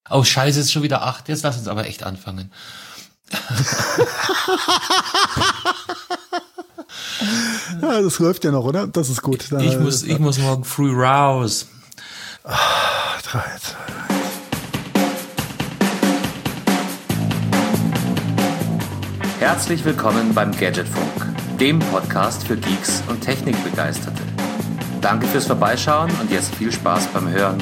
Oh, scheiße, es ist schon wieder 8. Jetzt lass uns aber echt anfangen. Ja, das läuft ja noch, oder? Das ist gut. Ich muss morgen früh raus. 3. Herzlich willkommen beim Gadgetfunk, dem Podcast für Geeks und Technikbegeisterte. Danke fürs Vorbeischauen und jetzt viel Spaß beim Hören.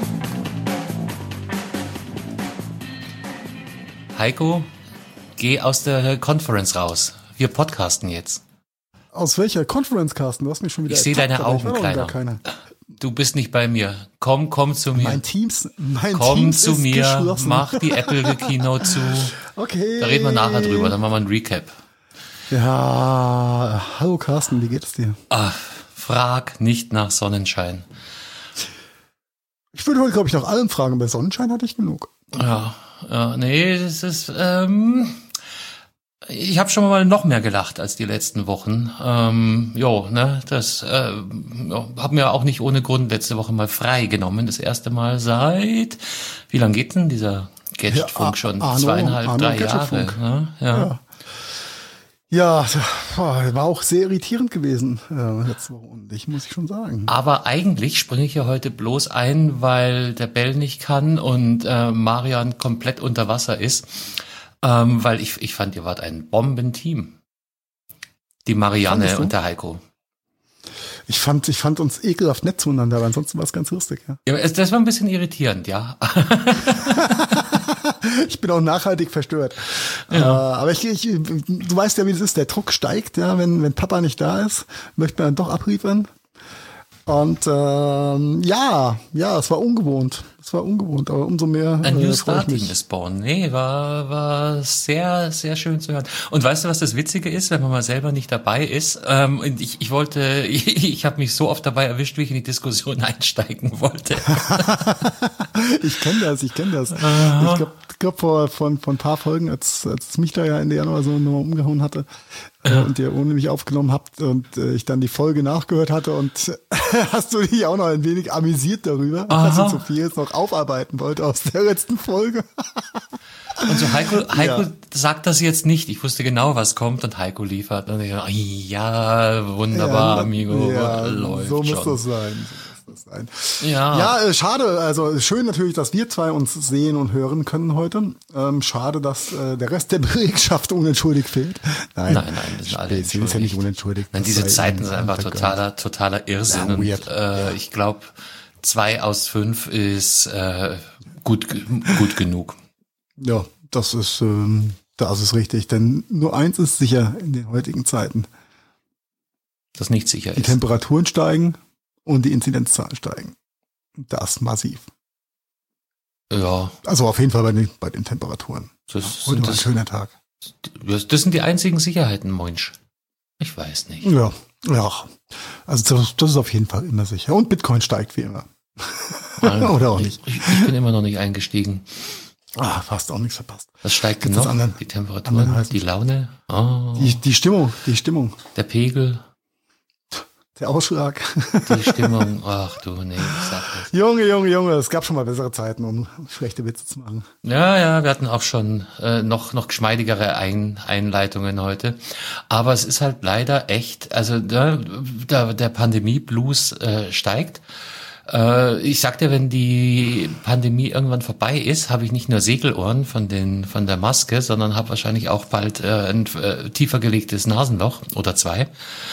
Heiko, geh aus der Conference raus. Wir podcasten jetzt. Aus welcher Conference, Carsten? Du hast mich schon wieder Ich sehe deine Augen, Kleiner. Du bist nicht bei mir. Komm zu mir. Mein Teams Komm zu ist mir, geschlossen. mach die Apple Keynote zu. Okay. Da reden wir nachher drüber, dann machen wir ein Recap. Ja, hallo Carsten, wie geht es dir? Ach, frag nicht nach Sonnenschein. Ich würde heute, glaube ich, nach allem fragen, bei Sonnenschein hatte ich genug. Ja, nee, das ist, ich habe schon mal noch mehr gelacht als die letzten Wochen. Hab mir auch nicht ohne Grund letzte Woche mal frei genommen. Das erste Mal seit, wie lang geht denn dieser Gadgetfunk schon? Arno, 2,5, 3 Jahre. Gadgetfunk. Ne? Ja. Ja, war auch sehr irritierend gewesen letzte Woche und muss ich schon sagen. Aber eigentlich springe ich ja heute bloß ein, weil der Bell nicht kann und Marian komplett unter Wasser ist. Weil ich fand, ihr wart ein Bombenteam. Die Marianne und der Heiko. Ich fand uns ekelhaft nett zueinander, aber ansonsten war es ganz lustig, ja. Ja, das war ein bisschen irritierend, ja. Ich bin auch nachhaltig verstört. Ja. Aber du weißt ja, wie das ist. Der Druck steigt, ja, wenn Papa nicht da ist, möchte man dann doch abliefern. Und es war ungewohnt. Aber umso mehr. Ein New Starting is born. Nee, war sehr, sehr schön zu hören. Und weißt du, was das Witzige ist, wenn man mal selber nicht dabei ist? Und ich habe mich so oft dabei erwischt, wie ich in die Diskussion einsteigen wollte. Ich kenne das. Ich glaube, von ein paar Folgen, als mich da ja Ende Januar so nochmal umgehauen hatte und ihr ohne mich aufgenommen habt und ich dann die Folge nachgehört hatte und hast du dich auch noch ein wenig amüsiert darüber, dass ich so viel jetzt noch aufarbeiten wollte aus der letzten Folge. Und so Heiko sagt das jetzt nicht. Ich wusste genau, was kommt und Heiko liefert. Und ich dachte, ja, wunderbar, Amigo, läuft so schon. muss das sein. Ja, schade. Also schön natürlich, dass wir zwei uns sehen und hören können heute. Schade, dass der Rest der Belegschaft unentschuldigt fehlt. Nein, wir sind alle entschuldigt. Ist ja nicht unentschuldigt. Nein, diese Zeiten sind einfach totaler Irrsinn. Ja, und ich glaube, 2 aus 5 ist gut genug. Ja, das ist richtig. Denn nur eins ist sicher in den heutigen Zeiten. Das nicht sicher ist. Die Temperaturen steigen und die Inzidenzzahlen steigen. Das massiv. Ja. Also auf jeden Fall bei den Temperaturen. Heute war ein schöner Tag. Das sind die einzigen Sicherheiten, Mensch. Ich weiß nicht. Ja. Also das ist auf jeden Fall immer sicher. Und Bitcoin steigt wie immer. Oder auch nicht. Ich bin immer noch nicht eingestiegen. Fast auch nichts verpasst. Was steigt denn noch? Die Temperaturen, die Laune, die Stimmung. Der Pegel. Der Ausschlag. Die Stimmung, ach du, nee, ich sag das. Junge, es gab schon mal bessere Zeiten, um schlechte Witze zu machen. Ja, wir hatten auch schon noch geschmeidigere Einleitungen heute. Aber es ist halt leider echt, also der Pandemie-Blues steigt. Ich sag dir, wenn die Pandemie irgendwann vorbei ist, habe ich nicht nur Segelohren von der Maske, sondern habe wahrscheinlich auch bald ein tiefer gelegtes Nasenloch oder 2.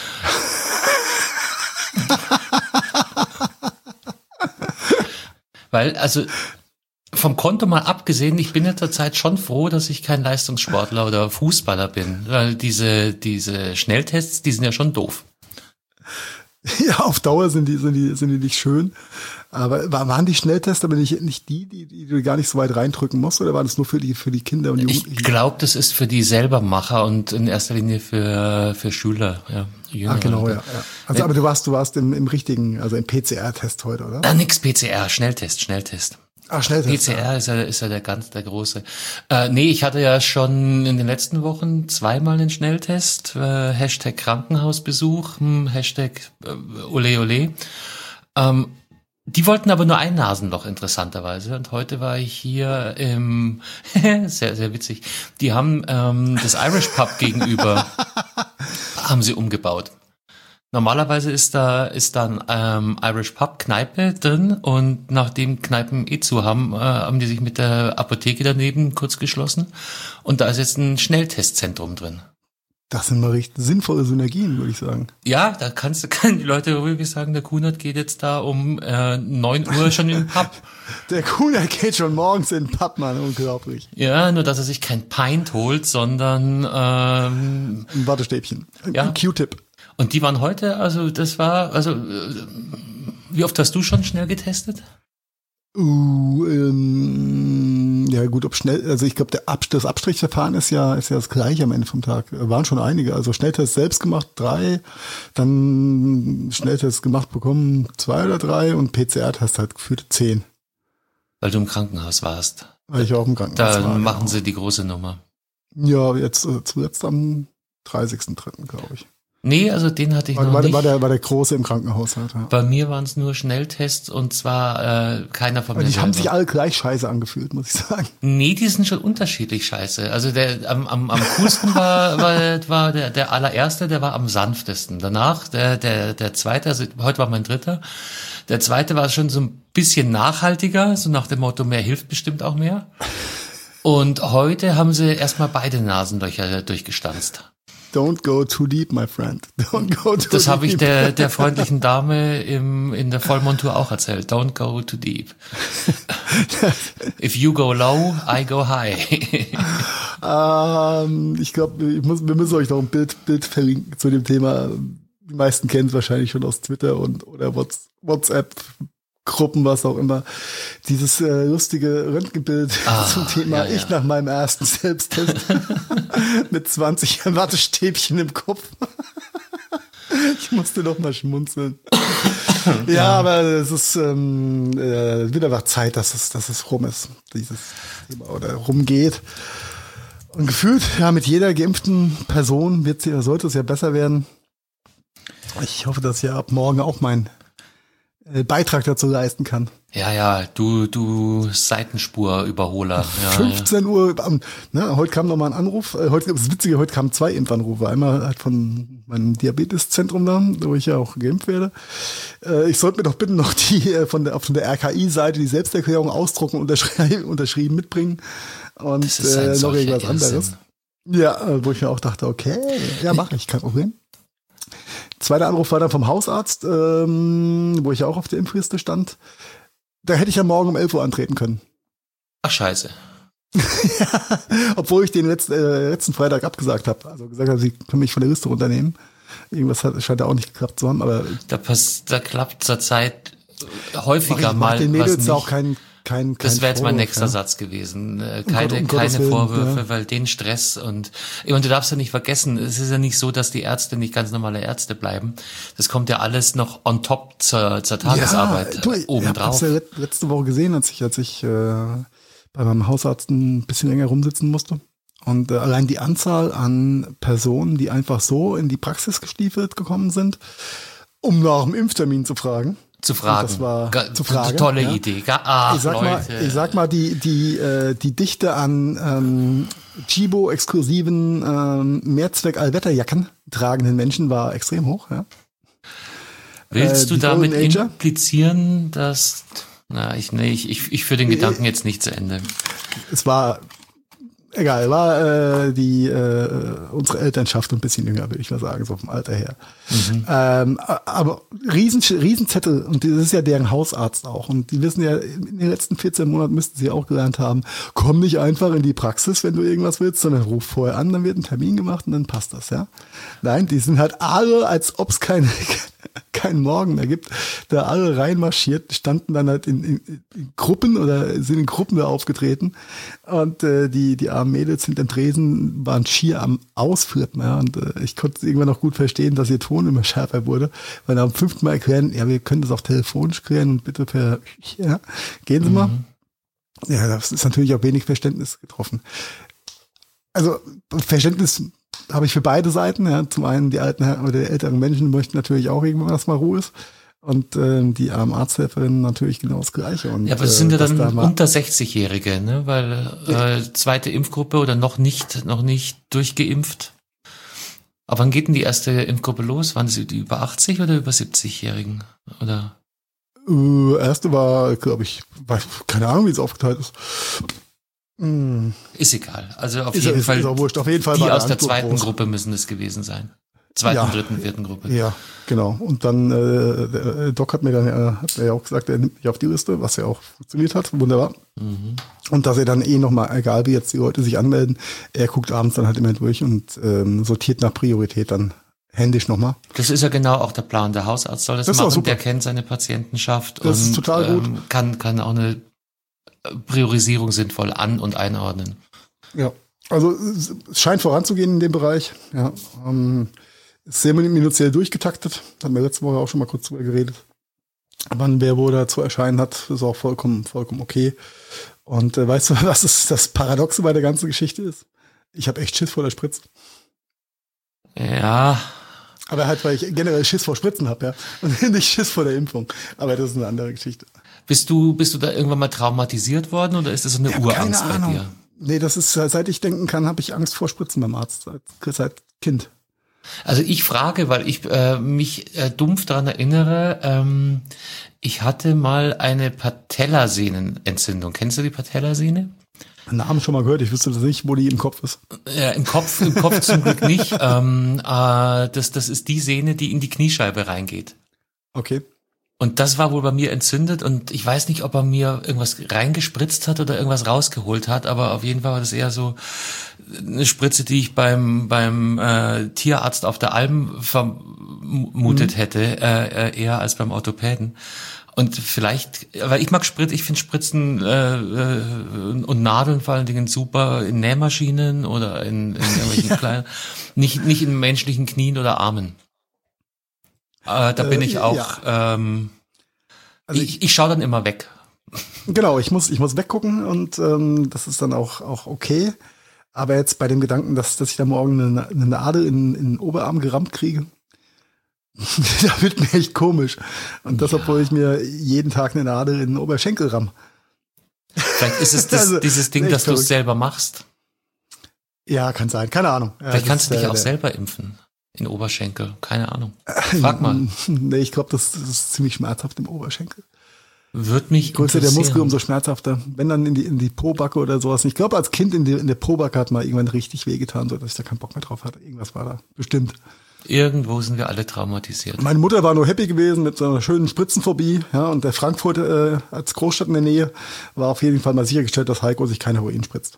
Weil, also vom Konto mal abgesehen, ich bin ja zurzeit schon froh, dass ich kein Leistungssportler oder Fußballer bin, weil diese Schnelltests, die sind ja schon doof. Ja, auf Dauer sind die nicht schön. Aber waren die Schnelltests aber nicht die du gar nicht so weit reindrücken musst, oder war das nur für die Kinder und Jugendlichen? Ich glaube, das ist für die Selbermacher und in erster Linie für Schüler, ja. Jüngere. Genau, ja. Also, aber du warst im richtigen, also im PCR-Test heute, oder? Nix PCR, Schnelltest. Schnelltest. PCR ist ja der große. Nee, ich hatte ja schon in den letzten Wochen 2-mal den Schnelltest, Hashtag Krankenhausbesuch, Hashtag Ole Ole. Die wollten aber nur ein Nasenloch, interessanterweise. Und heute war ich hier im, sehr, sehr witzig, die haben das Irish Pub gegenüber, haben sie umgebaut. Normalerweise ist da ein Irish Pub Kneipe drin und nachdem Kneipen zu haben, haben die sich mit der Apotheke daneben kurz geschlossen und da ist jetzt ein Schnelltestzentrum drin. Das sind mal richtig sinnvolle Synergien, würde ich sagen. Ja, da können die Leute ruhig sagen, der Kunert geht jetzt da um 9 Uhr schon in den Pub. Der Kunert geht schon morgens in den Pub, Mann, unglaublich. Ja, nur dass er sich kein Pint holt, sondern ein Wattestäbchen, ein Q-Tip. Und die waren heute, wie oft hast du schon schnell getestet? Ja gut, ob schnell, also ich glaube, das Abstrichverfahren ist ja das gleiche am Ende vom Tag. Waren schon einige, also Schnelltests selbst gemacht 3, dann Schnelltests gemacht bekommen 2 oder 3 und PCR-Test halt geführt 10. Weil du im Krankenhaus warst. Weil ich auch im Krankenhaus war. Da machen sie die große Nummer. Ja, jetzt zuletzt am 30.03., glaube ich. Nee, also den hatte ich noch nicht. War der Große im Krankenhaus halt. Ja. Bei mir waren es nur Schnelltests und zwar keiner von mir. Die haben sich alle gleich scheiße angefühlt, muss ich sagen. Nee, die sind schon unterschiedlich scheiße. Also der am coolsten war der allererste, der war am sanftesten. Danach der zweite, also heute war mein dritter. Der zweite war schon so ein bisschen nachhaltiger, so nach dem Motto, mehr hilft bestimmt auch mehr. Und heute haben sie erstmal beide Nasenlöcher durchgestanzt. Don't go too deep, my friend. Don't go too deep. Das habe ich der freundlichen Dame in der Vollmontur auch erzählt. Don't go too deep. If you go low, I go high. Ich glaube, wir müssen euch noch ein Bild verlinken zu dem Thema. Die meisten kennen es wahrscheinlich schon aus Twitter oder WhatsApp-Gruppen, was auch immer. Dieses lustige Röntgenbild zum Thema Ich nach meinem ersten Selbsttest mit 20 Wattestäbchen im Kopf. Ich musste doch mal schmunzeln. Ja, aber es ist wird einfach Zeit, dass es rum ist, dieses Thema oder rumgeht. Und gefühlt, ja, mit jeder geimpften Person sollte es ja besser werden. Ich hoffe, dass ich ja ab morgen auch meinen Beitrag dazu leisten kann. Ja, du Seitenspurüberholer. 15 Uhr, heute kam noch mal ein Anruf. Das Witzige, heute kamen 2 Impfanrufe. Einmal halt von meinem Diabeteszentrum da, wo ich ja auch geimpft werde. Ich sollte mir doch bitte noch die von der RKI-Seite die Selbsterklärung ausdrucken und unterschrieben mitbringen. Und noch irgendwas anderes. Ja, wo ich mir auch dachte, okay, ja, mache ich, kein Problem. Zweiter Anruf war dann vom Hausarzt, wo ich auch auf der Impfliste stand. Da hätte ich ja morgen um 11 Uhr antreten können. Ach, scheiße. Ja, obwohl ich den letzten Freitag abgesagt habe. Also gesagt habe, sie können mich von der Liste runternehmen. Irgendwas scheint da auch nicht geklappt zu haben. Aber da klappt zurzeit häufiger mal den Mädels was nicht. Auch kein das wäre jetzt mein nächster ja. Satz gewesen. Keine Vorwürfe, ja. Weil den Stress und du darfst ja nicht vergessen, es ist ja nicht so, dass die Ärzte nicht ganz normale Ärzte bleiben. Das kommt ja alles noch on top zur Tagesarbeit obendrauf. Ich habe das ja letzte Woche gesehen, als ich bei meinem Hausarzt ein bisschen länger rumsitzen musste. Und allein die Anzahl an Personen, die einfach so in die Praxis gestiefelt gekommen sind, um nach dem Impftermin zu fragen. Das war eine tolle Idee. Ich sag mal, die Dichte an Chibo-exklusiven Mehrzweck-Allwetterjacken tragenden Menschen war extrem hoch. Ja. Willst du damit implizieren, dass... Ich führe den Gedanken jetzt nicht zu Ende. Es war... Egal, war unsere Elternschaft ein bisschen jünger, würde ich mal sagen, so vom Alter her. Mhm. Aber Riesenzettel, und das ist ja deren Hausarzt auch. Und die wissen ja, in den letzten 14 Monaten müssten sie auch gelernt haben, komm nicht einfach in die Praxis, wenn du irgendwas willst, sondern ruf vorher an, dann wird ein Termin gemacht und dann passt das, ja. Nein, die sind halt alle, als ob es keinen Morgen mehr gibt, da alle reinmarschiert, standen dann halt in Gruppen oder sind in Gruppen da aufgetreten und die armen Mädels hinterm Tresen waren schier am Ausflippen, ja, und ich konnte irgendwann noch gut verstehen, dass ihr Ton immer schärfer wurde, weil am 5. Mal erklären, ja, wir können das auch telefonisch klären und bitte gehen Sie mal. Ja, das ist natürlich auch wenig Verständnis getroffen. Also Verständnis habe ich für beide Seiten. Ja. Zum einen die alten oder die älteren Menschen möchten natürlich auch irgendwann, dass mal Ruhe ist. Und die armen Arzthelferinnen natürlich genau das Gleiche. Und, ja, aber es sind ja dann unter 60-Jährige, ne? Weil zweite Impfgruppe oder noch nicht durchgeimpft. Aber wann geht denn die erste Impfgruppe los? Waren sie die über 80 oder über 70-Jährigen? Oder? Erste war, glaube ich, keine Ahnung, wie es aufgeteilt ist. Ist egal. Also auf jeden Fall. Ist auch wurscht. Auf jeden Fall die aus der zweiten Gruppe müssen es gewesen sein. Zweiten, dritten, vierten Gruppe. Ja, genau. Und dann, der Doc hat mir ja auch gesagt, er nimmt mich auf die Liste, was ja auch funktioniert hat. Wunderbar. Mhm. Und dass er dann nochmal, egal wie jetzt die Leute sich anmelden, er guckt abends dann halt immer durch und sortiert nach Priorität dann händisch nochmal. Das ist ja genau auch der Plan. Der Hausarzt soll das machen, der kennt seine Patientenschaft das ist total gut. Kann auch eine Priorisierung sinnvoll an- und einordnen. Ja, also es scheint voranzugehen in dem Bereich. Ja, ist sehr minutiell durchgetaktet. Da haben wir letzte Woche auch schon mal kurz drüber geredet. Wann wer wo da zu erscheinen hat, ist auch vollkommen okay. Und weißt du, was das Paradoxe bei der ganzen Geschichte ist? Ich habe echt Schiss vor der Spritze. Ja. Aber halt, weil ich generell Schiss vor Spritzen habe, ja. Und nicht Schiss vor der Impfung. Aber das ist eine andere Geschichte. Bist du da irgendwann mal traumatisiert worden oder ist das so eine Urangst bei dir? Nee, das ist, seit ich denken kann, habe ich Angst vor Spritzen beim Arzt, seit Kind. Also ich frage, weil ich mich dumpf daran erinnere, ich hatte mal eine Patellasehnenentzündung. Kennst du die Patellasehne? Namen schon mal gehört, ich wüsste das nicht, wo die im Kopf ist. Ja, im Kopf zum Glück nicht. Das ist die Sehne, die in die Kniescheibe reingeht. Okay. Und das war wohl bei mir entzündet und ich weiß nicht, ob er mir irgendwas reingespritzt hat oder irgendwas rausgeholt hat, aber auf jeden Fall war das eher so eine Spritze, die ich beim Tierarzt auf der Alm vermutet hätte, eher als beim Orthopäden. Und vielleicht, weil ich finde Spritzen und Nadeln vor allen Dingen super in Nähmaschinen oder in irgendwelchen kleinen, nicht in menschlichen Knien oder Armen. Da bin ich auch, also ich schaue dann immer weg. Genau, ich muss weggucken und das ist dann auch okay. Aber jetzt bei dem Gedanken, dass ich da morgen eine Nadel in den Oberarm gerammt kriege, da wird mir echt komisch. Und das, obwohl ich mir jeden Tag eine Nadel in den Oberschenkel ramm. Vielleicht ist es dieses Ding, dass du es selber machst. Ja, kann sein. Keine Ahnung. Ja, vielleicht kannst du dich auch selber impfen. In Oberschenkel. Keine Ahnung. Frag mal. Nee, ich glaube, das ist ziemlich schmerzhaft im Oberschenkel. Wird mich größer der Muskel, umso schmerzhafter. Wenn dann in die Pobacke oder sowas. Ich glaube, als Kind in der Pobacke hat mal irgendwann richtig wehgetan, so dass ich da keinen Bock mehr drauf hatte. Irgendwas war da. Bestimmt. Irgendwo sind wir alle traumatisiert. Meine Mutter war nur happy gewesen mit so einer schönen Spritzenphobie, ja, und der Frankfurt als Großstadt in der Nähe war auf jeden Fall mal sichergestellt, dass Heiko sich kein Heroin spritzt.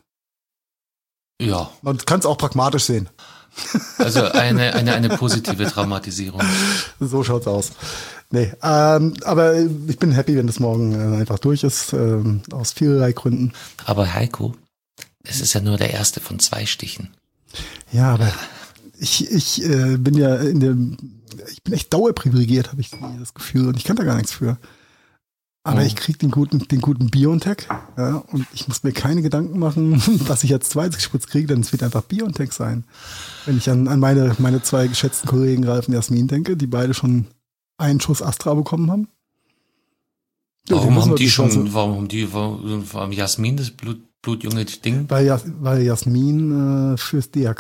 Ja. Man kann es auch pragmatisch sehen. Also eine positive Traumatisierung. So schaut's aus. Nee, aber ich bin happy, wenn das morgen einfach durch ist, aus vielerlei Gründen. Aber Heiko, es ist ja nur der erste von 2 Stichen. Ja, aber ich bin ja ich bin echt dauerprivilegiert, habe ich das Gefühl, und ich kann da gar nichts für. Aber ich krieg den guten BioNTech, ja, und ich muss mir keine Gedanken machen, was ich als zweites gespritzt kriege, denn es wird einfach BioNTech sein. Wenn ich an meine 2 geschätzten Kollegen Ralf und Jasmin denke, die beide schon einen Schuss Astra bekommen haben. Warum haben Jasmin das blutjunge Ding? Weil Jasmin fürs DRK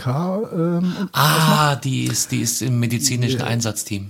die ist im medizinischen Einsatzteam.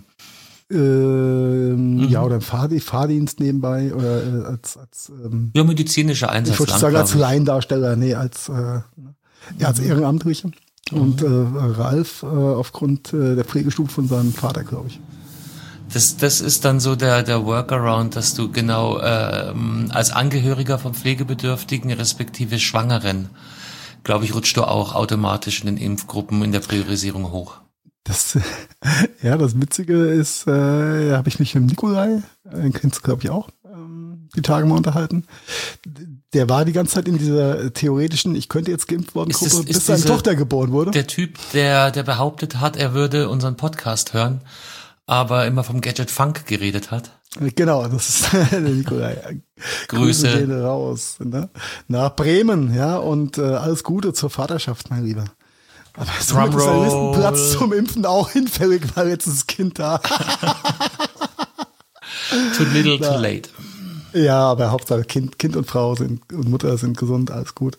Ja, oder im Fahrdienst nebenbei oder als medizinischer Einsatz. Ich würde sagen als Laiendarsteller, als Ehrenamtliche. Und Ralf aufgrund der Pflegestufe von seinem Vater, glaube ich. Das ist dann so der Workaround, dass du genau als Angehöriger von Pflegebedürftigen respektive Schwangeren, glaube ich, rutscht du auch automatisch in den Impfgruppen in der Priorisierung hoch. Das Witzige ist, habe ich mich mit dem Nikolai, den kennst du, glaube ich, auch, die Tage mal unterhalten. Der war die ganze Zeit in dieser theoretischen, ich könnte jetzt geimpft worden Gruppe, bis seine Tochter geboren wurde. Der Typ, der behauptet hat, er würde unseren Podcast hören, aber immer vom Gadget Funk geredet hat. Genau, das ist der Nikolai. Grüße gehen raus, ne? Nach Bremen, ja, und alles Gute zur Vaterschaft, mein Lieber. Aber so ist der Listenplatz zum Impfen auch hinfällig, weil jetzt ist das Kind da. Too little, too late. Ja, aber Hauptsache Kind und Frau und Mutter sind gesund, alles gut.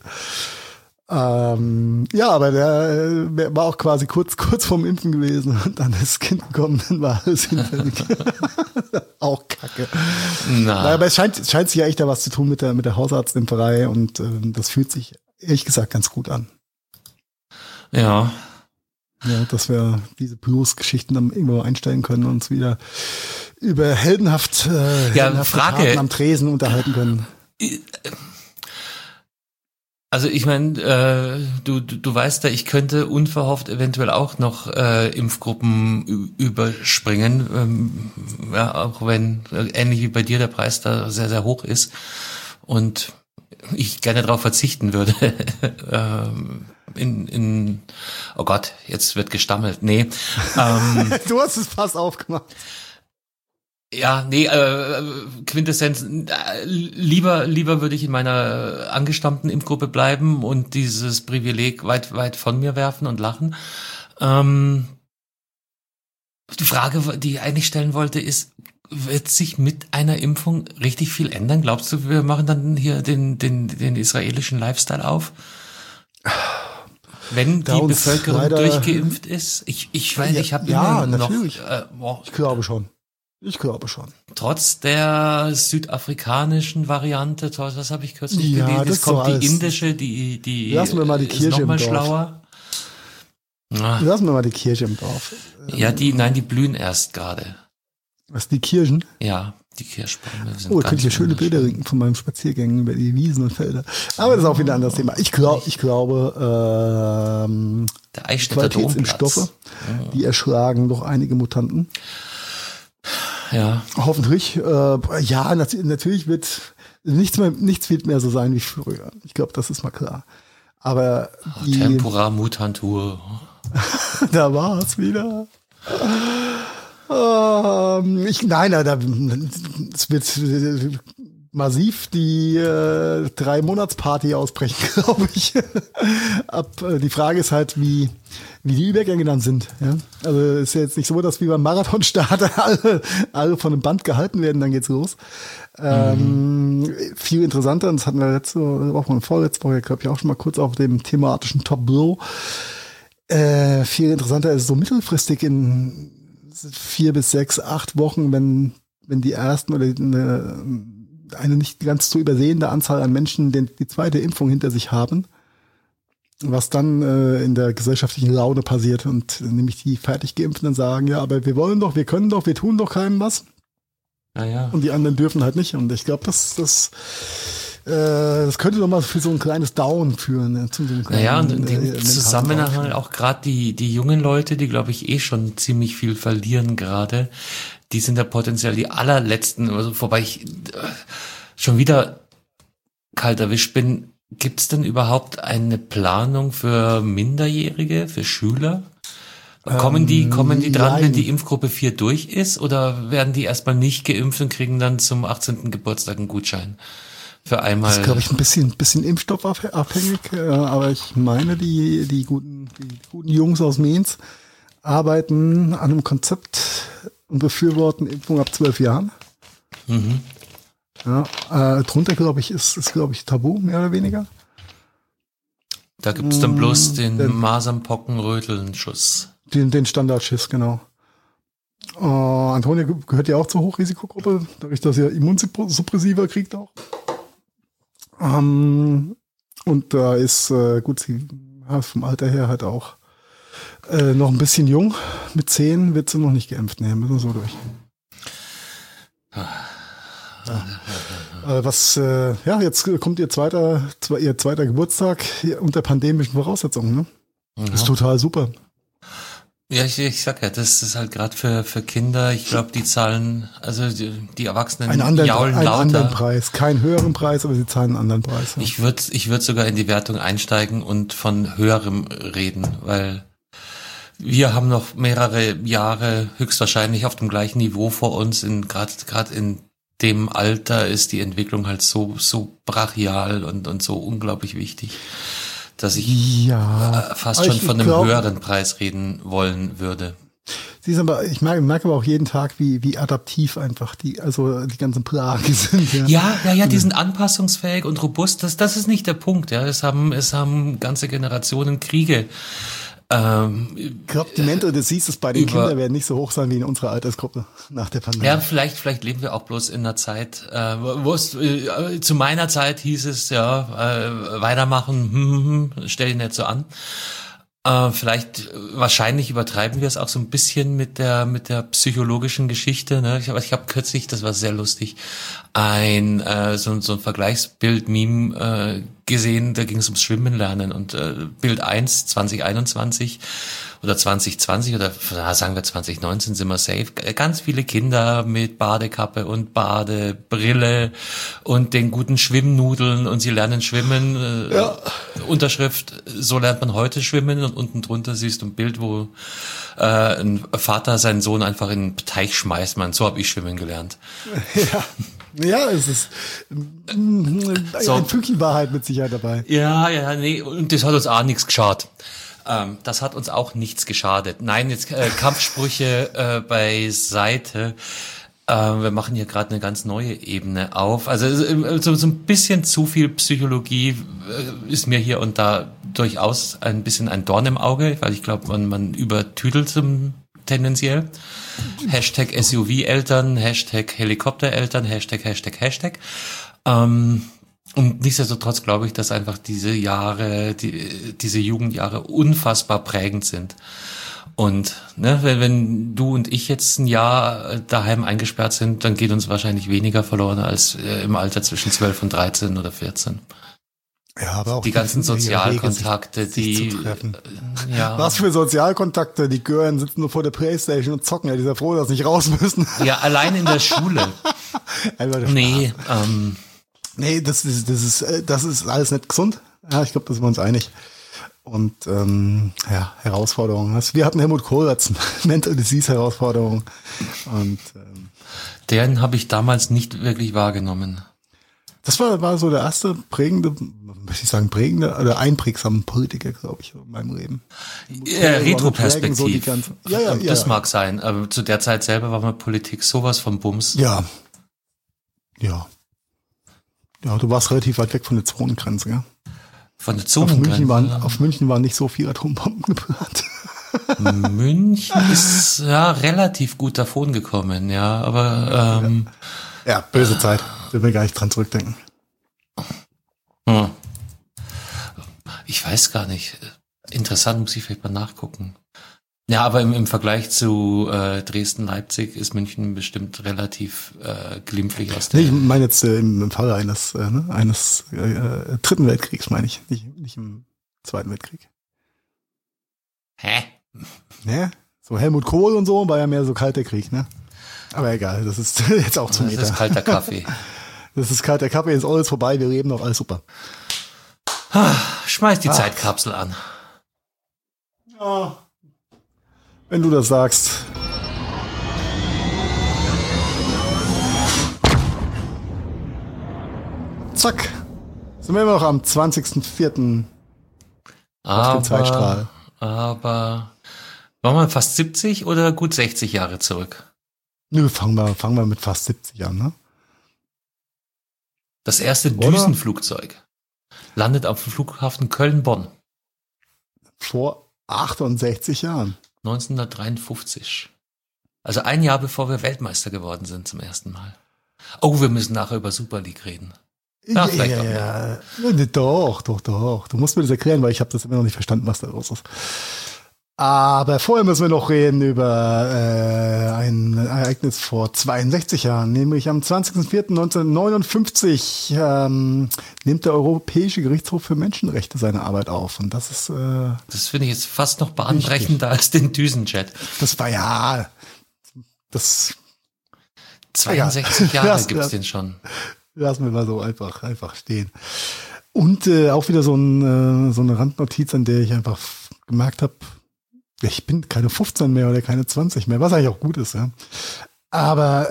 Ja, aber der war auch quasi kurz vorm Impfen gewesen und dann ist das Kind gekommen, dann war alles hinfällig. Auch kacke. Naja, aber es scheint sich ja echt da was zu tun mit der Hausarztimpferei und das fühlt sich ehrlich gesagt ganz gut an. Ja. Ja, dass wir diese Blues-Geschichten dann irgendwo einstellen können und uns wieder über heldenhafte Taten am Tresen unterhalten können. Also ich meine, du weißt ja, ich könnte unverhofft eventuell auch noch Impfgruppen überspringen, ja, auch wenn ähnlich wie bei dir der Preis da sehr, sehr hoch ist und ich gerne darauf verzichten würde. Oh Gott, jetzt wird gestammelt. Nee. Du hast es fast aufgemacht. Ja, nee, Quintessenz, lieber würde ich in meiner angestammten Impfgruppe bleiben und dieses Privileg weit von mir werfen und lachen. Die Frage, die ich eigentlich stellen wollte, ist, wird sich mit einer Impfung richtig viel ändern? Glaubst du, wir machen dann hier den israelischen Lifestyle auf? Wenn die Bevölkerung durchgeimpft ist? Ich weiß, ich habe immer noch... Ich glaube schon. Trotz der südafrikanischen Variante, was habe ich kürzlich gelesen? Es kommt die indische, die lassen wir mal die Kirche ist noch mal im Dorf. Schlauer. Lassen wir mal die Kirche im Dorf. Ja, die blühen erst gerade. Was, die Kirchen? Ja, die Kirschbäume sind da könnte ich ja schöne Bilder rinken von meinem Spaziergängen über die Wiesen und Felder. Aber das ist auch wieder ein anderes Thema. Ich glaube, der Eichstätter Qualitätsimpfstoffe, die erschlagen doch einige Mutanten. Ja. Hoffentlich. Natürlich wird nichts wird mehr so sein wie früher. Ich glaube, das ist mal klar. Aber Tempora Mutantur. Da war es wieder. Es wird massiv die 3-Monats-Party ausbrechen, glaube ich. Die Frage ist halt, wie die Übergänge dann sind. Ja? Also es ist ja jetzt nicht so, dass wie beim Marathonstart alle von einem Band gehalten werden, dann geht's los. Viel interessanter, und das hatten wir letzte Woche und vorletzte Woche, glaube ich, auch schon mal kurz auf dem thematischen Tableau. Viel interessanter ist so mittelfristig in 4 bis 6, 8 Wochen, wenn die ersten oder eine nicht ganz zu übersehende Anzahl an Menschen die zweite Impfung hinter sich haben, was dann in der gesellschaftlichen Laune passiert und nämlich die fertig Geimpften sagen, ja, aber wir wollen doch, wir können doch, wir tun doch keinem was. Ja. Und die anderen dürfen halt nicht. Und ich glaube, das könnte doch mal für so ein kleines Down führen. Ne? Zu so einem kleinen, und in dem Zusammenhang auch gerade die jungen Leute, die, glaube ich, schon ziemlich viel verlieren gerade, die sind ja potenziell die allerletzten, also wobei ich schon wieder kalt erwischt bin. Gibt es denn überhaupt eine Planung für Minderjährige, für Schüler? Kommen die dran, wenn die Impfgruppe 4 durch ist, oder werden die erstmal nicht geimpft und kriegen dann zum 18. Geburtstag einen Gutschein? Für einmal. Das ist, glaube ich, ein bisschen impfstoffabhängig, aber ich meine, die guten Jungs aus Mainz arbeiten an einem Konzept und befürworten Impfung ab 12 Jahren. Mhm. Ja, drunter, glaube ich, ist tabu, mehr oder weniger. Da gibt es dann bloß den Masernpocken-Röteln-Schuss. Den Standardschiss, genau. Antonia gehört ja auch zur Hochrisikogruppe, dadurch, dass sie Immunsuppressiva kriegt auch. Und da ist, gut, sie vom Alter her halt auch noch ein bisschen jung. Mit 10 wird sie noch nicht geimpft. Nee, müssen wir so durch. Jetzt kommt ihr zweiter Geburtstag unter pandemischen Voraussetzungen, ne? Mhm. Ist total super. Ja, ich sag ja, das ist halt gerade für Kinder, ich glaube, die zahlen, also die Erwachsenen jaulen lauter. Einen anderen Preis, keinen höheren Preis, aber sie zahlen einen anderen Preis. Ja. Ich würd sogar in die Wertung einsteigen und von höherem reden, weil wir haben noch mehrere Jahre höchstwahrscheinlich auf dem gleichen Niveau vor uns. Gerade in dem Alter ist die Entwicklung halt so brachial und so unglaublich wichtig, dass ich fast schon von einem höheren Preis reden wollen würde. Sie ist aber, ich merke aber auch jeden Tag, wie adaptiv einfach die ganzen Plagen sind. Ja, die sind anpassungsfähig und robust. Das ist nicht der Punkt. Ja, es haben ganze Generationen Kriege. Ich glaube, die Mental Diseases bei den Kindern werden nicht so hoch sein wie in unserer Altersgruppe nach der Pandemie. Ja, vielleicht leben wir auch bloß in einer Zeit, wo es zu meiner Zeit hieß es weitermachen, stell dich nicht so an. Wahrscheinlich übertreiben wir es auch so ein bisschen mit der psychologischen Geschichte. Ne? Ich hab kürzlich, das war sehr lustig, so ein Vergleichsbild-Meme gesehen, da ging es ums Schwimmen lernen und Bild 1 2021 oder 2020 oder sagen wir 2019 sind wir safe. Ganz viele Kinder mit Badekappe und Badebrille und den guten Schwimmnudeln und sie lernen schwimmen. Unterschrift, so lernt man heute schwimmen und unten drunter siehst du ein Bild, wo ein Vater seinen Sohn einfach in den Teich schmeißt. So habe ich schwimmen gelernt. Ja, es ist ein Fünkchen Wahrheit mit Sicherheit dabei. Ja, nee, und das hat uns auch nichts geschadet. Das hat uns auch nichts geschadet. Nein, jetzt Kampfsprüche beiseite. Wir machen hier gerade eine ganz neue Ebene auf. Also so ein bisschen zu viel Psychologie ist mir hier und da durchaus ein bisschen ein Dorn im Auge, weil ich glaube, man übertüdelt tendenziell. Hashtag SUV-Eltern, Hashtag Helikopter-Eltern, Hashtag. Und nichtsdestotrotz glaube ich, dass einfach diese Jugendjahre unfassbar prägend sind. Und wenn du und ich jetzt ein Jahr daheim eingesperrt sind, dann geht uns wahrscheinlich weniger verloren als im Alter zwischen 12 und 13 oder 14. Ja, aber auch die ganzen Sozialkontakte, sich zu treffen. Was für Sozialkontakte? Die Gören sitzen nur vor der Playstation und zocken. Ja, die sind ja froh, dass sie nicht raus müssen. Ja, allein in der Schule. Nee, das ist alles nicht gesund. Ja, ich glaube, da sind wir uns einig. Und Herausforderungen. Wir hatten Helmut Kohl als Mental Disease Herausforderung. Und den habe ich damals nicht wirklich wahrgenommen. Das war so der erste prägende oder einprägsame Politiker, glaube ich, in meinem Leben. Retroperspektiv. Das mag sein, aber zu der Zeit selber war mir Politik sowas von Bums. Ja, du warst relativ weit weg von der Zonengrenze, ja? Von der Zonengrenze? Auf München waren nicht so viele Atombomben geplant. München ist relativ gut davon gekommen, ja, aber böse Zeit. Ich will gar nicht dran zurückdenken. Ich weiß gar nicht. Interessant, muss ich vielleicht mal nachgucken. Ja, aber im Vergleich zu Dresden-Leipzig ist München bestimmt relativ glimpflich aus der... Ich meine jetzt im Falle eines Dritten Weltkriegs, meine ich. Nicht im Zweiten Weltkrieg. Hä? Ne? So Helmut Kohl und so war ja mehr so kalter Krieg, ne? Aber egal, das ist jetzt auch zu Meter. Das ist kalter Kaffee. Das ist kalter Kaffee, ist alles vorbei, wir leben noch, alles super. Schmeiß die Zeitkapsel an. Ja, wenn du das sagst. Zack. Sind wir immer noch am 20.04. auf dem Zeitstrahl. Aber waren wir fast 70 oder gut 60 Jahre zurück? Nö, fangen wir mit fast 70 an, ne? Das erste Düsenflugzeug landet auf dem Flughafen Köln-Bonn. Vor 68 Jahren. 1953. Also ein Jahr bevor wir Weltmeister geworden sind zum ersten Mal. Oh, wir müssen nachher über Super League reden. Ja, doch. Du musst mir das erklären, weil ich habe das immer noch nicht verstanden, was da los ist. Aber vorher müssen wir noch reden über ein Ereignis vor 62 Jahren, nämlich am 20.04.1959 nimmt der Europäische Gerichtshof für Menschenrechte seine Arbeit auf. Und das ist das finde ich jetzt fast noch bahnbrechender als den Düsenjet. Das war das 62 Jahre gibt's den schon. Lassen wir mal so einfach stehen. Und auch wieder so eine Randnotiz, an der ich einfach gemerkt habe, ich bin keine 15 mehr oder keine 20 mehr, was eigentlich auch gut ist, ja. Aber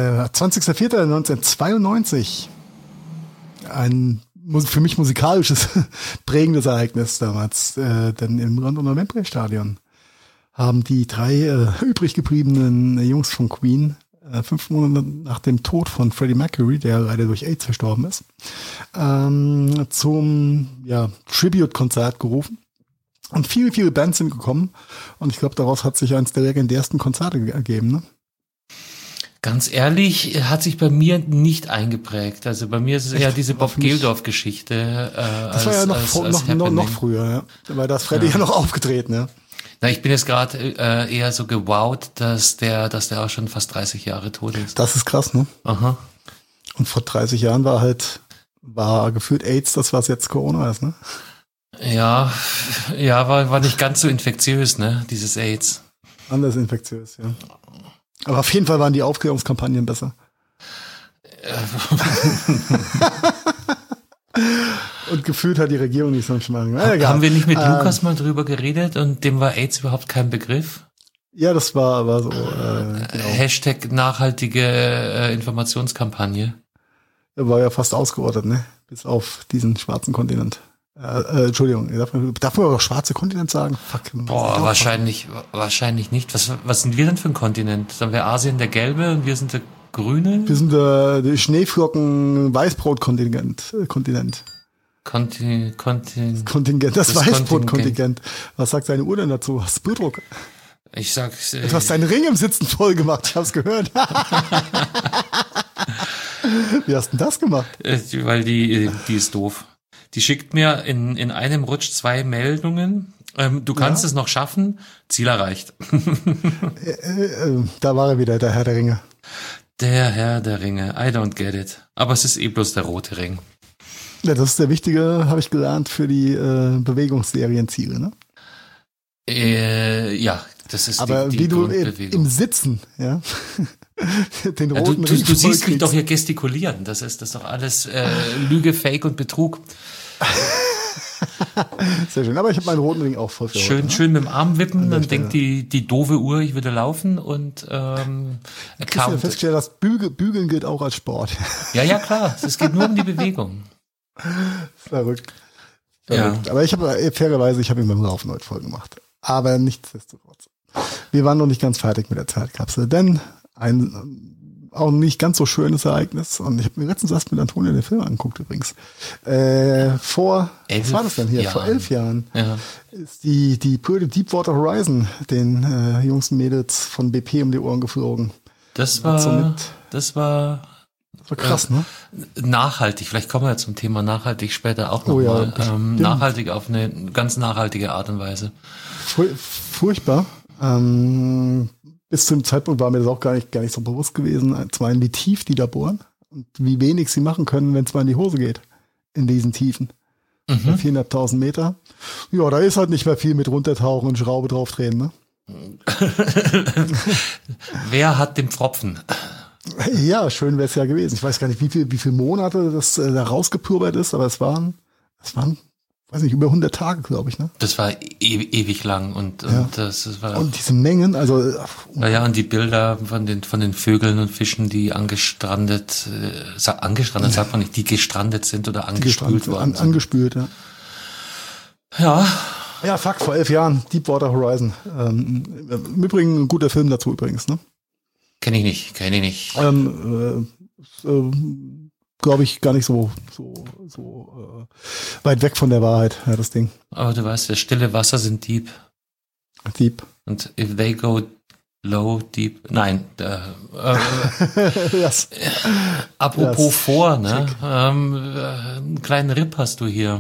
20.04.1992, ein für mich musikalisches prägendes Ereignis damals, denn im Londoner Wembley Stadion haben die 3 übrig gebliebenen Jungs von Queen 5 Monate nach dem Tod von Freddie Mercury, der leider durch AIDS verstorben ist, zum Tribute-Konzert gerufen. Und viele, viele Bands sind gekommen. Und ich glaube, daraus hat sich eines der legendärsten Konzerte ergeben. Ne? Ganz ehrlich, hat sich bei mir nicht eingeprägt. Also bei mir ist es eher diese Bob Geldof-Geschichte. Das war ja noch früher, ja. Weil da ist Freddie ja noch aufgetreten, ja. Na, ich bin jetzt gerade eher so gewowt, dass der auch schon fast 30 Jahre tot ist. Das ist krass, ne? Aha. Und vor 30 Jahren war gefühlt AIDS das, was jetzt Corona ist, ne? Ja, war nicht ganz so infektiös, ne, dieses AIDS. Anders infektiös, ja. Aber auf jeden Fall waren die Aufklärungskampagnen besser. Und gefühlt hat die Regierung nicht so einen Schmarrn. Haben wir nicht mit Lukas mal drüber geredet und dem war AIDS überhaupt kein Begriff? Ja, das war so. Genau. Hashtag nachhaltige Informationskampagne. Er war ja fast ausgerottet, ne? Bis auf diesen schwarzen Kontinent. Entschuldigung, darf man auch schwarze Kontinent sagen? Fuck. Boah, wahrscheinlich nicht. Was sind wir denn für ein Kontinent? Dann wäre Asien der gelbe und wir sind der grüne? Wir sind der Schneeflocken-Weißbrot-Kontinent. Das Weißbrot-Kontingent. Was sagt seine Uhr denn dazu? Hast du Blutdruck? Ich sag's. Du hast deinen Ring im Sitzen voll gemacht, ich hab's gehört. Wie hast du denn das gemacht? Weil die ist doof. Die schickt mir in einem Rutsch 2 Meldungen. Du kannst es noch schaffen. Ziel erreicht. Da war er wieder, der Herr der Ringe. Der Herr der Ringe. I don't get it. Aber es ist bloß der rote Ring. Ja, das ist der wichtige, habe ich gelernt, für die Bewegungsserienziele, ne? Ja, das ist aber die wie du Grundbewegung. im Sitzen, ja, den roten du Ring siehst mich doch hier gestikulieren. Das ist doch alles Lüge, Fake und Betrug. Sehr schön, aber ich habe meinen roten Ring auch voll für schön, heute, ne? schön mit dem Arm wippen, dann denkt die doofe Uhr, ich würde laufen und Ich habe festgestellt, dass Bügeln gilt auch als Sport. Ja, klar, es geht nur um die Bewegung. Verrückt. Ja. Aber ich habe fairerweise, ihn beim Laufen heute voll gemacht. Aber nichtsdestotrotz. Wir waren noch nicht ganz fertig mit der Zeitkapsel, denn ein auch nicht ganz so schönes Ereignis. Und ich habe mir letztens erst mit Antonio den Film angeguckt übrigens. Was war das denn hier? Jahren. Vor 11 Jahren Ja. ist die Deepwater Horizon den Jungs und Mädels von BP um die Ohren geflogen. Das war krass, ne? Nachhaltig. Vielleicht kommen wir ja zum Thema nachhaltig später auch nochmal. Nachhaltig auf eine ganz nachhaltige Art und Weise. Furchtbar. Bis zu dem Zeitpunkt war mir das auch gar nicht so bewusst gewesen. Zum einen, wie tief die da bohren und wie wenig sie machen können, wenn es mal in die Hose geht. In diesen Tiefen. 4.500 Meter. Ja, da ist halt nicht mehr viel mit runtertauchen und Schraube draufdrehen, ne? Wer hat den Pfropfen? Ja, schön wäre es ja gewesen. Ich weiß gar nicht, wie viele Monate das da rausgepulvert ist, aber es waren, weiß nicht, über 100 Tage, glaube ich, ne? Das war ewig lang und das war. Und diese Mengen, also. Ja, und die Bilder von den Vögeln und Fischen, die angestrandet sagt man nicht, die gestrandet sind oder angespült worden sind. Angespült, ja. Ja. Ja, fuck, vor 11 Jahren, Deepwater Horizon. Im Übrigen ein guter Film dazu übrigens, ne? Kenn ich nicht. Glaube ich, gar nicht so weit weg von der Wahrheit, ja, das Ding. Aber du weißt, das stille Wasser sind deep. Deep. Und if they go low, deep, nein. Yes. Apropos Yes. vor, ne? Einen kleinen Rip hast du hier.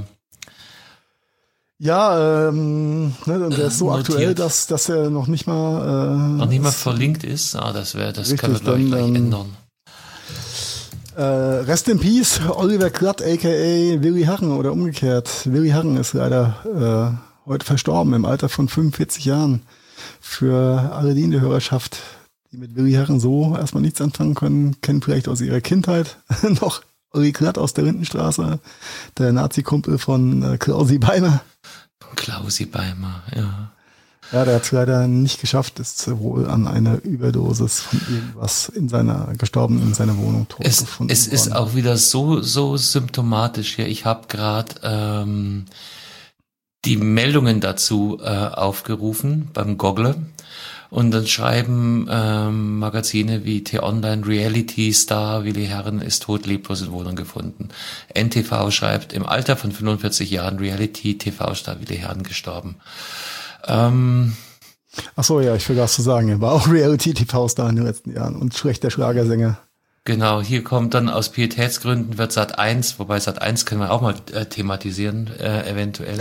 Ja, und der ist so notiert. aktuell, dass er noch nicht mal verlinkt ist. Das richtig, können wir, glaube ich, gleich ändern. Rest in Peace, Oliver Klatt, a.k.a. Willi Harren oder umgekehrt. Willi Harren ist leider heute verstorben im Alter von 45 Jahren. Für alle die in der Hörerschaft, die mit Willi Harren so erstmal nichts anfangen können, kennen vielleicht aus ihrer Kindheit noch Olli Klatt aus der Lindenstraße, der Nazi-Kumpel von Klausi Beimer. Klausi Beimer, ja. Ja, der hat es leider nicht geschafft, ist wohl an einer Überdosis von irgendwas in seiner Wohnung tot gefunden. Es ist auch wieder so symptomatisch hier. Ich habe gerade die Meldungen dazu aufgerufen beim Goggle. Und dann schreiben Magazine wie T-Online, Reality Star, Willi Herren ist tot, leblos in Wohnung gefunden. NTV schreibt, im Alter von 45 Jahren Reality-TV-Star Willi Herren gestorben. Ach so, ja, ich vergaß zu sagen, er war auch Reality-TV-Star in den letzten Jahren und schlechter Schlagersänger. Genau, hier kommt dann aus Pietätsgründen wird Sat.1, wobei Sat.1 können wir auch mal thematisieren, eventuell.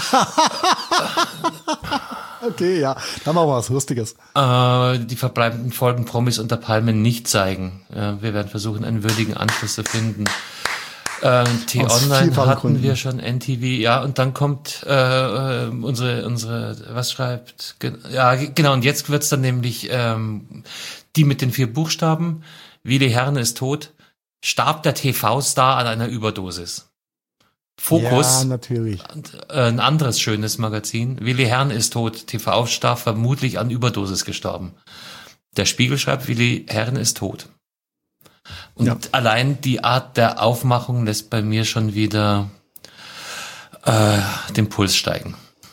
Okay, ja, dann machen wir was Lustiges. Die verbleibenden Folgen Promis unter Palmen nicht zeigen. Wir werden versuchen, einen würdigen Anschluss zu finden. T-Online hatten wir schon, NTV, ja, und dann kommt unsere, was schreibt, ja, genau, und jetzt wird's dann nämlich die mit den 4 Buchstaben, Willi Herren ist tot, starb der TV-Star an einer Überdosis. Fokus, ja, natürlich. Ein anderes schönes Magazin, Willi Herren ist tot, TV-Star vermutlich an Überdosis gestorben. Der Spiegel schreibt, Willi Herren ist tot. Und allein die Art der Aufmachung lässt bei mir schon wieder den Puls steigen.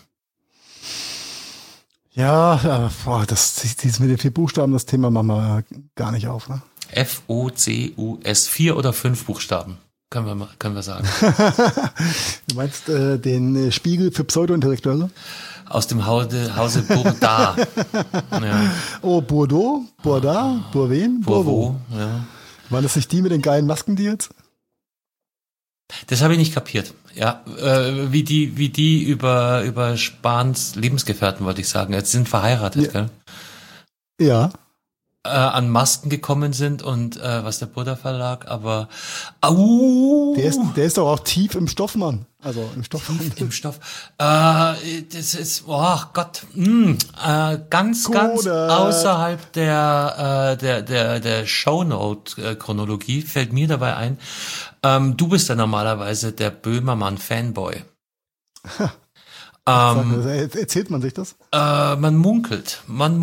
Ja, dieses mit den 4 Buchstaben, das Thema machen wir gar nicht auf, ne? F-O-C-U-S, 4 oder 5 Buchstaben, können wir sagen. Du meinst den Spiegel für Pseudo-Intellektuelle? Aus dem Hause Bourdin. Ja. Oh, Bordeaux, Bourdin, Bourvin, Bourvaux, ja. Waren das nicht die mit den geilen Maskendeals? Das habe ich nicht kapiert. Ja, wie die über Spahns Lebensgefährten, wollte ich sagen. Jetzt sind verheiratet, gell? Ja. An Masken gekommen sind und was der Buddha Verlag, aber der ist doch auch tief im Stoff, Mann. Also im Stoff. Im Stoff. Das ist, oh Gott, ganz außerhalb der Shownote-Chronologie fällt mir dabei ein, du bist ja normalerweise der Böhmermann-Fanboy. Erzählt man sich das? Man munkelt.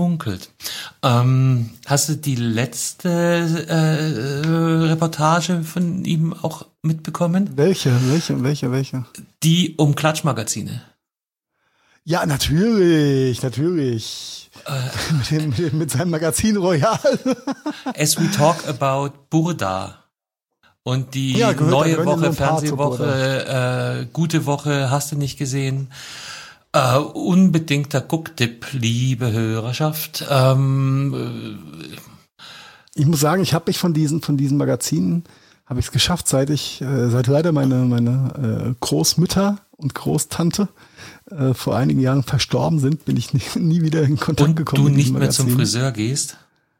Hast du die letzte Reportage von ihm auch mitbekommen? Welche? Die um Klatschmagazine. Ja, natürlich. Mit seinem Magazin Royal. As we talk about Burda. Und die neue Woche, Fernsehwoche, gute Woche, hast du nicht gesehen? Unbedingter Gucktipp, liebe Hörerschaft. Ich muss sagen, ich habe mich von diesen Magazinen, habe ich es geschafft, seit leider meine Großmütter und Großtante vor einigen Jahren verstorben sind, bin ich nie wieder in Kontakt gekommen. Und du nicht mehr zum Friseur gehst?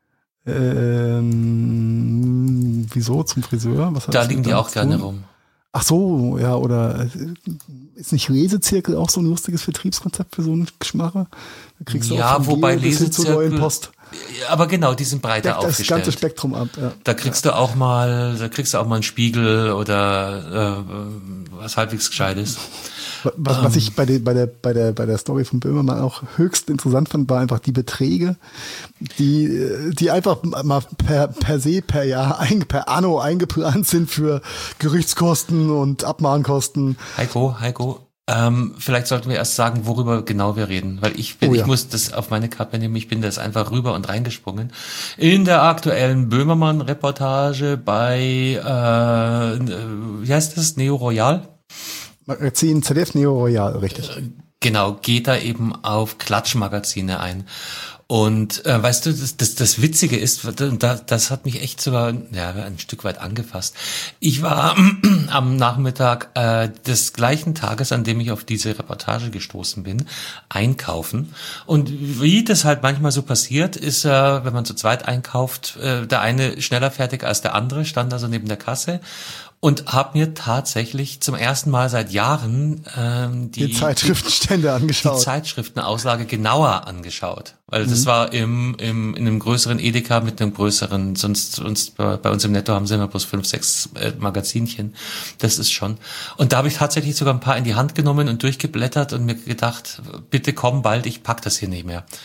Wieso zum Friseur? Da liegen die auch gerne rum. Ach so, ja, oder ist nicht Lesezirkel auch so ein lustiges Vertriebskonzept für so einen Geschmacher? Da kriegst du auch wobei Lesezirkel, Post. Aber genau, die sind breiter aufgestellt. Das ganze Spektrum ab, ja. Da kriegst du auch mal einen Spiegel oder was halbwegs Gescheites. Was ich bei der Story von Böhmermann auch höchst interessant fand, war einfach die Beträge, die einfach mal per Jahr, per Anno eingeplant sind für Gerichtskosten und Abmahnkosten. Heiko, vielleicht sollten wir erst sagen, worüber genau wir reden, weil ich muss das auf meine Kappe nehmen, ich bin das einfach rüber und reingesprungen. In der aktuellen Böhmermann-Reportage bei, wie heißt das, Neo Royal? Magazin ZDF Neo Royal, richtig. Genau, geht da eben auf Klatschmagazine ein. Und weißt du, das Witzige ist, das hat mich echt sogar ein Stück weit angefasst. Ich war am Nachmittag des gleichen Tages, an dem ich auf diese Reportage gestoßen bin, einkaufen. Und wie das halt manchmal so passiert, ist, wenn man zu zweit einkauft, der eine schneller fertig als der andere, stand also neben der Kasse. Und habe mir tatsächlich zum ersten Mal seit Jahren die Zeitschriftenstände angeschaut. Die Zeitschriftenauslage genauer angeschaut. Weil das war in einem größeren Edeka mit einem größeren, sonst bei uns im Netto haben sie immer bloß 5, 6 Magazinchen. Das ist schon. Und da habe ich tatsächlich sogar ein paar in die Hand genommen und durchgeblättert und mir gedacht, bitte komm bald, ich pack das hier nicht mehr.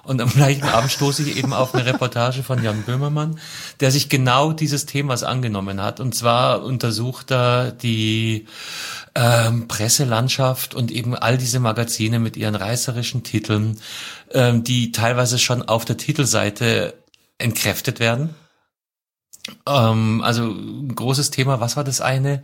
Und am gleichen Abend stoße ich eben auf eine Reportage von Jan Böhmermann, der sich genau dieses Themas angenommen hat. Und zwar untersucht er die Presselandschaft und eben all diese Magazine mit ihren reißerischen Titeln, die teilweise schon auf der Titelseite entkräftet werden. Also ein großes Thema, was war das eine?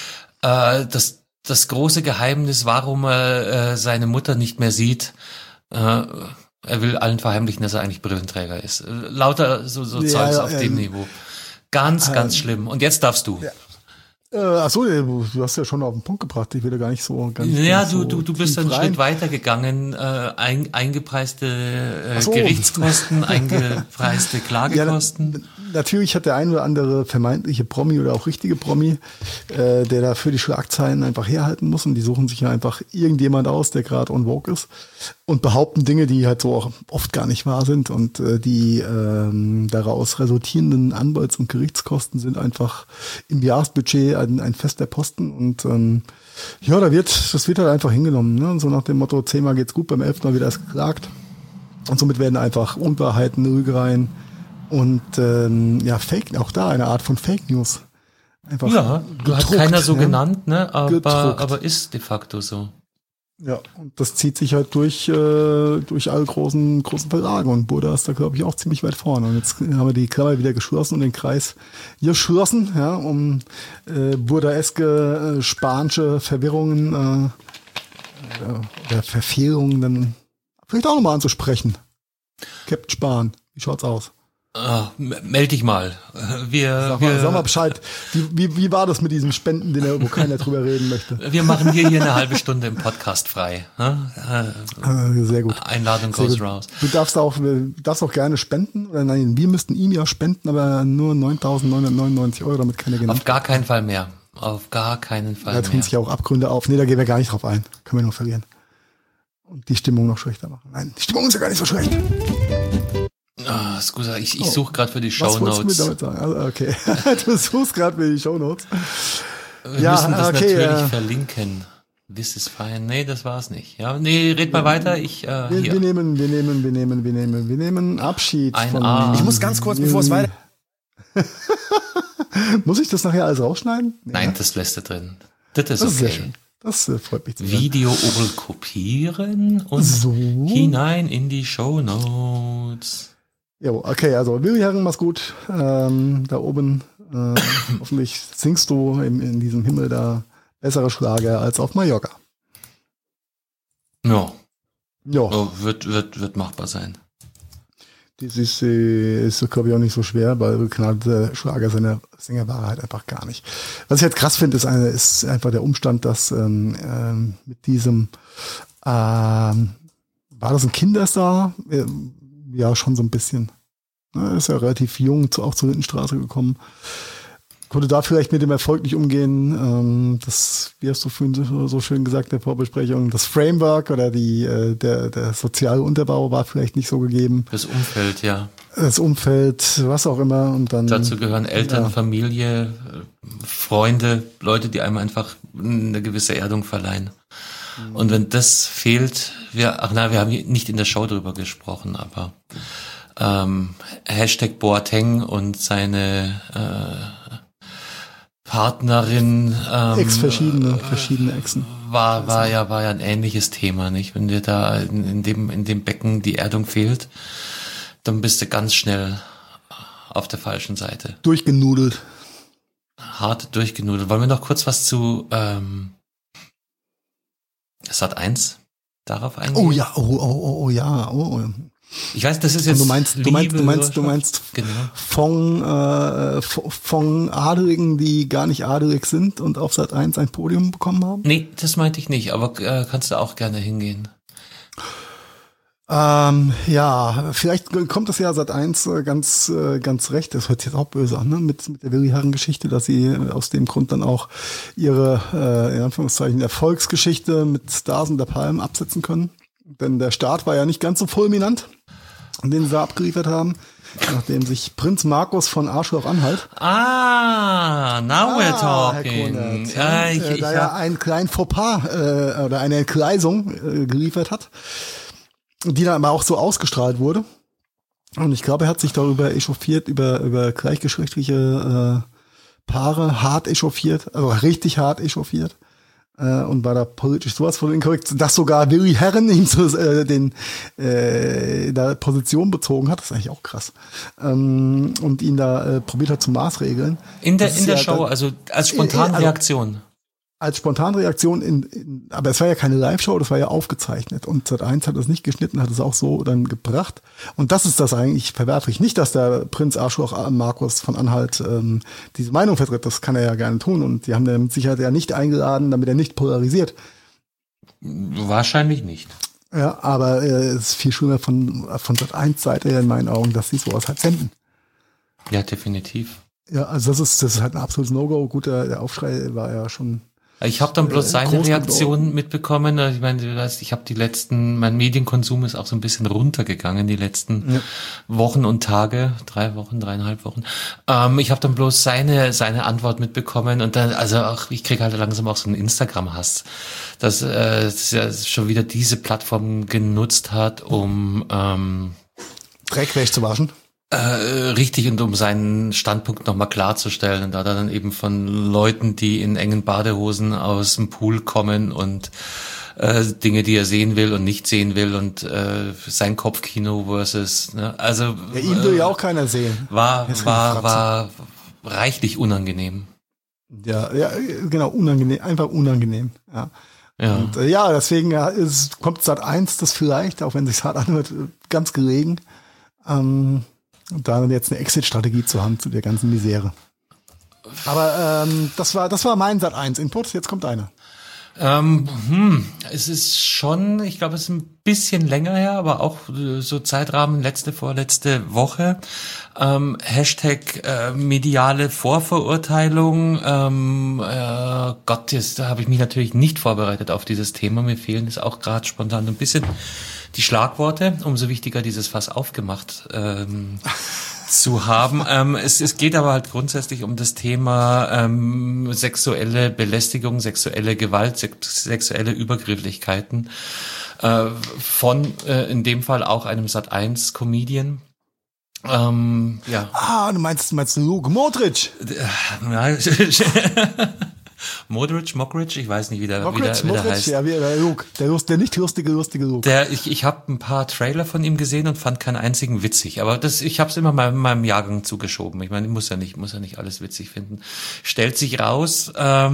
Das große Geheimnis, warum er seine Mutter nicht mehr sieht. Er will allen verheimlichen, dass er eigentlich Brillenträger ist. Lauter so Zeugs auf dem Niveau. Ganz schlimm. Und jetzt darfst du. Ja. Achso, du hast ja schon auf den Punkt gebracht. Ich will da gar nicht so ganz. Ja, du bist einen Schritt weiter gegangen. Eingepreiste Gerichtskosten, eingepreiste Klagekosten. Ja, natürlich hat der ein oder andere vermeintliche Promi oder auch richtige Promi, der da für die Schlagzeilen einfach herhalten muss. Und die suchen sich ja einfach irgendjemand aus, der gerade on vogue ist. Und behaupten Dinge, die halt so auch oft gar nicht wahr sind. Und die daraus resultierenden Anwalts- und Gerichtskosten sind einfach im Jahresbudget ein fester Posten. Und das wird halt einfach hingenommen. Ne? So nach dem Motto, 10-mal geht's gut, beim 11. Mal wird erst geklagt. Und somit werden einfach Unwahrheiten, Lügereien und Fake, auch da eine Art von Fake News. Einfach ja, hat keiner so genannt, ne? Aber ist de facto so. Ja, und das zieht sich halt durch alle großen Verlage, und Burda ist da, glaube ich, auch ziemlich weit vorne. Und jetzt haben wir die Klammer wieder geschlossen und den Kreis geschlossen, ja, um burdaeske spanische Verwirrungen oder Verfehlungen dann vielleicht auch nochmal anzusprechen. Captain Spahn, wie schaut's aus? Meld dich mal. Sag mal Bescheid. Wie war das mit diesem Spenden, wo keiner drüber reden möchte? Wir machen hier eine halbe Stunde im Podcast frei. Sehr gut. Einladung goes raus. Du darfst auch gerne spenden. Oder nein, wir müssten ihm ja spenden, aber nur 9.999 €, damit keiner genannt. Auf gar keinen Fall mehr. Auf gar keinen Fall mehr. Da tun sich ja auch Abgründe auf. Nee, da gehen wir gar nicht drauf ein. Können wir nur verlieren. Und die Stimmung noch schlechter machen. Nein, die Stimmung ist ja gar nicht so schlecht. Scusa, ich suche gerade für die Shownotes. Was wolltest du mir damit sagen? Also, okay, du suchst gerade für die Shownotes. Wir müssen das natürlich verlinken. This is fine. Nee, das war's nicht. Ja, nee, red mal weiter. Wir nehmen Abschied Ich muss ganz kurz, bevor es weiter... Muss ich das nachher alles rausschneiden? Nein, das lässt du drin. Das ist okay. Sehr schön. Das freut mich zu hören. Video kopieren und hinein in die Shownotes. Jo, okay, also Willi Herren, mach's gut. Da oben, hoffentlich singst du in diesem Himmel da bessere Schlager als auf Mallorca. Ja. Wird machbar sein. Das ist glaube ich, auch nicht so schwer, weil der Schlager seiner Sängerware halt einfach gar nicht. Was ich halt krass finde, ist einfach der Umstand, dass mit diesem war das ein Kinderstar? Ja, schon so ein bisschen. Er ist ja relativ jung auch zur Lindenstraße gekommen. Konnte da vielleicht mit dem Erfolg nicht umgehen. Das, wie hast du vorhin so schön gesagt in der Vorbesprechung, das Framework oder der soziale Unterbau war vielleicht nicht so gegeben. Das Umfeld, ja. Das Umfeld, was auch immer. Und dann, dazu gehören Eltern, Familie, Freunde, Leute, die einem einfach eine gewisse Erdung verleihen. Und wenn das fehlt, wir haben nicht in der Show drüber gesprochen, aber Hashtag Boateng und seine Partnerin verschiedene Exen. War ja ein ähnliches Thema, nicht? Wenn dir da in dem Becken die Erdung fehlt, dann bist du ganz schnell auf der falschen Seite. Durchgenudelt. Hart durchgenudelt. Wollen wir noch kurz was zu Sat.1 darauf eingehen? Oh ja, oh ja. Ich weiß, das ist jetzt. Du meinst von Adeligen, die gar nicht adelig sind und auf Sat.1 ein Podium bekommen haben? Nee, das meinte ich nicht, aber kannst du auch gerne hingehen. Ja, vielleicht kommt das ja Sat.1 ganz recht. Das hört sich jetzt auch böse an, ne? Mit der Willi Herren-Geschichte, dass sie aus dem Grund dann auch ihre, in Anführungszeichen, Erfolgsgeschichte mit Stars und der Palm absetzen können. Denn der Start war ja nicht ganz so fulminant, den sie abgeliefert haben, nachdem sich Prinz Markus von Arschloch auf Anhalt. Now we're talking. Herr Konrad, da ja einen kleinen Fauxpas oder eine Entgleisung geliefert hat. die dann aber auch so ausgestrahlt wurde. Und ich glaube, er hat sich darüber echauffiert, über gleichgeschlechtliche Paare hart echauffiert, also richtig hart echauffiert. Und war da politisch sowas von inkorrekt, dass sogar Willi Herren ihm da Position bezogen hat. Das ist eigentlich auch krass. Und ihn da probiert hat zu maßregeln. In der Show, also als Spontanreaktion. Als Spontanreaktion, aber es war ja keine Live-Show, das war ja aufgezeichnet. Und Sat.1 hat es nicht geschnitten, hat es auch so dann gebracht. Und das ist das eigentlich verwerflich. Nicht, dass der Prinz Arschloch Markus von Anhalt diese Meinung vertritt, das kann er ja gerne tun. Und die haben den mit Sicherheit ja nicht eingeladen, damit er nicht polarisiert. Wahrscheinlich nicht. Ja, aber es ist viel schlimmer von Sat.1 Seite in meinen Augen, dass sie sowas halt senden. Ja, definitiv. Ja, also das ist halt ein absolutes No-Go. Gut, der Aufschrei war ja schon. Ich habe dann bloß seine Reaktion mitbekommen. Ich meine, du weißt, ich habe mein Medienkonsum ist auch so ein bisschen runtergegangen die letzten Wochen und Tage, 3 Wochen, 3,5 Wochen. Ich habe dann bloß seine Antwort mitbekommen und dann, also auch, ich kriege halt langsam auch so einen Instagram-Hass, dass er schon wieder diese Plattform genutzt hat, um Dreck wegzuwaschen. Richtig, und um seinen Standpunkt nochmal klarzustellen, und da dann eben von Leuten, die in engen Badehosen aus dem Pool kommen und Dinge, die er sehen will und nicht sehen will, und sein Kopfkino versus, ne? Also ja, ihn will ja auch keiner sehen. War reichlich unangenehm. Ja, genau, unangenehm, einfach unangenehm. Ja. Ja. Und deswegen kommt Sat.1 das vielleicht, auch wenn es sich hart anhört, ganz gelegen. Und da jetzt eine Exit-Strategie zu haben zu der ganzen Misere. Aber das war mein Sat.1-Input, jetzt kommt einer. Es ist schon, ich glaube, es ist ein bisschen länger her, aber auch so Zeitrahmen, vorletzte Woche. Hashtag mediale Vorverurteilung. Gott, da habe ich mich natürlich nicht vorbereitet auf dieses Thema. Mir fehlen es auch gerade spontan ein bisschen die Schlagworte. Umso wichtiger, dieses Fass aufgemacht zu haben. Es geht aber halt grundsätzlich um das Thema sexuelle Belästigung, sexuelle Gewalt, sexuelle Übergrifflichkeiten von in dem Fall auch einem Sat.1-Comedian. Du meinst Luke Modric? Modric, ich weiß nicht, wie der heißt. Ja, der Luke, der nicht lustige Luke. Ich habe ein paar Trailer von ihm gesehen und fand keinen einzigen witzig, aber ich habe es immer meinem Jahrgang zugeschoben. Ich meine, ich muss ja nicht alles witzig finden. Stellt sich raus,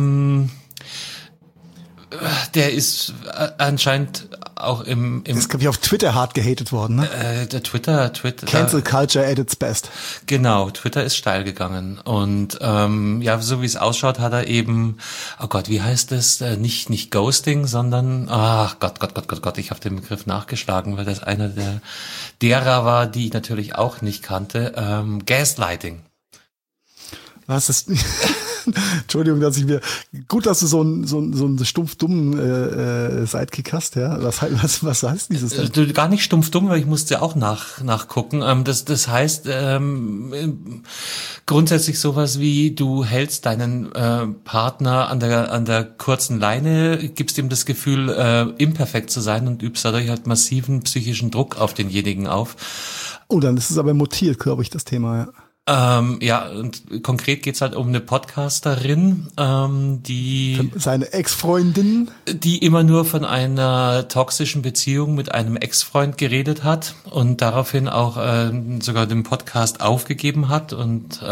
der ist anscheinend auch im ist, glaube ich, auf Twitter hart gehatet worden, ne? Der Twitter. Cancel Culture at its best. Genau, Twitter ist steil gegangen. Und so wie es ausschaut, hat er eben, oh Gott, wie heißt das? Nicht Ghosting, sondern, Gott, ich habe den Begriff nachgeschlagen, weil das einer derer war, die ich natürlich auch nicht kannte. Gaslighting. Was ist... Entschuldigung, gut, dass du so einen stumpf-dummen Sidekick hast, ja. Was heißt dieses denn? Gar nicht stumpf-dumm, weil ich musste auch nachgucken. Das heißt grundsätzlich sowas wie, du hältst deinen Partner an der kurzen Leine, gibst ihm das Gefühl, imperfekt zu sein und übst dadurch halt massiven psychischen Druck auf denjenigen auf. Oh, dann ist es aber mutiert, glaube ich, das Thema, ja. Und konkret geht's halt um eine Podcasterin, die seine Ex-Freundin, die immer nur von einer toxischen Beziehung mit einem Ex-Freund geredet hat und daraufhin auch sogar den Podcast aufgegeben hat und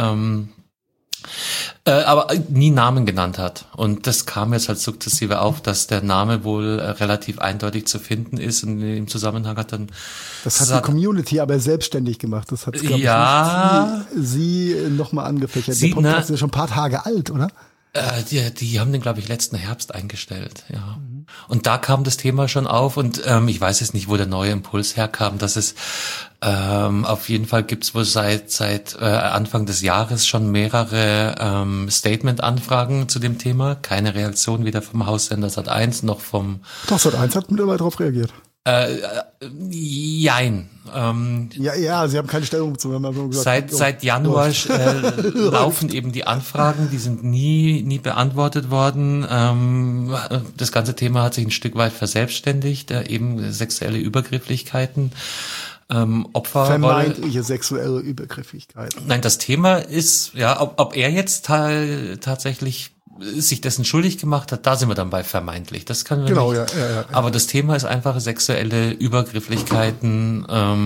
aber nie Namen genannt hat. Und das kam jetzt halt sukzessive auf, dass der Name wohl relativ eindeutig zu finden ist, und im Zusammenhang hat dann... Das hat die Community aber selbstständig gemacht. Das hat, glaube ich, sie nochmal angefächert. Der Podcast ist ja schon ein paar Tage alt, oder? Die haben den, glaube ich, letzten Herbst eingestellt, ja. Und da kam das Thema schon auf, und ich weiß jetzt nicht, wo der neue Impuls herkam, dass es auf jeden Fall gibt's wohl seit Anfang des Jahres schon mehrere Statement-Anfragen zu dem Thema. Keine Reaktion weder vom Haussender Sat.1 noch vom... Doch, Sat.1 hat mittlerweile darauf reagiert. Jein. Ja, Sie haben keine Stellung dazu. Wir haben so gesagt, Seit Januar laufen eben die Anfragen, die sind nie beantwortet worden. Das ganze Thema hat sich ein Stück weit verselbstständigt, eben sexuelle Übergrifflichkeiten. Opferrolle. Vermeintliche sexuelle Übergrifflichkeiten. Nein, das Thema ist, ja, ob er jetzt tatsächlich sich dessen schuldig gemacht hat, da sind wir dann bei vermeintlich. Das können wir nicht. Ja. Aber das Thema ist einfach sexuelle Übergrifflichkeiten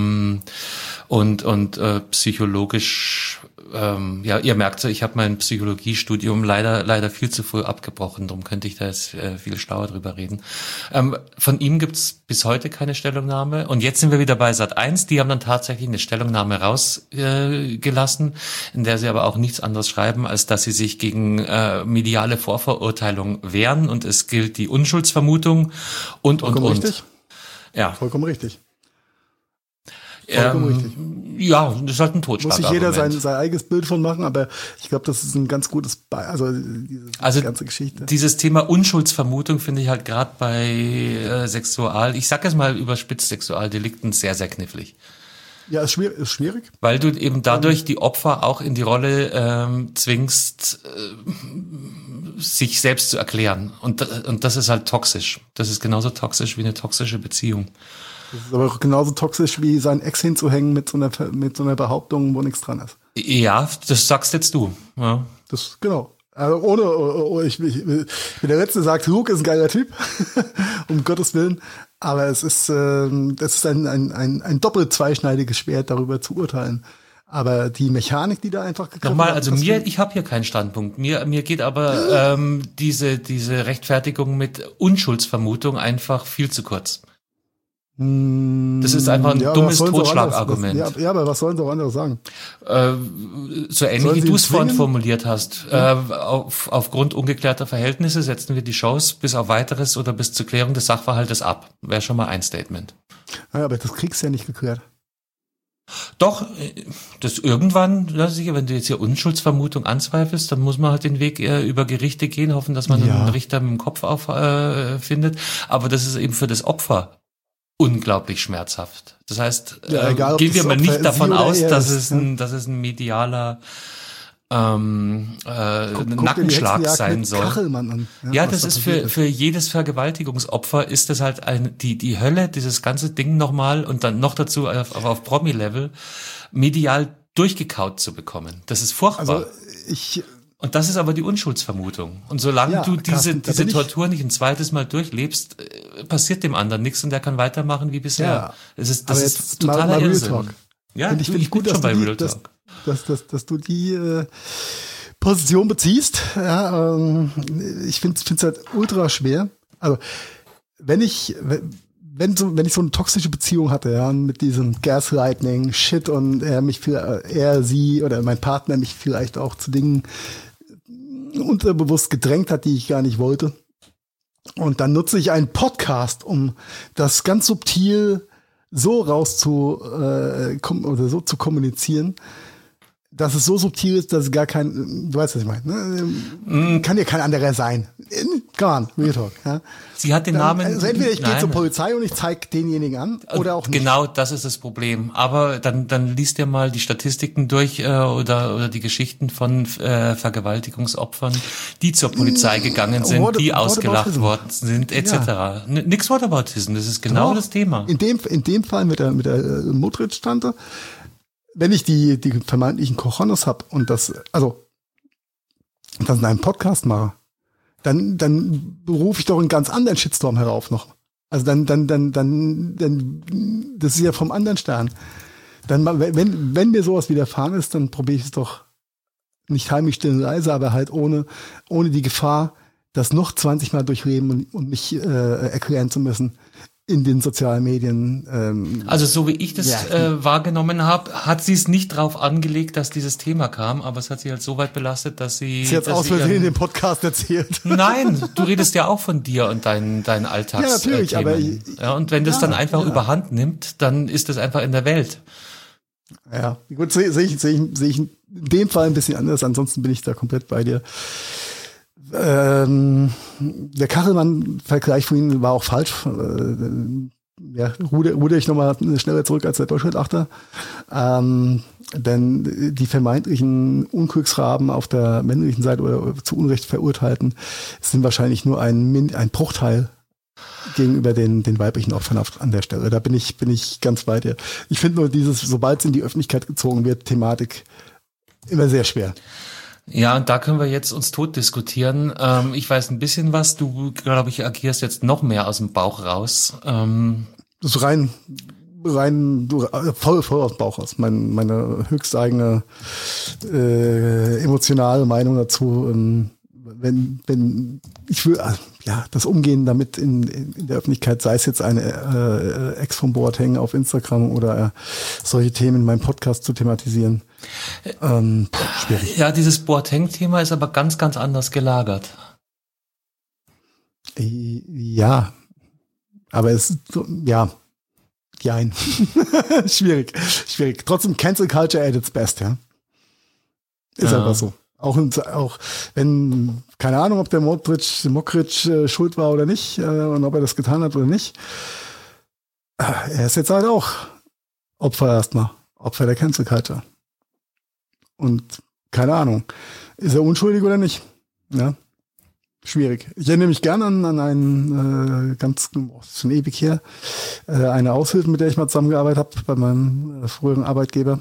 und psychologisch. Ja, ihr merkt so, ich habe mein Psychologiestudium leider viel zu früh abgebrochen. Darum könnte ich da jetzt viel schlauer drüber reden. Von ihm gibt's bis heute keine Stellungnahme. Und jetzt sind wir wieder bei Sat.1. Die haben dann tatsächlich eine Stellungnahme rausgelassen, in der sie aber auch nichts anderes schreiben, als dass sie sich gegen mediale Vorverurteilung wehren. Und es gilt die Unschuldsvermutung und. Richtig? Ja. Vollkommen richtig. Richtig. Ja, das ist halt ein Totschlag. Muss sich jeder sein eigenes Bild von machen, aber ich glaube, das ist ein ganz gutes diese ganze Geschichte. Dieses Thema Unschuldsvermutung finde ich halt gerade bei ich sag jetzt mal überspitzt Sexualdelikten sehr, sehr knifflig. Ja, ist schwierig. Weil du eben dadurch die Opfer auch in die Rolle zwingst, sich selbst zu erklären. Und das ist halt toxisch. Das ist genauso toxisch wie eine toxische Beziehung. Das ist aber auch genauso toxisch wie sein Ex hinzuhängen mit so einer Behauptung, wo nichts dran ist. Ja, das sagst jetzt du. Ja. Das, genau. Also ich bin der Letzte, der sagt, Luke ist ein geiler Typ, um Gottes Willen. Aber es ist ein doppelt zweischneidiges Schwert, darüber zu urteilen. Aber die Mechanik, die da einfach gegriffen Nochmal, also ich habe hier keinen Standpunkt. Mir geht aber diese Rechtfertigung mit Unschuldsvermutung einfach viel zu kurz. Das ist einfach ein dummes Totschlagargument. Ja, aber was sollen sie auch anderes sagen? So ähnlich wie du es vorhin formuliert hast. Aufgrund ungeklärter Verhältnisse setzen wir die Shows bis auf Weiteres oder bis zur Klärung des Sachverhaltes ab. Wäre schon mal ein Statement. Ja, aber das kriegst du ja nicht geklärt. Doch, das irgendwann, wenn du jetzt hier Unschuldsvermutung anzweifelst, dann muss man halt den Weg über Gerichte gehen, hoffen, dass man einen Richter mit dem Kopf findet. Aber das ist eben für das Opfer unglaublich schmerzhaft. Das heißt, egal, gehen wir mal nicht davon aus, dass es ein medialer Nackenschlag sein soll. An. Ja, das ist für jedes Vergewaltigungsopfer ist das halt die Hölle, dieses ganze Ding nochmal und dann noch dazu auf Promi-Level medial durchgekaut zu bekommen. Das ist furchtbar. Also und das ist aber die Unschuldsvermutung. Und solange du diese Tortur nicht ein zweites Mal durchlebst, passiert dem anderen nichts und der kann weitermachen wie bisher. Ja, das ist totaler Irrsinn. Ja, ich bin gut, schon bei Real Talk. Dass du die Position beziehst. Ja, ich finde es halt ultra schwer. Also wenn ich so eine toxische Beziehung hatte, ja, mit diesem Gaslighting, Shit und sie oder mein Partner mich vielleicht auch zu Dingen unterbewusst gedrängt hat, die ich gar nicht wollte. Und dann nutze ich einen Podcast, um das ganz subtil so oder so zu kommunizieren, dass es so subtil ist, dass es gar kein, du weißt, was ich meine, ne? Kann ja kein anderer sein. Come on, Real Talk. Ja? Sie hat den Namen. Also entweder ich gehe zur Polizei und ich zeige denjenigen an oder auch nicht. Genau, das ist das Problem. Aber dann liest ihr mal die Statistiken durch oder die Geschichten von Vergewaltigungsopfern, die zur Polizei gegangen sind, die ausgelacht worden sind, etc. Ja. Nix Whataboutism, das ist genau das Thema. In dem Fall mit der Mutteritz-Tante, wenn ich die vermeintlichen Cojones habe und das in einem Podcast mache, dann berufe ich doch einen ganz anderen Shitstorm herauf noch. Also dann, das ist ja vom anderen Stern. Dann, wenn mir sowas widerfahren ist, dann probiere ich es doch nicht heimlich still und leise, aber halt ohne die Gefahr, das noch 20 Mal durchleben und mich erklären zu müssen in den sozialen Medien. Also so wie ich das wahrgenommen habe, hat sie es nicht drauf angelegt, dass dieses Thema kam, aber es hat sie halt so weit belastet, dass sie... Sie hat es aus Versehen in dem Podcast erzählt. Nein, du redest ja auch von dir und deinen Alltags. Ja, natürlich, aber... Ja, und wenn das dann einfach überhand nimmt, dann ist das einfach in der Welt. Ja, gut, sehe ich in dem Fall ein bisschen anders, ansonsten bin ich da komplett bei dir. Der Kachelmann-Vergleich von Ihnen war auch falsch. ruder ich nochmal schneller zurück als der Durchschnittsachter. Denn die vermeintlichen Unglücksraben auf der männlichen Seite oder zu Unrecht Verurteilten sind wahrscheinlich nur ein Bruchteil gegenüber den weiblichen Opfern an der Stelle. Da bin ich ganz bei dir. Ich finde nur sobald es in die Öffentlichkeit gezogen wird, Thematik immer sehr schwer. Ja, und da können wir jetzt uns tot diskutieren. Ich weiß ein bisschen was. Du, glaube ich, agierst jetzt noch mehr aus dem Bauch raus. Das ist rein voll aus dem Bauch raus. Meine höchsteigene emotionale Meinung dazu. Wenn ich will, das Umgehen damit in der Öffentlichkeit, sei es jetzt eine Ex vom Boateng auf Instagram oder solche Themen in meinem Podcast zu thematisieren, schwierig. Ja, dieses Boateng-Thema ist aber ganz, ganz anders gelagert. Ja, aber es ist so, jein. Schwierig. Trotzdem Cancel Culture at its best, ja. Ist einfach so. Auch wenn, keine Ahnung, ob der Modric schuld war oder nicht, und ob er das getan hat oder nicht. Er ist jetzt halt auch Opfer der Cancel Culture. Und keine Ahnung, ist er unschuldig oder nicht? Ja, schwierig. Ich erinnere mich gerne an einen schon ewig her, eine Aushilfe, mit der ich mal zusammengearbeitet habe bei meinem früheren Arbeitgeber,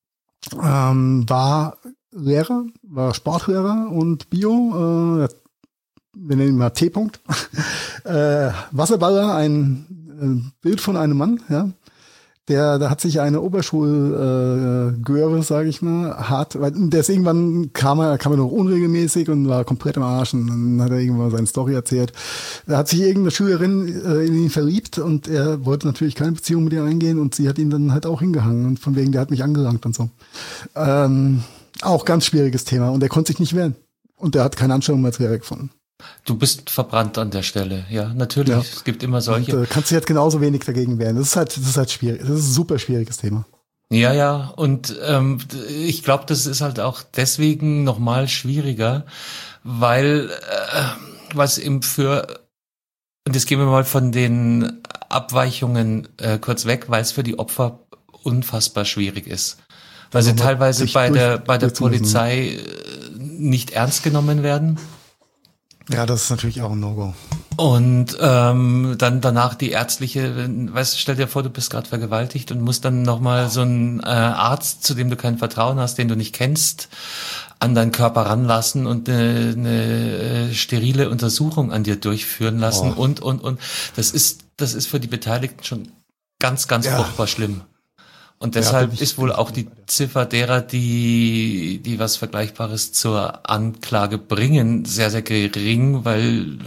war Lehrer, war Sportlehrer und Bio, wir nennen ihn mal T-Punkt, Wasserballer, ein Bild von einem Mann, ja, der hat sich eine Oberschulgöre, sage ich mal, hart, weil irgendwann kam er noch unregelmäßig und war komplett am Arsch und dann hat er irgendwann seine Story erzählt. Da hat sich irgendeine Schülerin in ihn verliebt und er wollte natürlich keine Beziehung mit ihr eingehen und sie hat ihn dann halt auch hingehangen und von wegen, der hat mich angelangt und so. Auch ganz schwieriges Thema und er konnte sich nicht wehren und der hat keine Anstellungsmaterial gefunden. Du bist verbrannt an der Stelle, ja, natürlich. Ja. Es gibt immer solche. Und kannst dich jetzt genauso wenig dagegen wehren. Das ist halt schwierig. Das ist ein super schwieriges Thema. Ja, und ich glaube, das ist halt auch deswegen nochmal schwieriger, weil was eben und jetzt gehen wir mal von den Abweichungen kurz weg, weil es für die Opfer unfassbar schwierig ist. Weil sie teilweise bei der Polizei nicht ernst genommen werden. Ja, das ist natürlich auch ein No-Go. Und dann danach die ärztliche, stell dir vor, du bist gerade vergewaltigt und musst dann nochmal so einen Arzt, zu dem du kein Vertrauen hast, den du nicht kennst, an deinen Körper ranlassen und eine sterile Untersuchung an dir durchführen lassen und. Das ist für die Beteiligten schon ganz, ganz furchtbar schlimm. Und deshalb ist wohl auch die Ziffer derer, die was Vergleichbares zur Anklage bringen, sehr, sehr gering, weil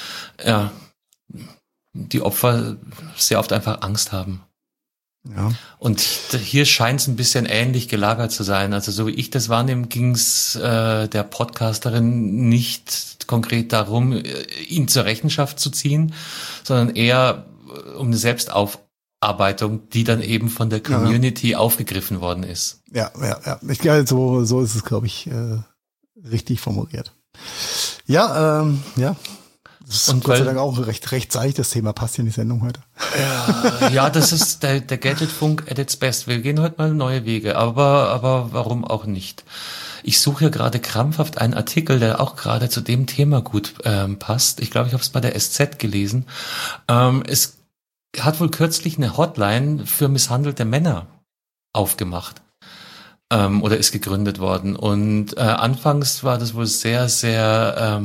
die Opfer sehr oft einfach Angst haben. Ja. Und hier scheint es ein bisschen ähnlich gelagert zu sein. Also so wie ich das wahrnehme, ging es der Podcasterin nicht konkret darum, ihn zur Rechenschaft zu ziehen, sondern eher um eine Selbstarbeitung, die dann eben von der Community aufgegriffen worden ist. Ja. Ich glaube, so ist es, glaube ich, richtig formuliert. Ja. Das ist Gott sei Dank auch ein recht seichtes Thema, passt hier in die Sendung heute. Ja, das ist der Gadgetfunk at its best. Wir gehen heute mal neue Wege, aber warum auch nicht? Ich suche hier gerade krampfhaft einen Artikel, der auch gerade zu dem Thema gut passt. Ich glaube, ich habe es bei der SZ gelesen. Es hat wohl kürzlich eine Hotline für misshandelte Männer aufgemacht oder ist gegründet worden. Und anfangs war das wohl sehr, sehr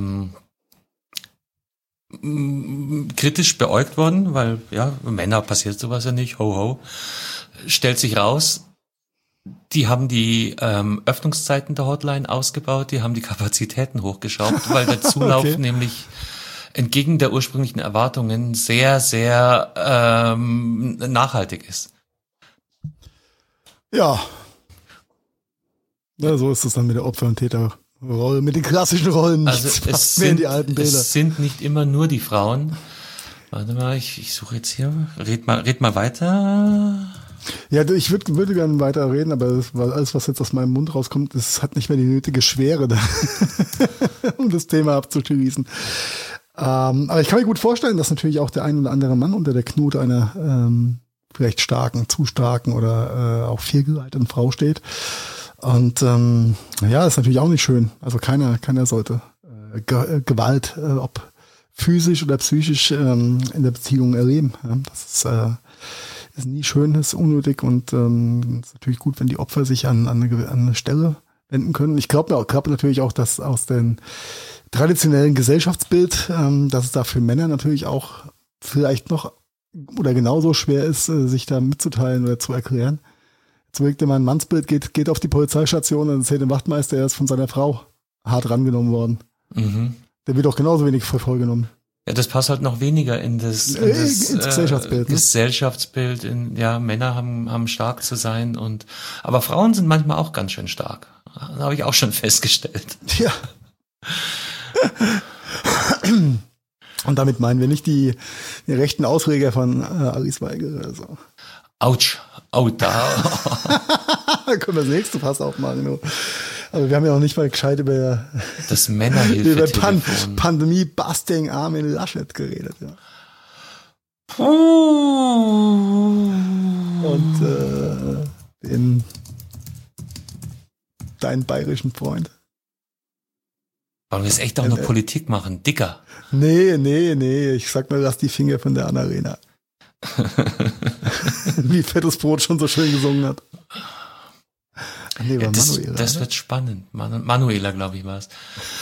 kritisch beäugt worden, weil Männer passiert sowas ja nicht, ho ho. Stellt sich raus, die haben die Öffnungszeiten der Hotline ausgebaut, die haben die Kapazitäten hochgeschraubt, weil der Zulauf nämlich entgegen der ursprünglichen Erwartungen sehr, sehr nachhaltig ist. Ja, so ist es dann mit der Opfer- und Täterrolle, mit den klassischen Rollen. Also es sind nicht immer nur die Frauen. Warte mal, ich suche jetzt hier. Red mal weiter. Ja, ich würde gerne weiter reden, aber alles, was jetzt aus meinem Mund rauskommt, das hat nicht mehr die nötige Schwere, um das Thema abzuschließen. Aber ich kann mir gut vorstellen, dass natürlich auch der ein oder andere Mann unter der Knute einer vielleicht starken, zu starken oder auch fehlgeleiteten Frau steht. Und ja, ist natürlich auch nicht schön. Also keiner sollte Gewalt, ob physisch oder psychisch in der Beziehung erleben. Ja, das ist nie schön, ist unnötig und ist natürlich gut, wenn die Opfer sich an eine Stelle wenden können. Ich glaube natürlich auch, dass aus dem traditionellen Gesellschaftsbild, dass es da für Männer natürlich auch vielleicht noch oder genauso schwer ist, sich da mitzuteilen oder zu erklären. Jetzt wirkt immer ein Mannsbild, geht auf die Polizeistation und erzählt dem Wachtmeister, er ist von seiner Frau hart rangenommen worden. Mhm. Der wird auch genauso wenig für voll genommen. Ja, das passt halt noch weniger ins Gesellschaftsbild. Gesellschaftsbild. Ja, Männer haben stark zu sein aber Frauen sind manchmal auch ganz schön stark. Das habe ich auch schon festgestellt. Ja. Und damit meinen wir nicht die rechten Ausleger von Alice Weigel oder so. Autsch. Oh, da. Können wir das nächste Fass aufmachen. Aber wir haben ja noch nicht mal gescheit über das Männerhilfe-Telefon. Über Pandemie-Busting Armin Laschet geredet. Ja. Und deinen bayerischen Freund. Wollen wir jetzt echt auch noch Politik machen? Dicker. Nee. Ich sag nur, lass die Finger von der Annarena. Wie Fettes Brot schon so schön gesungen hat. Nee, war Manuela, das wird spannend. Manuela, glaube ich, war es.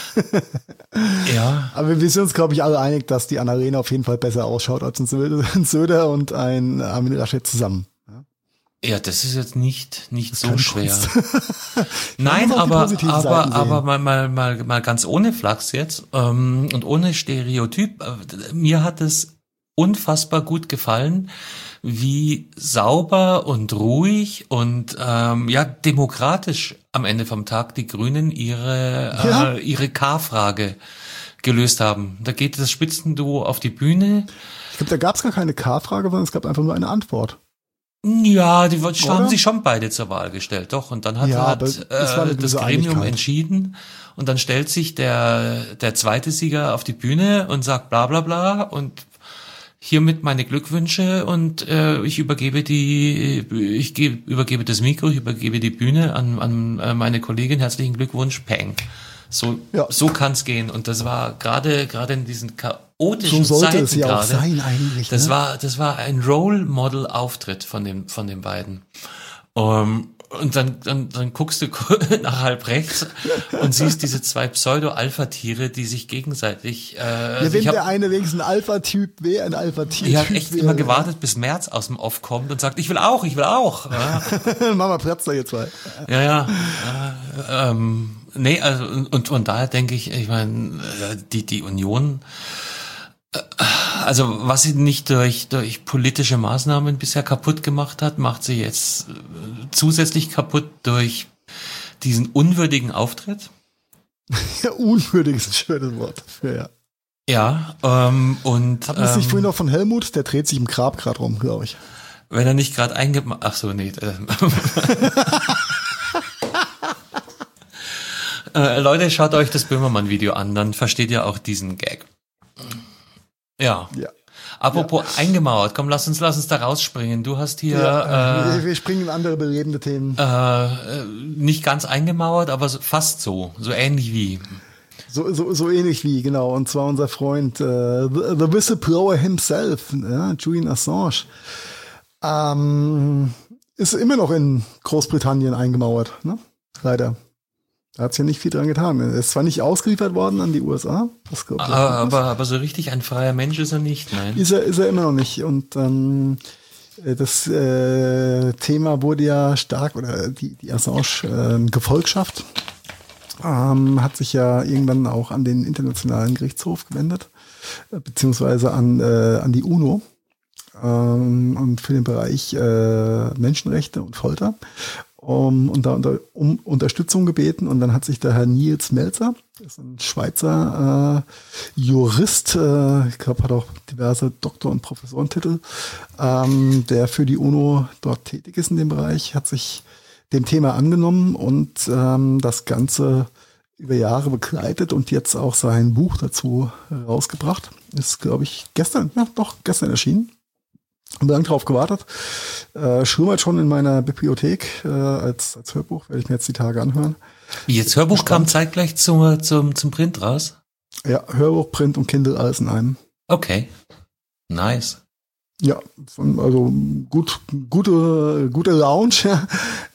Ja. Aber wir sind uns, glaube ich, alle einig, dass die Annarena auf jeden Fall besser ausschaut als ein Söder und ein Armin Laschet zusammen. Ja, das ist jetzt nicht so schwer. Nein, aber mal ganz ohne Flachs jetzt und ohne Stereotyp. Mir hat es unfassbar gut gefallen, wie sauber und ruhig und demokratisch am Ende vom Tag die Grünen ihre K-Frage gelöst haben. Da geht das Spitzenduo auf die Bühne. Ich glaube, da gab es gar keine K-Frage, sondern es gab einfach nur eine Antwort. Ja, die haben sich schon beide zur Wahl gestellt, doch. Und dann hat das Gremium entschieden und dann stellt sich der zweite Sieger auf die Bühne und sagt bla bla bla und hiermit meine Glückwünsche und ich übergebe das Mikro, ich übergebe die Bühne an meine Kollegin. Herzlichen Glückwunsch, Peng. So kann's gehen. Und das war gerade in diesen chaotischen so sollte Zeiten es ja auch sein eigentlich. Das war ein Role-Model-Auftritt von den beiden. Und dann guckst du nach halb rechts und siehst diese zwei Pseudo-Alpha-Tiere, die sich gegenseitig wenn der eine wenigstens ein Alpha-Typ wäre, ein Alpha-Typ. Ich habe echt immer gewartet, bis Merz aus dem Off kommt und sagt, ich will auch. Ja. Mama platzt da jetzt zwei. Ja. Nee, also und daher denke ich meine, die Union, also was sie nicht durch politische Maßnahmen bisher kaputt gemacht hat, macht sie jetzt zusätzlich kaputt durch diesen unwürdigen Auftritt. Ja, unwürdig ist ein schönes Wort dafür, ja. Ja, und hat man sich vorhin noch von Helmut, der dreht sich im Grab gerade rum, glaube ich. Wenn er nicht gerade ach so, nee. Leute, schaut euch das Böhmermann-Video an, dann versteht ihr auch diesen Gag. Ja. Apropos eingemauert, komm, lass uns da rausspringen. Du hast hier wir springen in andere belebende Themen. Nicht ganz eingemauert, aber fast so ähnlich wie. So ähnlich wie, genau. Und zwar unser Freund the Whistleblower himself, Julian Assange, ist immer noch in Großbritannien eingemauert, ne? Leider. Da hat sich ja nicht viel dran getan. Er ist zwar nicht ausgeliefert worden an die USA. Aber so richtig ein freier Mensch ist er nicht, nein. Ist er immer noch nicht. Und das Thema wurde ja stark, oder die Assange-Gefolgschaft hat sich ja irgendwann auch an den Internationalen Gerichtshof gewendet, beziehungsweise an die UNO und für den Bereich Menschenrechte und Folter. Um Unterstützung gebeten, und dann hat sich der Herr Nils Melzer, das ist ein Schweizer Jurist, ich glaube, hat auch diverse Doktor- und Professorentitel, der für die UNO dort tätig ist in dem Bereich, hat sich dem Thema angenommen und das Ganze über Jahre begleitet und jetzt auch sein Buch dazu rausgebracht. Ist, glaube ich, gestern erschienen. Habe lange drauf gewartet. Schlummert schon in meiner Bibliothek als Hörbuch, werde ich mir jetzt die Tage anhören. Wie jetzt Hörbuch kam zeitgleich zum Print raus? Ja, Hörbuch, Print und Kindle alles in einem. Okay, nice. Ja, also gute Lounge.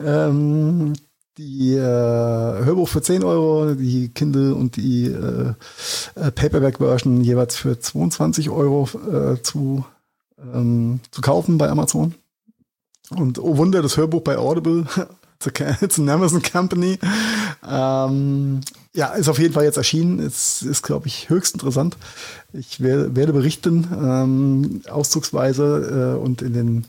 Die Hörbuch für 10 Euro, die Kindle und die Paperback-Version jeweils für 22 Euro zu kaufen bei Amazon. Und oh Wunder, das Hörbuch bei Audible. It's an Amazon Company. Ja, ist auf jeden Fall jetzt erschienen. Ist glaube ich, höchst interessant. Ich werde berichten, auszugsweise und in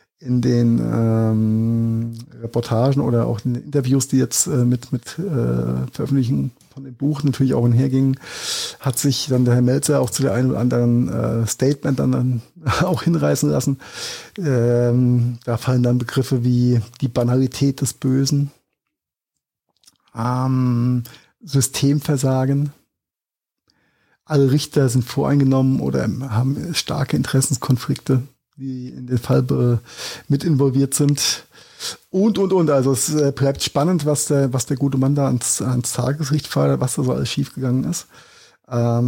den Reportagen oder auch in den Interviews, die jetzt mit Veröffentlichen von dem Buch natürlich auch einhergingen, hat sich dann der Herr Meltzer auch zu der einen oder anderen Statement dann auch hinreißen lassen. Da fallen dann Begriffe wie die Banalität des Bösen, Systemversagen, alle Richter sind voreingenommen oder haben starke Interessenskonflikte, die in den Fall mit involviert sind. Und. Also es bleibt spannend, was der gute Mann da ans Tageslicht fordert, was da so alles schiefgegangen ist. Ja,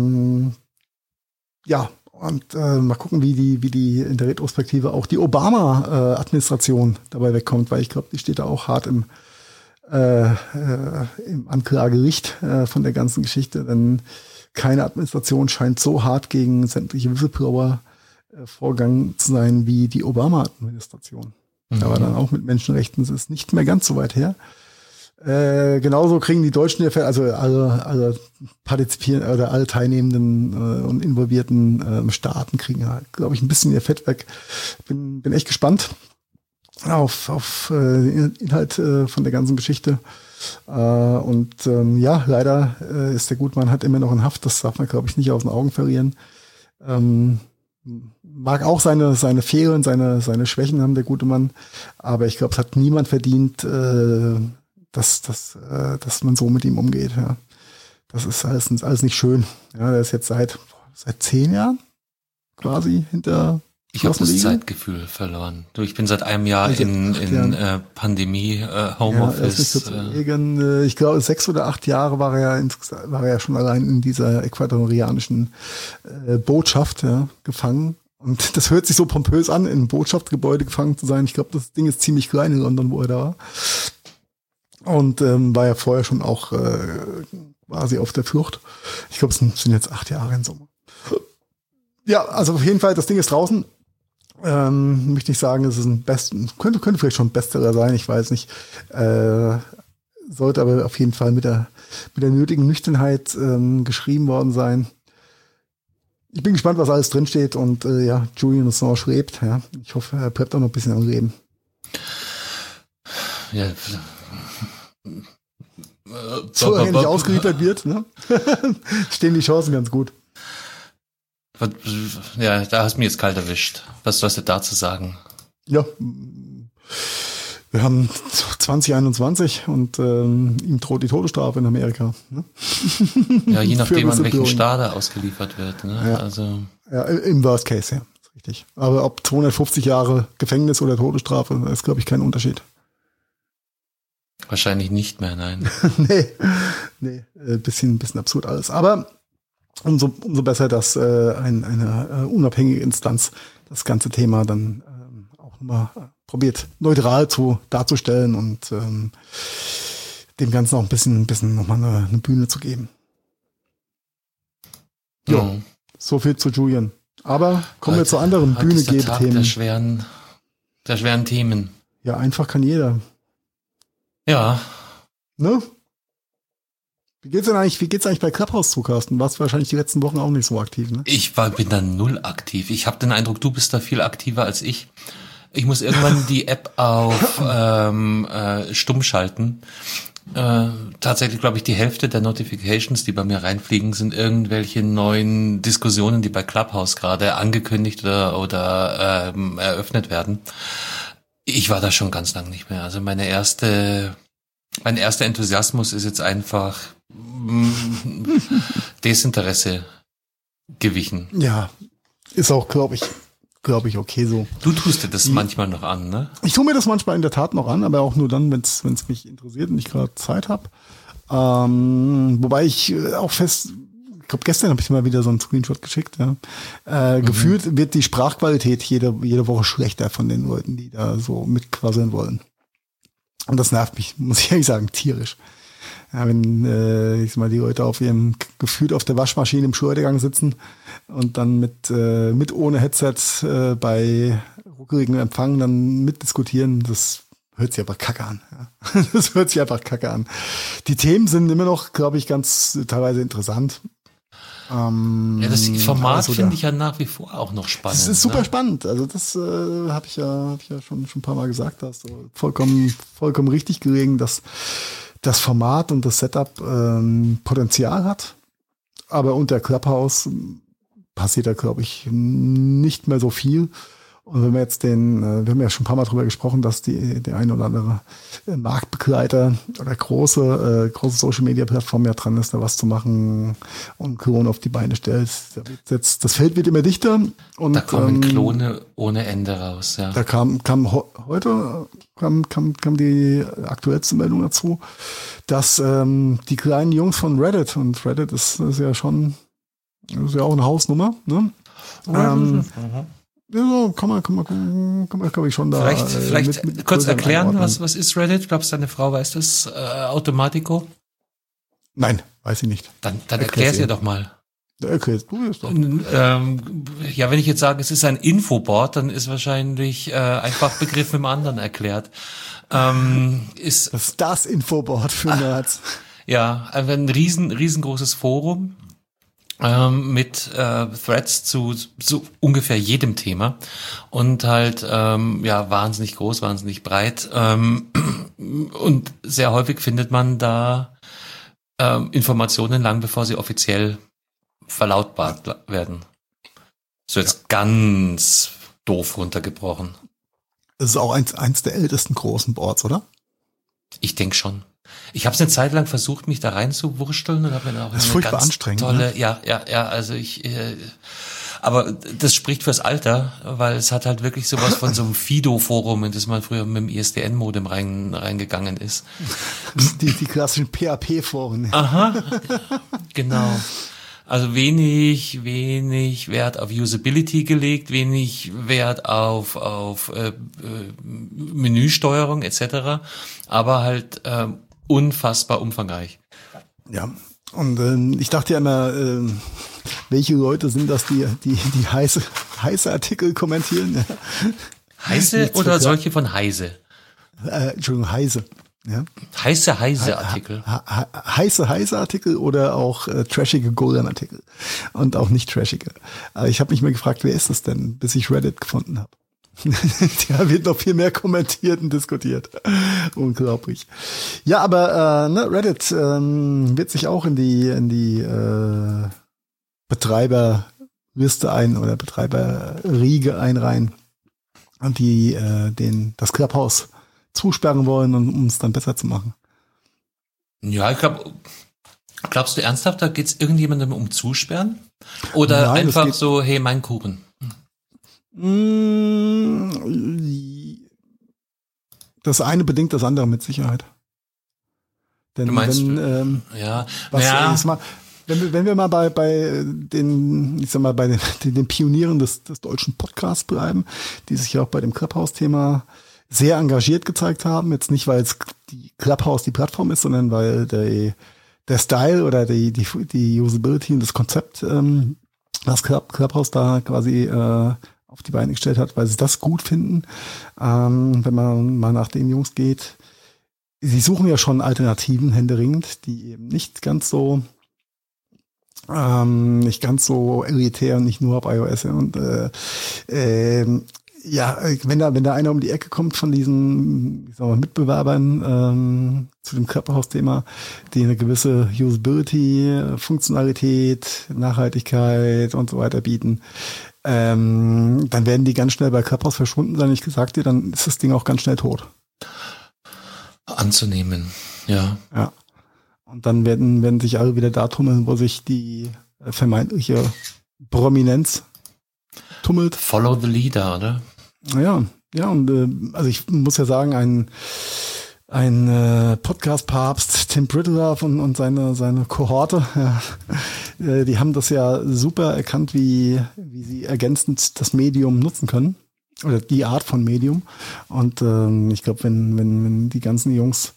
und mal gucken, wie die in der Retrospektive auch die Obama-Administration dabei wegkommt, weil ich glaube, die steht da auch hart im Anklagericht von der ganzen Geschichte, denn keine Administration scheint so hart gegen sämtliche Whistleblower vorgegangen zu sein wie die Obama-Administration. Aber dann auch mit Menschenrechten ist es nicht mehr ganz so weit her. Genauso kriegen die Deutschen, also alle partizipieren oder alle teilnehmenden und involvierten Staaten kriegen halt, glaube ich, ein bisschen ihr Fett weg. Bin echt gespannt auf den Inhalt von der ganzen Geschichte. Ja, leider ist der Gutmann halt immer noch in Haft. Das darf man, glaube ich, nicht aus den Augen verlieren. Mag auch seine Fehlen, seine Schwächen haben, der gute Mann. Aber ich glaube, es hat niemand verdient, dass man so mit ihm umgeht. Ja. Das ist alles nicht schön. Ja, der ist jetzt seit 10 Jahren quasi hinter. Ich habe das Zeitgefühl verloren. Ich bin seit einem Jahr in Pandemie, Homeoffice. Ja, ich glaube, 6 oder 8 Jahre war er ja schon allein in dieser ecuadorianischen Botschaft gefangen. Und das hört sich so pompös an, in einem Botschaftsgebäude gefangen zu sein. Ich glaube, das Ding ist ziemlich klein in London, wo er da war. Und war ja vorher schon auch quasi auf der Flucht. Ich glaube, es sind jetzt 8 Jahre in Summe. Ja, also auf jeden Fall, das Ding ist draußen. Möchte ich sagen, es ist könnte vielleicht schon ein Bestseller sein, ich weiß nicht. Sollte aber auf jeden Fall mit der nötigen Nüchternheit geschrieben worden sein. Ich bin gespannt, was alles drinsteht und Julian Assange lebt. Ja. Ich hoffe, er bleibt auch noch ein bisschen am Leben. Ja. So er nicht ausgeliefert wird, ne? Stehen die Chancen ganz gut. Ja, da hast du mir jetzt kalt erwischt. Was hast du dazu sagen? Ja, wir haben 2021 und ihm droht die Todesstrafe in Amerika. Ne? Ja, je nachdem, an welchen Staat er ausgeliefert wird. Ne? Ja. Also ja, im Worst Case, ja, ist richtig. Aber ob 250 Jahre Gefängnis oder Todesstrafe, ist, glaube ich, kein Unterschied. Wahrscheinlich nicht mehr, nein. nee, bisschen absurd alles. Aber umso besser, dass eine unabhängige Instanz das ganze Thema dann auch nochmal probiert, neutral darzustellen und dem Ganzen auch ein bisschen nochmal eine Bühne zu geben. Ja, so viel zu Julian. Aber kommen wir zu anderen Bühne-Gebe-Themen. Der schweren Themen. Ja, einfach kann jeder. Ja. Ne? Wie geht's eigentlich bei Clubhouse zu, Carsten? Warst wahrscheinlich die letzten Wochen auch nicht so aktiv, ne? Bin da null aktiv. Ich habe den Eindruck, du bist da viel aktiver als ich. Ich muss irgendwann die App auf stumm schalten. Tatsächlich glaube ich, die Hälfte der Notifications, die bei mir reinfliegen, sind irgendwelche neuen Diskussionen, die bei Clubhouse gerade angekündigt oder eröffnet werden. Ich war da schon ganz lang nicht mehr. Also meine erste Mein erster Enthusiasmus ist jetzt einfach Desinteresse gewichen. Ja, ist auch, glaube ich, okay so. Du tust dir das manchmal noch an, ne? Ich tue mir das manchmal in der Tat noch an, aber auch nur dann, wenn es mich interessiert und ich gerade Zeit habe. Wobei ich auch ich glaube, gestern habe ich mal wieder so einen Screenshot geschickt. Ja. Gefühlt wird die Sprachqualität jede Woche schlechter von den Leuten, die da so mitquasseln wollen. Und das nervt mich, muss ich ehrlich sagen, tierisch. Ja, wenn ich sag mal, die Leute gefühlt auf der Waschmaschine im Schleudergang sitzen und dann mit ohne Headset bei ruckeligem Empfang dann mitdiskutieren, das hört sich aber kacke an. Ja. Das hört sich einfach kacke an. Die Themen sind immer noch, glaube ich, ganz teilweise interessant. Das Format finde ich ja nach wie vor auch noch spannend. Das ist super spannend. Also das habe ich ja schon ein paar Mal gesagt. Da hast du vollkommen richtig gelegen, dass das Format und das Setup Potenzial hat. Aber unter Clubhouse passiert da, glaube ich, nicht mehr so viel. Und wenn wir jetzt wir haben ja schon ein paar Mal drüber gesprochen, dass der eine oder andere Marktbegleiter oder große Social-Media-Plattform ja dran ist, da was zu machen und Klone auf die Beine stellt. Das Feld wird immer dichter. Und, da kommen Klone ohne Ende raus, ja. Da kam heute die aktuellste Meldung dazu, dass die kleinen Jungs von Reddit, und Reddit ist ja schon, ist ja auch eine Hausnummer, ne? Ja, kann man, glaube ich, schon da. Vielleicht mit kurz erklären, was ist Reddit? Glaubst du, deine Frau weiß das automatico? Nein, weiß ich nicht. Dann erklär es ihr doch mal. Erklärst du es doch. Ja, wenn ich jetzt sage, es ist ein Infoboard, dann ist wahrscheinlich ein Fachbegriff mit dem anderen erklärt. Das ist das Infoboard für Nerds. Ja, ein riesengroßes Forum. Mit Threads zu so ungefähr jedem Thema und halt wahnsinnig groß, wahnsinnig breit und sehr häufig findet man da Informationen lang bevor sie offiziell verlautbart werden. So jetzt ganz doof runtergebrochen. Das ist auch eins der ältesten großen Boards, oder? Ich denke schon. Ich habe es eine Zeit lang versucht, mich da reinzuwursteln und habe mir auch das ist furchtbar anstrengend, tolle, ne? Ja, also aber das spricht fürs Alter, weil es hat halt wirklich sowas von so einem Fido-Forum, in das man früher mit dem ISDN-Modem reingegangen ist. Die klassischen PHP-Foren. Aha, genau. Also wenig Wert auf Usability gelegt, wenig Wert auf Menüsteuerung etc., aber halt unfassbar umfangreich. Ja, und ich dachte ja immer, welche Leute sind das, die heiße Artikel kommentieren? Heiße oder solche von Heise? Entschuldigung, Heise. Ja. Heiße Artikel. Heiße Artikel oder auch trashige Golem-Artikel. Und auch nicht trashige. Aber ich habe mich mal gefragt, wer ist das denn, bis ich Reddit gefunden habe. Da wird noch viel mehr kommentiert und diskutiert. Unglaublich. Ja, aber Reddit wird sich auch in die Betreiberliste oder Betreiberriege einreihen und die das Clubhouse zusperren wollen, um es dann besser zu machen. Ja, glaubst du ernsthaft, da geht's irgendjemandem um Zusperren? Oder nein, einfach so, hey, mein Kuchen? Das eine bedingt das andere mit Sicherheit. Denn du meinst, wenn wir mal bei den Pionieren des deutschen Podcasts bleiben, die sich ja auch bei dem Clubhouse-Thema sehr engagiert gezeigt haben, jetzt nicht, weil es die Clubhouse die Plattform ist, sondern weil der Style oder die Usability und das Konzept, das Clubhouse da quasi auf die Beine gestellt hat, weil sie das gut finden. Wenn man mal nach den Jungs geht, sie suchen ja schon Alternativen händeringend, die eben nicht ganz so elitär und nicht nur auf iOS sind. Und wenn da einer um die Ecke kommt von diesen Mitbewerbern zu dem Clubhouse-Thema, die eine gewisse Usability, Funktionalität, Nachhaltigkeit und so weiter bieten, dann werden die ganz schnell bei Clubhouse verschwunden sein. Ich gesagt dir, dann ist das Ding auch ganz schnell tot. Anzunehmen. Ja. Ja. Und dann werden sich alle wieder da tummeln, wo sich die vermeintliche Prominenz tummelt. Follow the leader, oder? Ja, und also ich muss ja sagen, ein Podcast-Papst, Tim Pritlove und seine Kohorte, ja, die haben das ja super erkannt, wie sie ergänzend das Medium nutzen können. Oder die Art von Medium. Und ich glaube, wenn die ganzen Jungs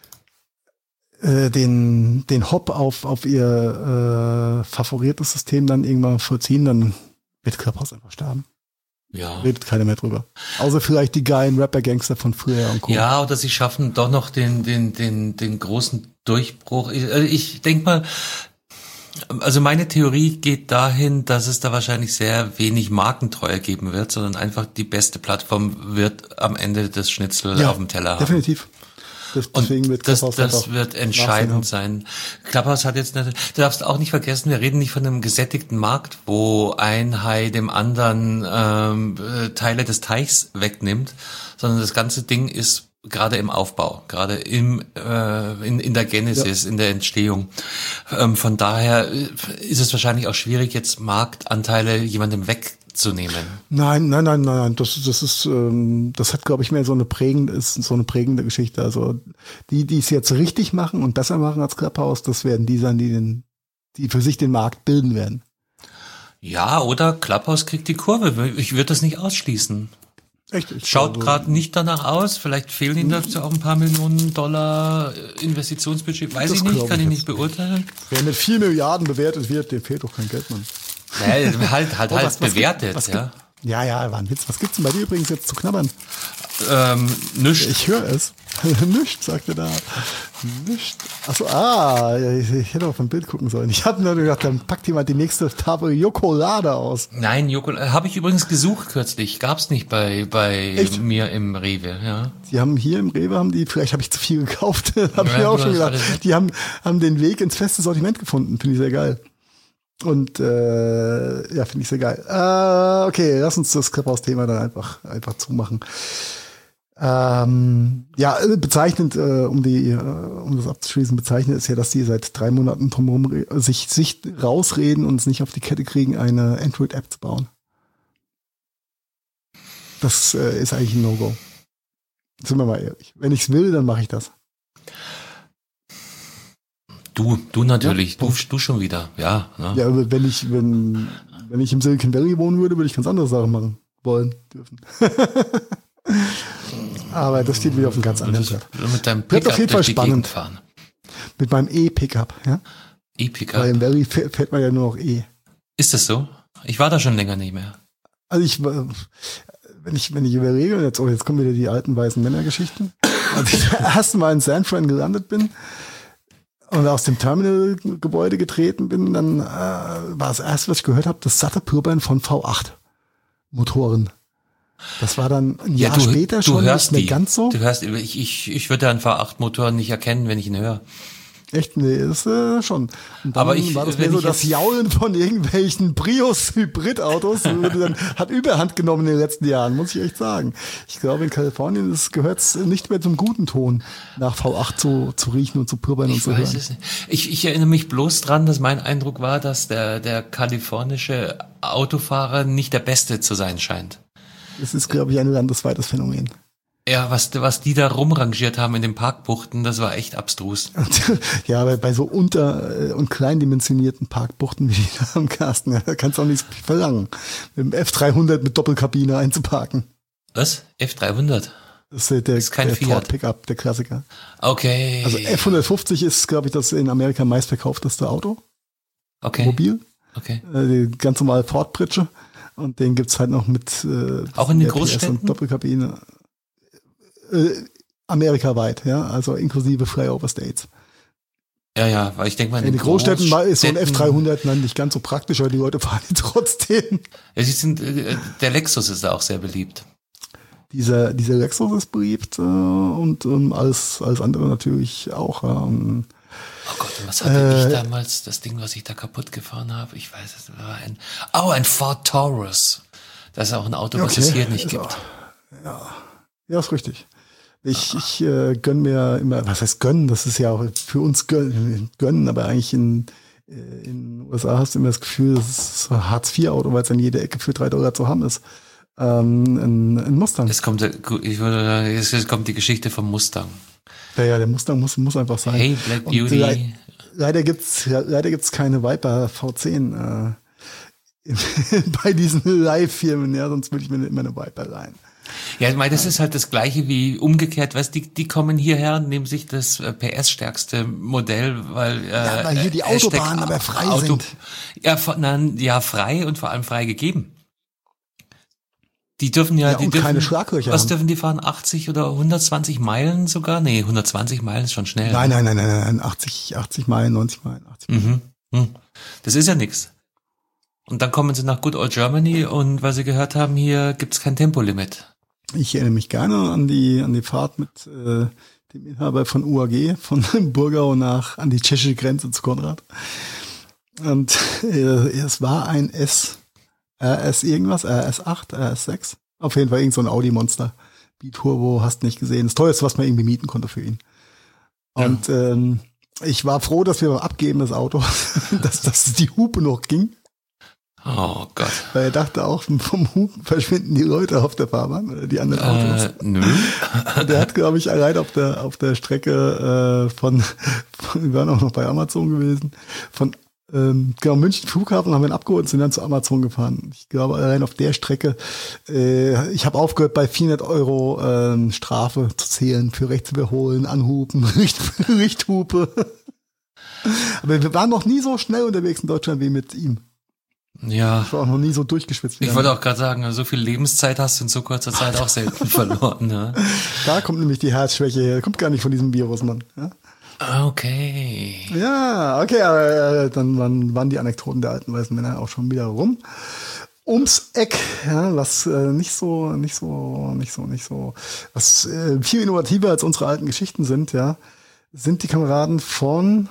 den Hop auf ihr favoriertes System dann irgendwann vollziehen, dann wird Clubhouse einfach sterben. Ja. Redet keiner mehr drüber. Außer vielleicht die geilen Rapper-Gangster von früher und Co. Ja, oder sie schaffen doch noch den großen Durchbruch. Ich denke mal, also meine Theorie geht dahin, dass es da wahrscheinlich sehr wenig Markentreue geben wird, sondern einfach die beste Plattform wird am Ende das Schnitzel auf dem Teller haben. Definitiv. Deswegen wird das wird entscheidend sein. Clubhouse hat jetzt, du darfst auch nicht vergessen, wir reden nicht von einem gesättigten Markt, wo ein Hai dem anderen Teile des Teichs wegnimmt, sondern das ganze Ding ist gerade im Aufbau, gerade in der Genesis, in der Entstehung. Von daher ist es wahrscheinlich auch schwierig, jetzt Marktanteile jemandem wegzunehmen. Nein. Das hat, glaube ich, mehr so eine prägende Geschichte. Also die es jetzt richtig machen und besser machen als Clubhouse, das werden die sein, die für sich den Markt bilden werden. Ja, oder Clubhouse kriegt die Kurve. Ich würde das nicht ausschließen. Echt? Schaut gerade nicht danach aus. Vielleicht fehlen ihnen dazu auch ein paar Millionen $, Investitionsbudget. Weiß ich nicht, kann ich nicht beurteilen. Wer mit 4 Milliarden bewertet wird, dem fehlt doch kein Geld, Mann. Naja, halt bewertet, ja. Ja, war ein Witz. Was gibt's denn bei dir übrigens jetzt zu knabbern? Nichts. Ich höre es. Nichts, sagt er da. Nichts. Achso, ich hätte auf ein Bild gucken sollen. Ich habe nur gedacht, dann packt jemand die nächste Tafel Jokolade aus. Nein, Jokolade habe ich übrigens gesucht kürzlich. Gab's nicht bei mir im Rewe, ja. Die haben hier im Rewe, vielleicht habe ich zu viel gekauft. Habe ich mir auch schon gedacht. Die haben den Weg ins feste Sortiment gefunden. Finde ich sehr geil. Und finde ich sehr geil. Okay, lass uns das Clubhouse-Thema dann einfach zumachen. Bezeichnend, um das abzuschließen, bezeichnend ist ja, dass die seit 3 Monaten drumherum sich rausreden und es nicht auf die Kette kriegen, eine Android-App zu bauen. Das ist eigentlich ein No-Go. Sind wir mal ehrlich. Wenn ich's will, dann mache ich das. Du natürlich, ja, du schon wieder, ja. Ne? Ja, wenn ich im Silicon Valley wohnen würde, würde ich ganz andere Sachen machen wollen dürfen. Aber das steht wieder auf einem ganz anderen Blatt. Mit deinem Pickup auf jeden Fall spannend fahren. Mit meinem E-Pickup, ja. E-Pickup. Weil im Valley fährt man ja nur noch E. Ist das so? Ich war da schon länger nicht mehr. Also wenn ich überlege, jetzt kommen wieder die alten weißen Männergeschichten. Als ich das erste Mal in San Fran gelandet bin und aus dem Terminal-Gebäude getreten bin, dann war das erste, was ich gehört habe, das satte Purbein von V8-Motoren. Das war dann ein Jahr später schon nicht mehr ganz so. Du hörst, ich würde einen V8-Motor nicht erkennen, wenn ich ihn höre. Echt? Nee, ist schon. Und dann war das mehr so das Jaulen von irgendwelchen Prius-Hybrid-Autos. Hat Überhand genommen in den letzten Jahren, muss ich echt sagen. Ich glaube, in Kalifornien gehört es nicht mehr zum guten Ton, nach V8 zu riechen und zu pürbern und zu hören. Ich weiß es nicht. Ich erinnere mich bloß dran, dass mein Eindruck war, dass der kalifornische Autofahrer nicht der Beste zu sein scheint. Es ist, glaube ich, ein landesweites Phänomen. Ja, was die da rumrangiert haben in den Parkbuchten, das war echt abstrus. Ja, bei so unter- und kleindimensionierten Parkbuchten wie die da am Carsten, da kannst du auch nichts verlangen, mit dem F300 mit Doppelkabine einzuparken. Was? F300? Das ist kein der Ford Pickup, der Klassiker. Okay. Also F150 ist, glaube ich, das in Amerika meistverkaufteste Auto. Okay. Mobil. Okay. Die ganz normale Ford-Pritsche. Und den gibt's halt noch mit auch in den Großstädten und Doppelkabine. Amerikaweit, ja, also inklusive Flyover States. Ja, weil ich denke mal, in den Großstädten ist so ein F300 dann nicht ganz so praktisch, aber die Leute fahren ihn trotzdem. Ja, der Lexus ist da auch sehr beliebt. Dieser Lexus ist beliebt und alles andere natürlich auch. Oh Gott, was hatte ich damals, das Ding, was ich da kaputt gefahren habe? Ich weiß, es war ein Ford Taurus. Das ist auch ein Auto, was es hier nicht gibt. Ja, ist richtig. Ich gönn mir immer, was heißt gönnen? Das ist ja auch für uns gönnen, aber eigentlich in den USA hast du immer das Gefühl, das ist so ein Hartz-IV-Auto, weil es an jeder Ecke für $3 zu haben ist. Ein Mustang. Jetzt kommt die Geschichte vom Mustang. Ja, der Mustang muss einfach sein. Hey, Black Beauty. Und leider gibt's keine Viper V10 bei diesen Leihfirmen, ja, sonst würde ich mir immer eine Viper leihen. Ja, ich meine, das ist halt das Gleiche wie umgekehrt, weißt du, die kommen hierher und nehmen sich das PS-stärkste Modell, weil weil hier die Autobahnen aber frei sind. Ja, frei und vor allem frei gegeben. Die dürfen und keine Schlaglöcher. Was dürfen die fahren? 80 oder 120 Meilen sogar? Nee, 120 Meilen ist schon schnell. Nein. 80 Meilen, 90 Meilen, 80 Meilen. Das ist ja nix. Und dann kommen sie nach Good Old Germany und weil sie gehört haben, hier gibt's kein Tempolimit. Ich erinnere mich gerne an die Fahrt mit dem Inhaber von UAG, von Burgau an die tschechische Grenze zu Konrad. Und es war ein RS irgendwas, RS8, RS6. Auf jeden Fall irgend so ein Audi-Monster. Biturbo, hast nicht gesehen. Das teuerste, was man irgendwie mieten konnte für ihn. Und ich war froh, dass wir beim Abgeben des Autos, dass die Hupe noch ging. Oh Gott. Weil er dachte auch, vom Hupen verschwinden die Leute auf der Fahrbahn oder die anderen Autos. Nö. Und der hat, glaube ich, allein auf der Strecke wir waren auch noch bei Amazon gewesen, von München Flughafen haben wir ihn abgeholt und sind dann zu Amazon gefahren. Ich glaube, allein auf der Strecke, ich habe aufgehört, bei 400 € Strafe zu zählen für rechts überholen, anhupen, Richthupe. Aber wir waren noch nie so schnell unterwegs in Deutschland wie mit ihm. Ja. Ich war auch noch nie so durchgeschwitzt. Ich wollte auch gerade sagen, so viel Lebenszeit hast du in so kurzer Zeit auch selten verloren. Ja. Da kommt nämlich die Herzschwäche her. Kommt gar nicht von diesem Virus, Mann. Ja? Okay. Ja, okay, aber dann waren die Anekdoten der alten weißen Männer auch schon wieder rum. Ums Eck, ja, was nicht so, was viel innovativer als unsere alten Geschichten sind, ja, sind die Kameraden von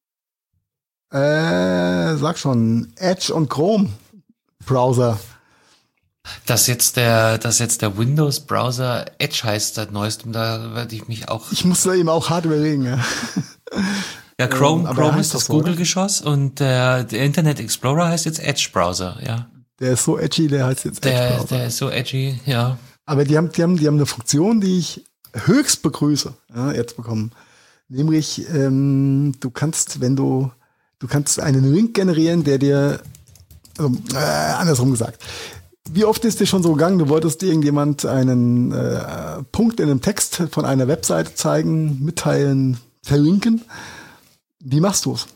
sag schon, Edge und Chrome Browser. Dass jetzt der Windows-Browser Edge heißt seit neuestem, da werde ich mich auch... Ich muss da eben auch hart überlegen, ja. Ja, Chrome ist das Google-Geschoss und der Internet Explorer heißt jetzt Edge-Browser, ja. Der ist so edgy, der heißt jetzt Edge-Browser. Der ist so edgy, ja. Aber die haben eine Funktion, die ich höchst begrüße, ja, jetzt bekommen. Nämlich, du kannst einen Link generieren, der dir, andersrum gesagt. Wie oft ist dir schon so gegangen, du wolltest irgendjemand einen Punkt in einem Text von einer Webseite zeigen, mitteilen, verlinken? Wie machst du es?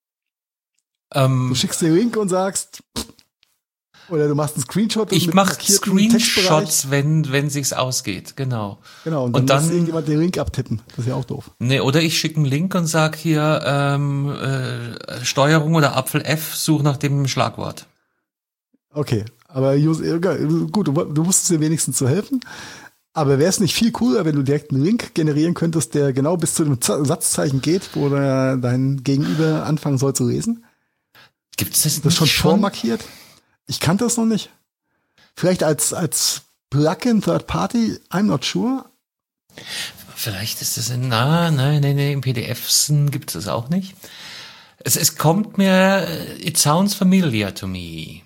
Du schickst den Link und sagst, oder du machst einen Screenshot. Ich mache Screenshots, wenn sich's ausgeht, genau. Genau, und dann muss irgendjemand den Link abtippen. Das ist ja auch doof. Nee, oder ich schicke einen Link und sag hier Steuerung oder Apfel F, such nach dem Schlagwort. Okay, aber gut, du wusstest dir wenigstens zu helfen. Aber wäre es nicht viel cooler, wenn du direkt einen Link generieren könntest, der genau bis zu dem Satzzeichen geht, wo dein Gegenüber anfangen soll zu lesen? Gibt's das schon vormarkiert? Ich kannte das noch nicht. Vielleicht als Plugin, Third Party, I'm not sure. Vielleicht ist das in PDFs gibt es auch nicht. Es kommt mir, it sounds familiar to me.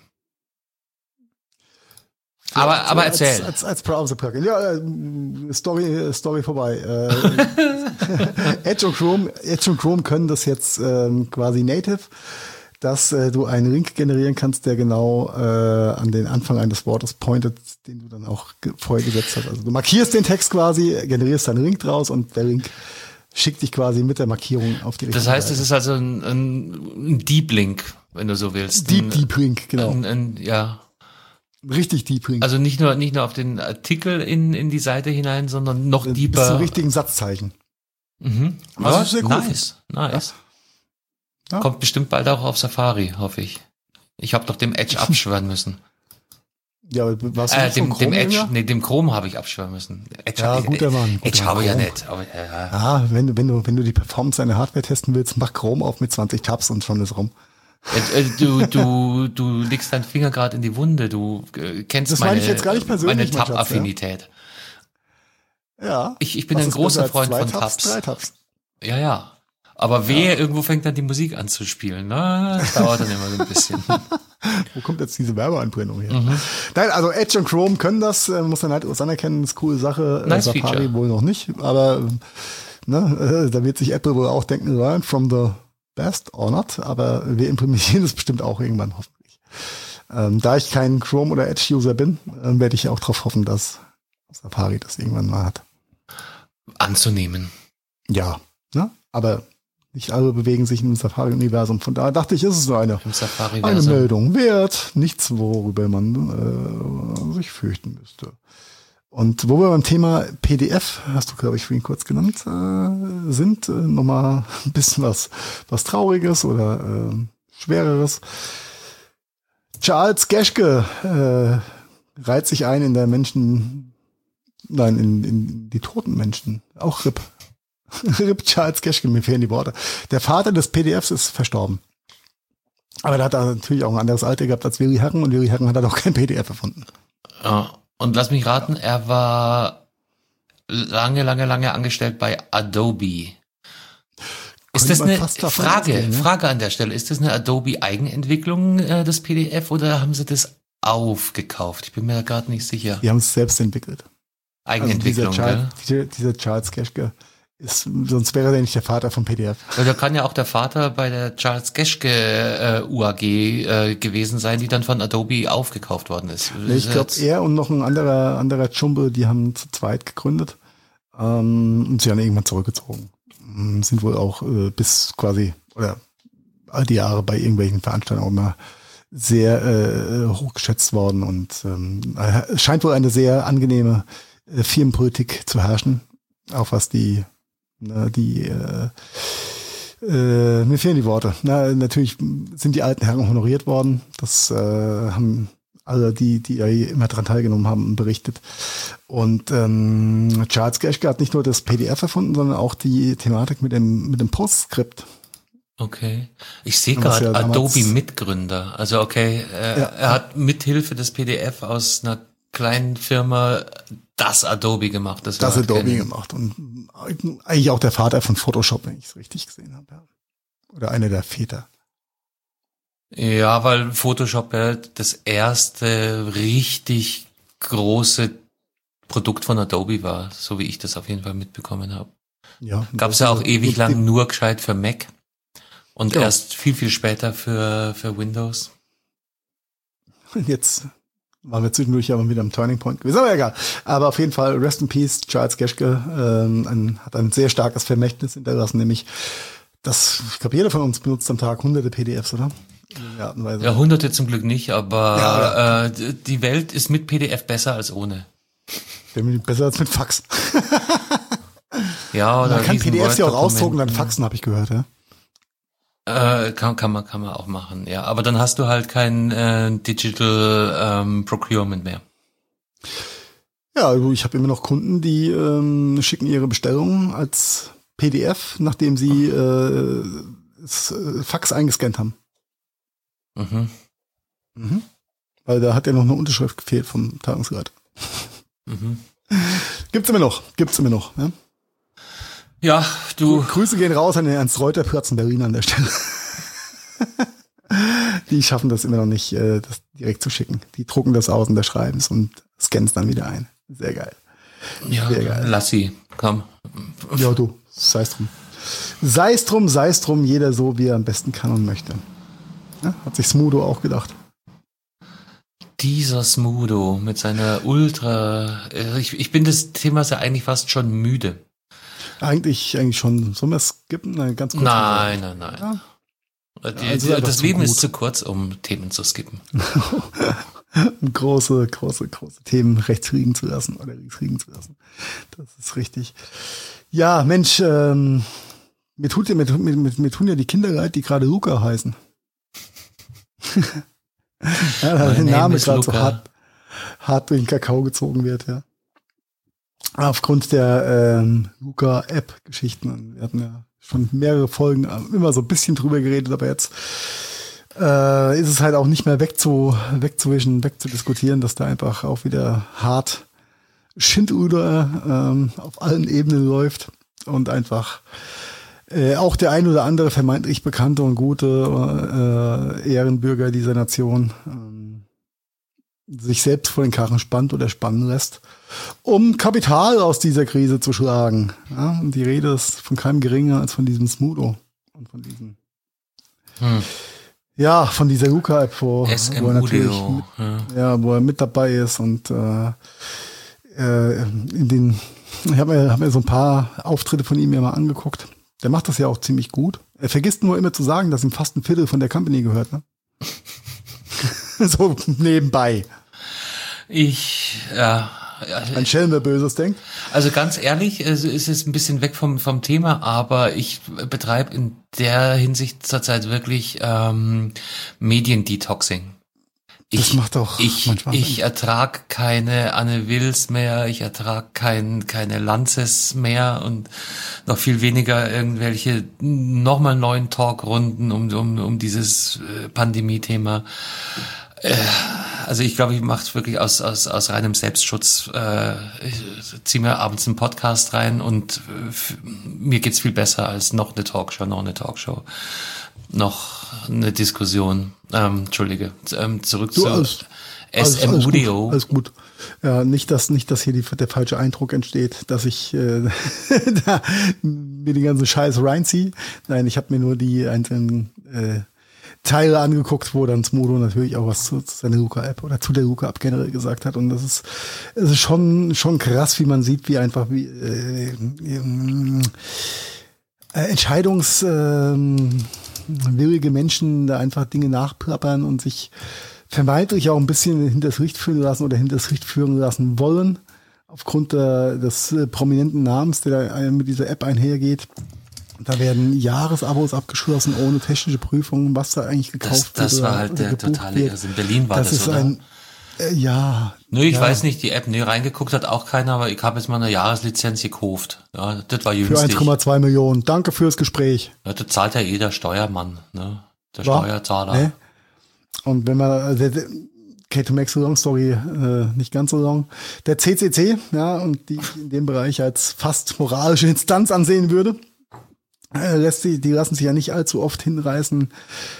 Aber erzähl. Als Browser-Plugin. Ja, Story vorbei. Edge und Chrome können das jetzt quasi native, dass du einen Link generieren kannst, der genau an den Anfang eines Wortes pointet, den du dann auch vorher gesetzt hast. Also du markierst den Text quasi, generierst einen Link draus und der Link schickt dich quasi mit der Markierung auf die richtige Das heißt, Seite. es ist also ein Deep Link, wenn du so willst. Deep Link, genau. Ja. Richtig Deep Link. Also nicht nur auf den Artikel in die Seite hinein, sondern noch deeper. Bis zum richtigen Satzzeichen. Mhm. Also sehr cool. Nice. Ja. Kommt bestimmt bald auch auf Safari, hoffe ich. Ich habe doch dem Edge abschwören müssen. Ja, was dem Edge, dem Chrome habe ich abschwören müssen. Edge guter Mann. Edge habe ich ja nicht. Aber, wenn du die Performance deiner Hardware testen willst, mach Chrome auf mit 20 Tabs und schon ist rum. Du legst deinen Finger gerade in die Wunde. Du kennst das meine ich jetzt gar nicht persönlich, meine Tab-Affinität. Ja. Ich bin ein großer Freund von Tabs. 3 Tabs. Ja. Aber wehe, irgendwo fängt dann die Musik an zu spielen. Na, das dauert dann immer so ein bisschen. Wo kommt jetzt diese Werbeeinblendung her? Nein, also Edge und Chrome können das, muss man halt anerkennen, ist eine coole Sache. Nice Safari Feature. wohl noch nicht, aber da wird sich Apple wohl auch denken, learn from the best or not, aber wir implementieren das bestimmt auch irgendwann, hoffentlich. Da ich kein Chrome- oder Edge-User bin, werde ich auch darauf hoffen, dass Safari das irgendwann mal hat. Anzunehmen. Ja, ne? Aber nicht alle bewegen sich im Safari-Universum. Von daher dachte ich, ist es so eine Meldung wert. Nichts, worüber man sich fürchten müsste. Und wo wir beim Thema PDF, hast du, glaube ich, vorhin kurz genannt, sind, nochmal ein bisschen was Trauriges oder Schwereres. Charles Geschke reiht sich ein in in die toten Menschen. Auch RIP. RIP Charles Geschke, mir fehlen die Worte. Der Vater des PDFs ist verstorben. Aber der hat da natürlich auch ein anderes Alter gehabt als Willy Herren und Willy Herren hat halt auch kein PDF erfunden. Ja. Und lass mich raten, er war lange angestellt bei Adobe. Ist das eine Frage an der Stelle? Ist das eine Adobe-Eigenentwicklung, das PDF, oder haben sie das aufgekauft? Ich bin mir da gerade nicht sicher. Die haben es selbst entwickelt. Eigenentwicklung, also dieser Charles Geschke sonst wäre der nicht der Vater vom PDF. Ja, da kann ja auch der Vater bei der Charles Geschke UAG gewesen sein, die dann von Adobe aufgekauft worden ist. Ich glaube, er und noch ein anderer Chumbe, die haben zu zweit gegründet und sie haben irgendwann zurückgezogen. Sind wohl auch bis quasi, oder all die Jahre bei irgendwelchen Veranstaltungen auch immer sehr hochgeschätzt worden und scheint wohl eine sehr angenehme Firmenpolitik zu herrschen, auch was mir fehlen die Worte. Natürlich sind die alten Herren honoriert worden. Das haben alle, die immer daran teilgenommen haben, berichtet. Und Charles Geschke hat nicht nur das PDF erfunden, sondern auch die Thematik mit dem Postscript. Okay. Ich sehe gerade Adobe-Mitgründer. Also okay, er hat mithilfe des PDF aus einer kleinen Firma das Adobe gemacht. Das Adobe gemacht. Und eigentlich auch der Vater von Photoshop, wenn ich es richtig gesehen habe. Ja. Oder einer der Väter. Ja, weil Photoshop ja das erste richtig große Produkt von Adobe war, so wie ich das auf jeden Fall mitbekommen habe. Ja. Gab es ja auch ewig lang nur gescheit für Mac und erst viel später für Windows. Und jetzt waren wir zwischendurch aber wieder am Turning Point gewesen, aber egal. Aber auf jeden Fall, Rest in Peace, Charles Geschke hat ein sehr starkes Vermächtnis hinterlassen, nämlich, ich glaube, jeder von uns benutzt am Tag hunderte PDFs, oder? Ja, hunderte zum Glück nicht, aber die Welt ist mit PDF besser als ohne. Besser als mit Fax. Ja, oder man kann PDFs ja auch ausdrucken, dann faxen, habe ich gehört, ja. Kann man auch machen, ja. Aber dann hast du halt kein Digital Procurement mehr. Ja, also ich habe immer noch Kunden, die schicken ihre Bestellungen als PDF, nachdem sie das Fax eingescannt haben. Weil da hat ja noch eine Unterschrift gefehlt vom Tagungsrat. Gibt's immer noch. Ja? Ja, du. Grüße gehen raus an den Ernst-Reuter-Platz in Berlin an der Stelle. Die schaffen das immer noch nicht, das direkt zu schicken. Die drucken das aus und unterschreiben es und scannen es dann wieder ein. Sehr geil. Ja, sehr geil. Lass sie, komm. Ja, du, sei es drum, jeder so, wie er am besten kann und möchte. Ja, hat sich Smudo auch gedacht. Dieser Smudo mit seiner ich bin des Themas ja eigentlich fast schon müde. Eigentlich schon. Sollen wir skippen? Nein, ganz kurz. Nein. Ja? Das Leben ist zu kurz, um Themen zu skippen. große Themen rechts liegen zu lassen oder links liegen zu lassen. Das ist richtig. Ja, Mensch, mir tun ja die Kinder leid, die gerade Luca heißen. Ja, der Name gerade so hart durch den Kakao gezogen wird, ja. Aufgrund der Luca-App-Geschichten. Wir hatten ja schon mehrere Folgen immer so ein bisschen drüber geredet, aber jetzt ist es halt auch nicht mehr wegzuwischen, wegzudiskutieren, dass da einfach auch wieder hart Schindluder auf allen Ebenen läuft und einfach auch der ein oder andere vermeintlich bekannte und gute Ehrenbürger dieser Nation sich selbst vor den Karren spannt oder spannen lässt, um Kapital aus dieser Krise zu schlagen. Ja, und die Rede ist von keinem geringer als von diesem Smudo und von diesem von dieser Luca-App, wo er natürlich wo er mit dabei ist und ich habe mir so ein paar Auftritte von ihm ja mal angeguckt. Der macht das ja auch ziemlich gut. Er vergisst nur immer zu sagen, dass ihm fast ein Viertel von der Company gehört, ne? So nebenbei. Ein Schelm, wer Böses denkt. Also ganz ehrlich, es ist jetzt ein bisschen weg vom Thema, aber ich betreibe in der Hinsicht zurzeit wirklich Mediendetoxing. Das macht doch manchmal. Ich ertrage keine Anne Wills mehr, ich ertrage keine Lanzes mehr und noch viel weniger irgendwelche nochmal neuen Talkrunden um dieses Pandemie-Thema. Also ich glaube, ich mache es wirklich aus reinem Selbstschutz. Ich ziehe mir abends einen Podcast rein und mir geht's viel besser als noch eine Talkshow, noch eine Diskussion. Entschuldige. Zurück zu SMUDO. Alles gut. Ja, nicht, dass hier der falsche Eindruck entsteht, dass ich mir die ganze Scheiße reinziehe. Nein, ich habe mir nur die einzelnen Teile angeguckt, wo dann Smudo natürlich auch was zu seiner Luca-App oder zu der Luca-App generell gesagt hat. Und es ist schon krass, wie man sieht, wie einfach entscheidungswillige Menschen da einfach Dinge nachplappern und sich vermeintlich auch ein bisschen hinters Licht führen lassen oder hinters Licht führen lassen wollen, aufgrund des prominenten Namens, der da mit dieser App einhergeht. Da werden Jahresabos abgeschlossen, ohne technische Prüfung, was da eigentlich gekauft wird. Das war halt der totale Irrsinn. In Berlin war das, oder? Nö, ich weiß nicht, die App, reingeguckt hat auch keiner, aber ich habe jetzt mal eine Jahreslizenz gekauft. Ja, das war günstig. Für 1,2 Millionen. Danke fürs Gespräch. Ja, das zahlt ja jeder Steuermann, ne? Der Steuerzahler. Ne? Und wenn man, okay, to make the long story nicht ganz so long, der CCC, ja, und die ich in dem Bereich als fast moralische Instanz ansehen würde, die lassen sich ja nicht allzu oft hinreißen,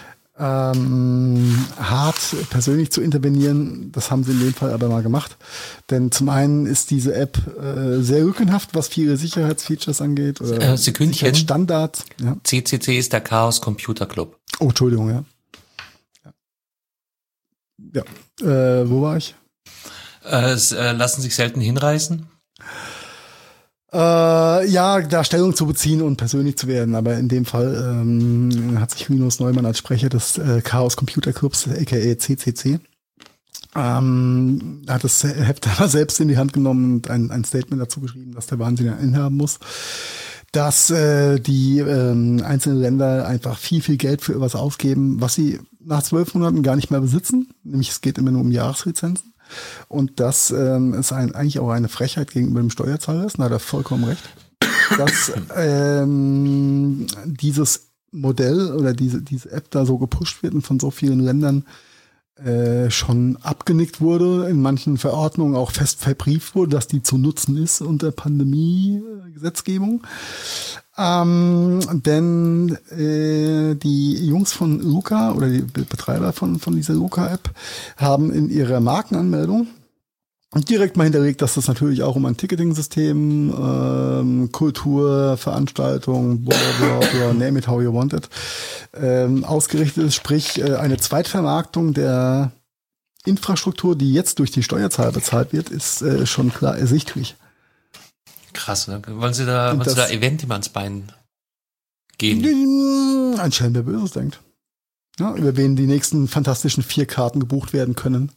hart persönlich zu intervenieren. Das haben sie in dem Fall aber mal gemacht. Denn zum einen ist diese App sehr lückenhaft, was viele Sicherheitsfeatures angeht. Oder Sekündchen. Standards. Ja. CCC ist der Chaos Computer Club. Oh, Entschuldigung, ja. Wo war ich? Lassen sich selten hinreißen. Da Stellung zu beziehen und persönlich zu werden, aber in dem Fall hat sich Linus Neumann als Sprecher des Chaos Computer Clubs, aka CCC, hat das Heft aber selbst in die Hand genommen und ein Statement dazu geschrieben, dass der Wahnsinn ein Ende haben muss, dass die einzelnen Länder einfach viel Geld für etwas ausgeben, was sie nach 12 Monaten gar nicht mehr besitzen, nämlich es geht immer nur um Jahreslizenzen. Und das ist eigentlich auch eine Frechheit gegenüber dem Steuerzahler ist, da hat er vollkommen recht, dass dieses Modell oder diese App da so gepusht wird und von so vielen Ländern schon abgenickt wurde, in manchen Verordnungen auch fest verbrieft wurde, dass die zu nutzen ist unter Pandemie-Gesetzgebung. Denn die Jungs von Luca oder die Betreiber von dieser Luca-App haben in ihrer Markenanmeldung direkt mal hinterlegt, dass das natürlich auch um ein Ticketing-System, Kultur, Veranstaltungen, bla, name it how you want it, ausgerichtet ist, sprich eine Zweitvermarktung der Infrastruktur, die jetzt durch die Steuerzahler bezahlt wird, ist schon klar ersichtlich. Krass, ne? Wollen Sie da Eventim ans Bein gehen? Ein Schelm, der Böses denkt. Ja, über wen die nächsten fantastischen 4 Karten gebucht werden können.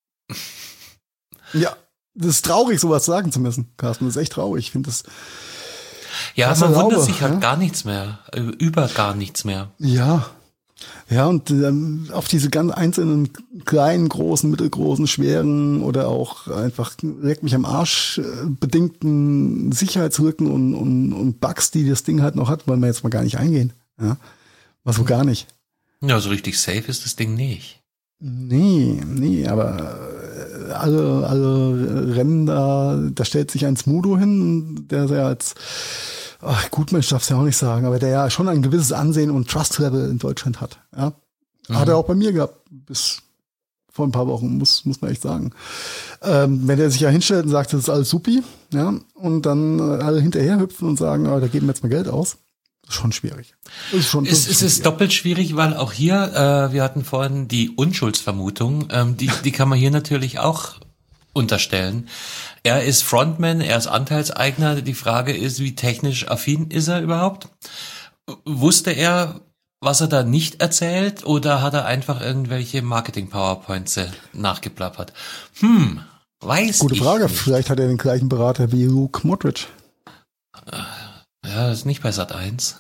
Ja, das ist traurig, sowas sagen zu müssen, Carsten. Das ist echt traurig. Ich finde das. Ja, man wundert sich halt gar nichts mehr. Über gar nichts mehr. Ja. Ja, und auf diese ganz einzelnen kleinen, großen, mittelgroßen, schweren oder auch einfach leck mich am Arsch bedingten Sicherheitslücken und Bugs, die das Ding halt noch hat, wollen wir jetzt mal gar nicht eingehen. Ja, was so gar nicht. Ja, so richtig safe ist das Ding nicht. Nee, aber alle Rennen da stellt sich ein Smudo hin, der ja als Gutmensch darf's ja auch nicht sagen, aber der ja schon ein gewisses Ansehen und Trust-Level in Deutschland hat. Ja? Hat er auch bei mir gehabt, bis vor ein paar Wochen, muss man echt sagen. Wenn er sich ja hinstellt und sagt, das ist alles supi, ja, und dann alle hinterher hüpfen und sagen, da geben wir jetzt mal Geld aus, das ist schon schwierig. Es ist doppelt schwierig, weil auch hier, wir hatten vorhin die Unschuldsvermutung, die kann man hier natürlich auch unterstellen. Er ist Frontman, er ist Anteilseigner. Die Frage ist, wie technisch affin ist er überhaupt? Wusste er, was er da nicht erzählt, oder hat er einfach irgendwelche Marketing-PowerPoints nachgeplappert? Weiß Gute ich Frage. nicht. Vielleicht hat er den gleichen Berater wie Luke Modric. Ja, das ist nicht bei Sat.1.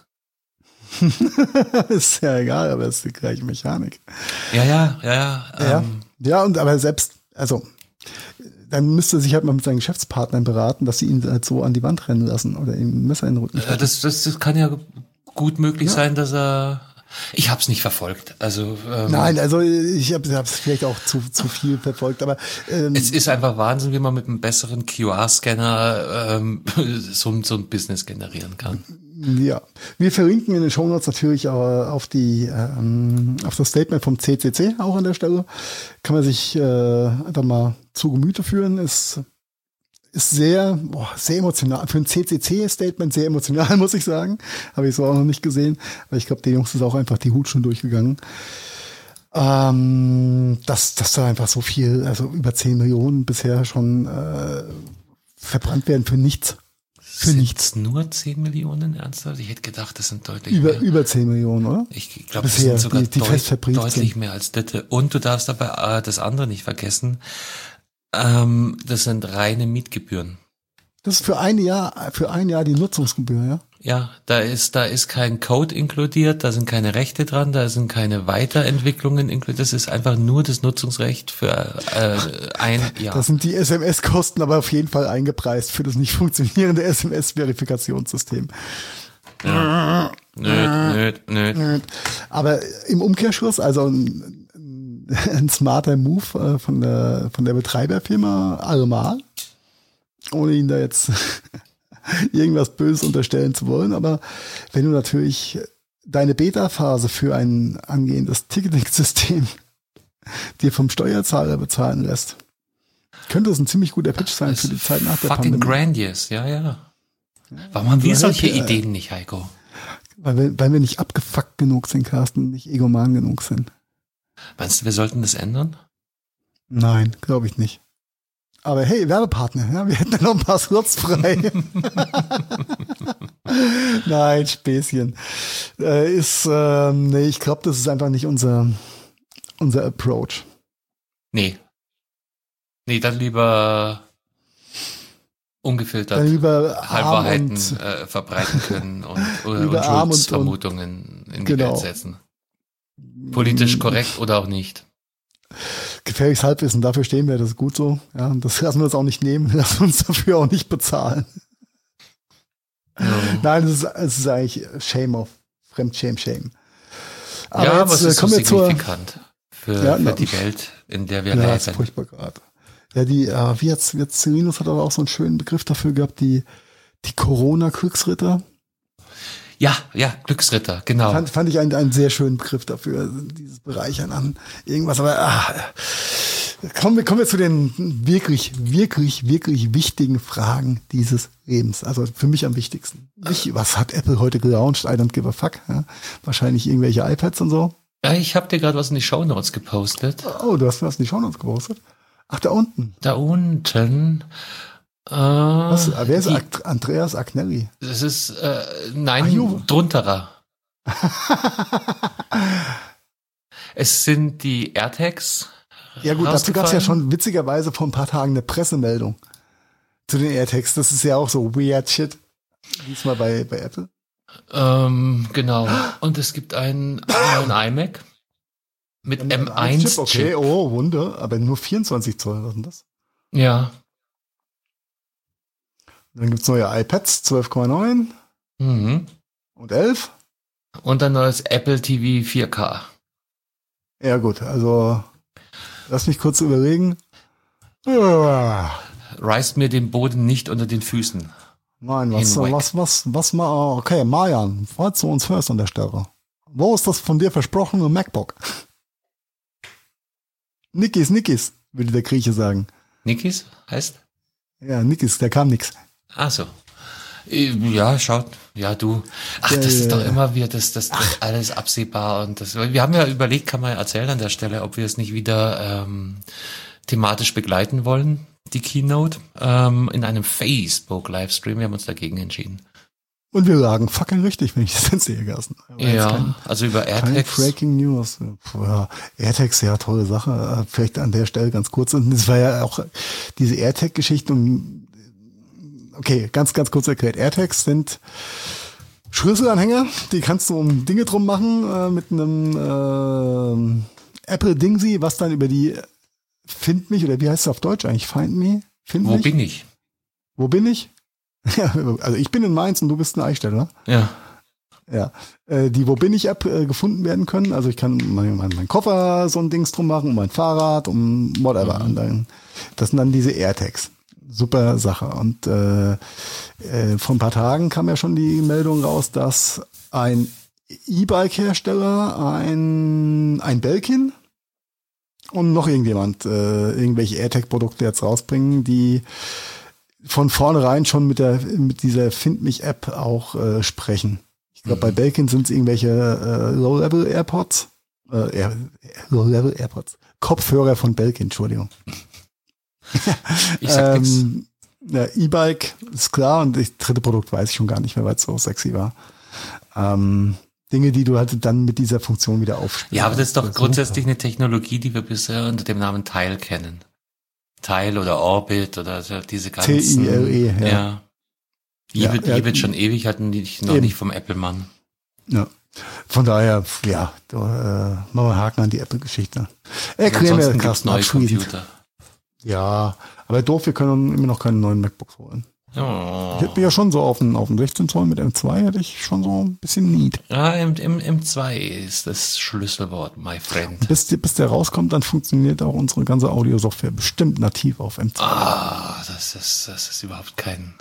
Ist ja egal, aber es ist die gleiche Mechanik. Ja. Ja, und aber selbst, also dann müsste er sich halt mal mit seinen Geschäftspartnern beraten, dass sie ihn halt so an die Wand rennen lassen oder ihm ein Messer in den Rücken stecken. Das kann ja gut möglich sein, dass er... Ich habe es nicht verfolgt. Also Nein, also ich habe es vielleicht auch zu viel verfolgt, aber es ist einfach Wahnsinn, wie man mit einem besseren QR-Scanner so ein Business generieren kann. Ja, wir verlinken in den Shownotes natürlich auf das Statement vom CCC auch an der Stelle. Kann man sich einfach mal zu Gemüte führen. Ist sehr emotional. Für ein CCC-Statement sehr emotional, muss ich sagen. Habe ich so auch noch nicht gesehen. Aber ich glaube, den Jungs ist auch einfach die Hut schon durchgegangen. Dass da einfach so viel, also über 10 Millionen bisher schon verbrannt werden für nichts. Für nichts. Nur 10 Millionen, ernsthaft? Ich hätte gedacht, das sind deutlich mehr. Über 10 Millionen, oder? Ich glaube, das sind sogar deutlich mehr als das. Und du darfst dabei das andere nicht vergessen. Das sind reine Mietgebühren. Das ist für ein Jahr die Nutzungsgebühr, ja? Ja, da ist kein Code inkludiert, da sind keine Rechte dran, da sind keine Weiterentwicklungen inkludiert. Das ist einfach nur das Nutzungsrecht für ein Jahr. Das sind die SMS-Kosten aber auf jeden Fall eingepreist für das nicht funktionierende SMS-Verifikationssystem. Ja. Nöt. Aber im Umkehrschluss, also ein smarter Move von der Betreiberfirma allemal, ohne ihn da jetzt irgendwas Böses unterstellen zu wollen, aber wenn du natürlich deine Beta-Phase für ein angehendes Ticketing-System dir vom Steuerzahler bezahlen lässt, könnte es ein ziemlich guter Pitch sein für die Zeit nach der Pandemie. Fucking grandiose, ja. Warum haben wir solche Ideen nicht, Heiko? Weil wir nicht abgefuckt genug sind, Carsten, nicht egoman genug sind. Meinst du, wir sollten das ändern? Nein, glaube ich nicht. Aber hey, Werbepartner, ja, wir hätten ja noch ein paar Slots frei. Nein, Späßchen. Ich glaube, das ist einfach nicht unser Approach. Nee, dann lieber ungefiltert Halbwahrheiten verbreiten können und Unschuldsvermutungen in die Welt setzen. Politisch korrekt oder auch nicht. Gefährliches Halbwissen, dafür stehen wir, das ist gut so. Ja, und das lassen wir uns auch nicht nehmen, lassen wir uns dafür auch nicht bezahlen. Ja. Nein, es ist eigentlich Shame. Aber ja, jetzt, aber es ist kommen so wir signifikant für die Welt, in der wir leben. Ja, ist furchtbar gerade. Ja, Celinus hat aber auch so einen schönen Begriff dafür gehabt, die Corona-Glücksritter. Ja, Glücksritter, genau. Fand ich einen sehr schönen Begriff dafür, dieses Bereichern an irgendwas. Aber kommen wir zu den wirklich, wirklich, wirklich wichtigen Fragen dieses Lebens. Also für mich am wichtigsten. Was hat Apple heute gelauncht? I don't give a fuck. Ja? Wahrscheinlich irgendwelche iPads und so. Ja, ich habe dir gerade was in die Shownotes gepostet. Oh, du hast was in die Shownotes gepostet? Ach, da unten. Da unten. Wer ist Andreas Agnelli? Das ist, drunterer. Es sind die AirTags. Ja gut, dazu gab es ja schon witzigerweise vor ein paar Tagen eine Pressemeldung zu den AirTags. Das ist ja auch so weird shit. Diesmal bei Apple. Genau. Und es gibt einen iMac mit M1-Chip. Okay, oh, Wunder. Aber nur 24 Zoll, was ist denn das? Ja. Dann gibt's neue iPads, 12,9 und 11. Und ein neues Apple TV 4K. Ja gut, also lass mich kurz überlegen. Reißt mir den Boden nicht unter den Füßen. Nein, was mal, okay, Marian, falls du uns hörst an der Stelle. Wo ist das von dir versprochene MacBook? Nikis, würde der Grieche sagen. Nikis heißt? Ja, Nikis, da kam nix. Ach so. Ja, schaut, ja du. Ach, das ist doch immer wieder das alles absehbar und das. Wir haben ja überlegt, kann man erzählen an der Stelle, ob wir es nicht wieder thematisch begleiten wollen, die Keynote, in einem Facebook-Livestream. Wir haben uns dagegen entschieden. Und wir lagen fucking richtig, wenn ich das jetzt sehe, Carsten. Ja, also über AirTags. Breaking News. Ja, AirTags, ja, tolle Sache. Vielleicht an der Stelle ganz kurz. Und es war ja auch diese AirTag-Geschichte. Okay, ganz kurz erklärt. AirTags sind Schlüsselanhänger, die kannst du um Dinge drum machen, mit einem Apple Dingsy, was dann über die Find mich, oder wie heißt es auf Deutsch eigentlich? Find me? Find Wo mich? bin ich? Wo bin ich? Ja, also ich bin in Mainz und du bist in Eichstätt, oder? Ja. Ja, die Wo bin ich App gefunden werden können. Also ich kann meinen Koffer so ein Dings drum machen, um mein Fahrrad, um whatever. Und dann, das sind dann diese AirTags. Super Sache. Und vor ein paar Tagen kam ja schon die Meldung raus, dass ein E-Bike-Hersteller, ein Belkin und noch irgendjemand irgendwelche AirTag-Produkte jetzt rausbringen, die von vornherein schon mit dieser Find mich App auch sprechen. Ich glaube, bei Belkin sind es irgendwelche Low-Level AirPods. Low-Level AirPods. Kopfhörer von Belkin, Entschuldigung. Ich sag nix. Ja, E-Bike ist klar und das dritte Produkt weiß ich schon gar nicht mehr, weil es so sexy war. Dinge, die du halt dann mit dieser Funktion wieder aufspielst. Ja, aber das ist doch grundsätzlich eine Technologie, die wir bisher unter dem Namen Tile kennen. Tile oder Orbit oder diese ganzen. TILE, ja. Ibit schon ewig hatten noch nicht vom Apple-Mann. Ja. Von daher, ja, machen wir einen Haken an die Apple-Geschichte. Erklären wir Carsten abschließend. Ja, aber doof, wir können immer noch keine neuen MacBooks holen. Oh. Ich hätte mich ja schon so auf den 16 Zoll mit M2 hätte ich schon so ein bisschen Need. Ja, M2 ist das Schlüsselwort, my friend. Bis der rauskommt, dann funktioniert auch unsere ganze Audio-Software bestimmt nativ auf M2. Ah, das ist überhaupt kein...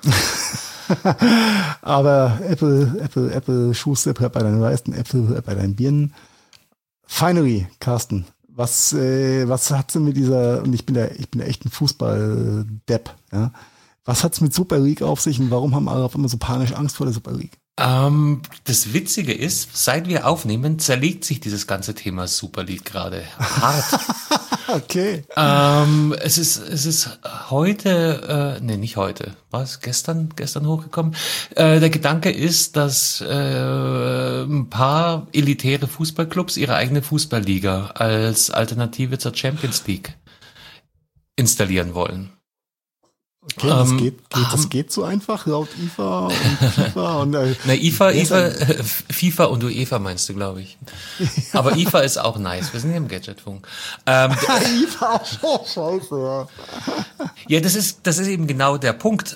Aber Apple, Schuster bei deinen Leisten, Apple bei deinen Birnen. Finally, Carsten, was hat sie mit dieser, und ich bin da echt ein Fußball-Depp, ja? Was hat's mit Super League auf sich und warum haben alle auf immer so panisch Angst vor der Super League? Das Witzige ist, seit wir aufnehmen, zerlegt sich dieses ganze Thema Super League gerade hart. Okay. Es ist heute, nicht heute, was? Gestern hochgekommen. Der Gedanke ist, dass ein paar elitäre Fußballclubs ihre eigene Fußballliga als Alternative zur Champions League installieren wollen. Okay, das geht so einfach laut IFA und FIFA und FIFA und UEFA meinst du, glaube ich. Aber IFA ist auch nice. Wir sind hier im Gadgetfunk. IFA auch so scheiße, ja. Ja, das ist eben genau der Punkt.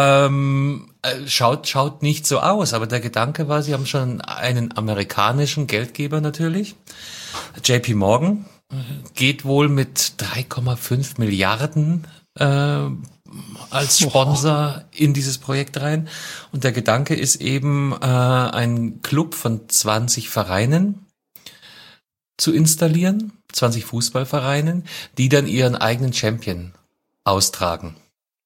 Schaut nicht so aus, aber der Gedanke war, sie haben schon einen amerikanischen Geldgeber natürlich. JP Morgan geht wohl mit 3,5 Milliarden als Sponsor in dieses Projekt rein. Und der Gedanke ist eben, ein Club von 20 Vereinen zu installieren, 20 Fußballvereinen, die dann ihren eigenen Champion austragen.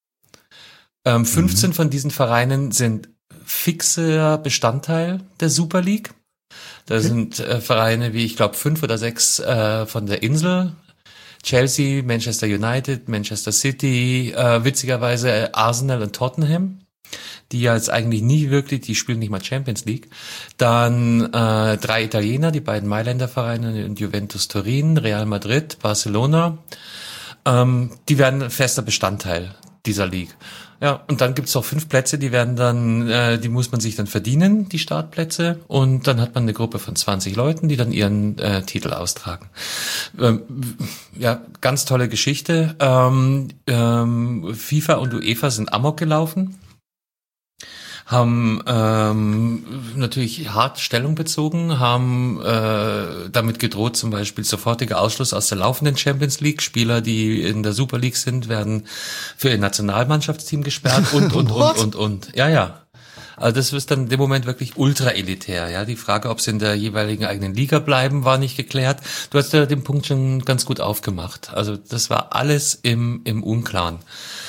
15 von diesen Vereinen sind fixer Bestandteil der Super League. Da sind Vereine wie, ich glaube, 5 oder 6 von der Insel, Chelsea, Manchester United, Manchester City, witzigerweise Arsenal und Tottenham, die ja jetzt eigentlich nie wirklich, die spielen nicht mal Champions League. Dann 3 Italiener, die beiden Mailänder Vereine und Juventus Turin, Real Madrid, Barcelona. Die werden fester Bestandteil dieser League. Ja, und dann gibt's auch 5 Plätze, die werden dann, die muss man sich dann verdienen, die Startplätze. Und dann hat man eine Gruppe von 20 Leuten, die dann ihren Titel austragen. Ja, ganz tolle Geschichte. FIFA und UEFA sind Amok gelaufen, haben natürlich hart Stellung bezogen, haben damit gedroht, zum Beispiel sofortiger Ausschluss aus der laufenden Champions League. Spieler, die in der Super League sind, werden für ihr Nationalmannschaftsteam gesperrt und. Ja. Also das ist dann in dem Moment wirklich ultra elitär. Ja, die Frage, ob sie in der jeweiligen eigenen Liga bleiben, war nicht geklärt. Du hast ja den Punkt schon ganz gut aufgemacht. Also das war alles im Unklaren.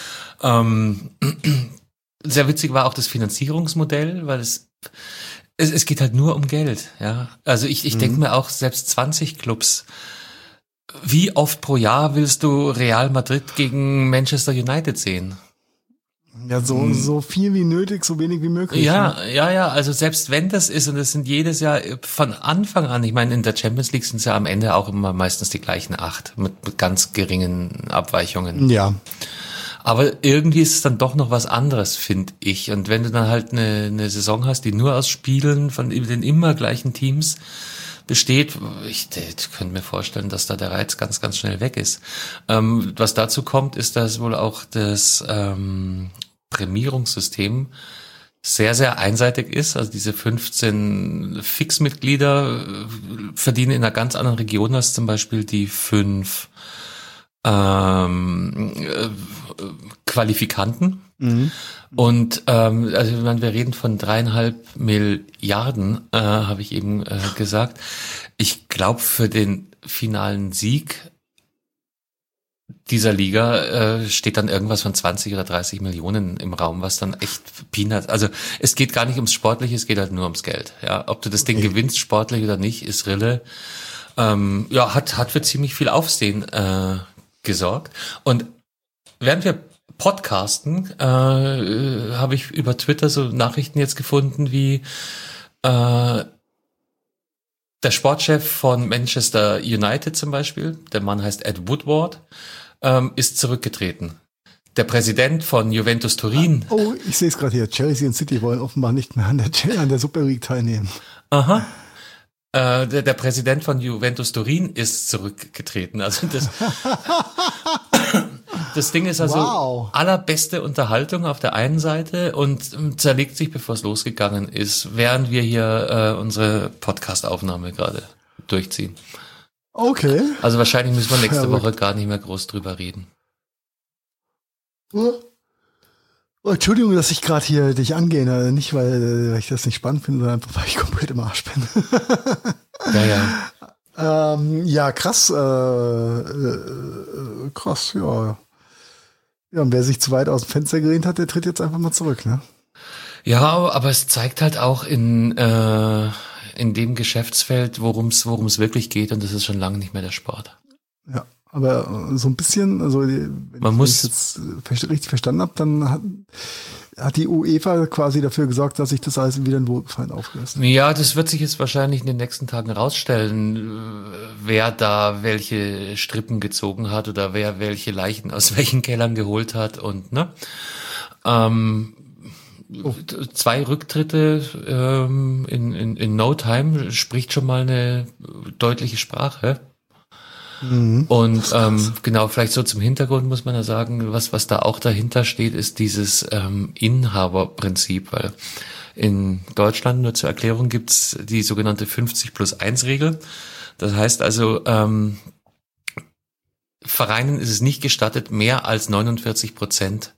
Sehr witzig war auch das Finanzierungsmodell, weil es geht halt nur um Geld, ja. Also ich denke mir auch, selbst 20 Clubs, wie oft pro Jahr willst du Real Madrid gegen Manchester United sehen? Ja, so viel wie nötig, so wenig wie möglich. Ja, also selbst wenn das ist, und das sind jedes Jahr von Anfang an, ich meine, in der Champions League sind es ja am Ende auch immer meistens die gleichen 8 mit ganz geringen Abweichungen. Ja. Aber irgendwie ist es dann doch noch was anderes, finde ich. Und wenn du dann halt eine Saison hast, die nur aus Spielen von den immer gleichen Teams besteht, ich könnte mir vorstellen, dass da der Reiz ganz, ganz schnell weg ist. Was dazu kommt, ist, dass wohl auch das Prämierungssystem sehr, sehr einseitig ist. Also diese 15 Fixmitglieder verdienen in einer ganz anderen Region als zum Beispiel die 5 Qualifikanten. Und also wir reden von 3,5 Milliarden, habe ich eben gesagt. Ich glaube, für den finalen Sieg dieser Liga steht dann irgendwas von 20 oder 30 Millionen im Raum, was dann echt Peanuts. Also es geht gar nicht ums Sportliche, es geht halt nur ums Geld. Ja, ob du das Ding gewinnst, sportlich oder nicht, ist Rille. Hat für ziemlich viel Aufsehen gesorgt. Und während wir podcasten, habe ich über Twitter so Nachrichten jetzt gefunden wie der Sportchef von Manchester United zum Beispiel, der Mann heißt Ed Woodward, ist zurückgetreten. Der Präsident von Juventus Turin. Oh, ich sehe es gerade hier. Chelsea und City wollen offenbar nicht mehr an der Super League teilnehmen. Aha. Der Präsident von Juventus Turin ist zurückgetreten. Also das Ding ist also allerbeste Unterhaltung auf der einen Seite und zerlegt sich, bevor es losgegangen ist, während wir hier unsere Podcast-Aufnahme gerade durchziehen. Okay. Also wahrscheinlich müssen wir nächste Woche gar nicht mehr groß drüber reden. Oh, Entschuldigung, dass ich gerade hier dich angehe. Nicht, weil ich das nicht spannend finde, sondern einfach, weil ich komplett im Arsch bin. Ja. Ja, krass. Krass, ja. Ja, und wer sich zu weit aus dem Fenster gelehnt hat, der tritt jetzt einfach mal zurück, ne? Ja, aber es zeigt halt auch in dem Geschäftsfeld, worum es wirklich geht, und das ist schon lange nicht mehr der Sport. Ja, aber so ein bisschen, also wenn ich es jetzt richtig verstanden habe, dann hat die UEFA quasi dafür gesorgt, dass sich das alles wieder in Wohlgefallen auflöst. Ja, das wird sich jetzt wahrscheinlich in den nächsten Tagen rausstellen, wer da welche Strippen gezogen hat oder wer welche Leichen aus welchen Kellern geholt hat und 2 Rücktritte in no time spricht schon mal eine deutliche Sprache. Und genau, vielleicht so zum Hintergrund muss man ja sagen, was da auch dahinter steht, ist dieses Inhaberprinzip, weil in Deutschland, nur zur Erklärung, gibt's die sogenannte 50+1-Regel. Das heißt also, Vereinen ist es nicht gestattet, mehr als 49%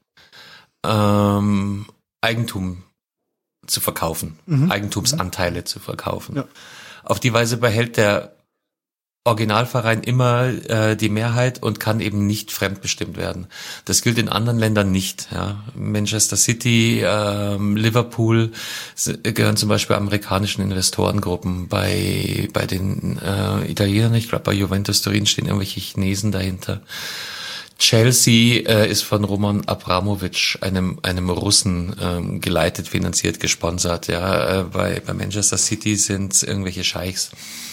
Eigentum zu verkaufen, Eigentumsanteile zu verkaufen. Ja. Auf die Weise behält der Originalverein immer die Mehrheit und kann eben nicht fremdbestimmt werden. Das gilt in anderen Ländern nicht. Ja. Manchester City, Liverpool gehören zum Beispiel amerikanischen Investorengruppen. Bei den Italienern, ich glaube bei Juventus Turin stehen irgendwelche Chinesen dahinter. Chelsea ist von Roman Abramovich, einem Russen, geleitet, finanziert, gesponsert. Ja, bei Manchester City sind irgendwelche Scheichs.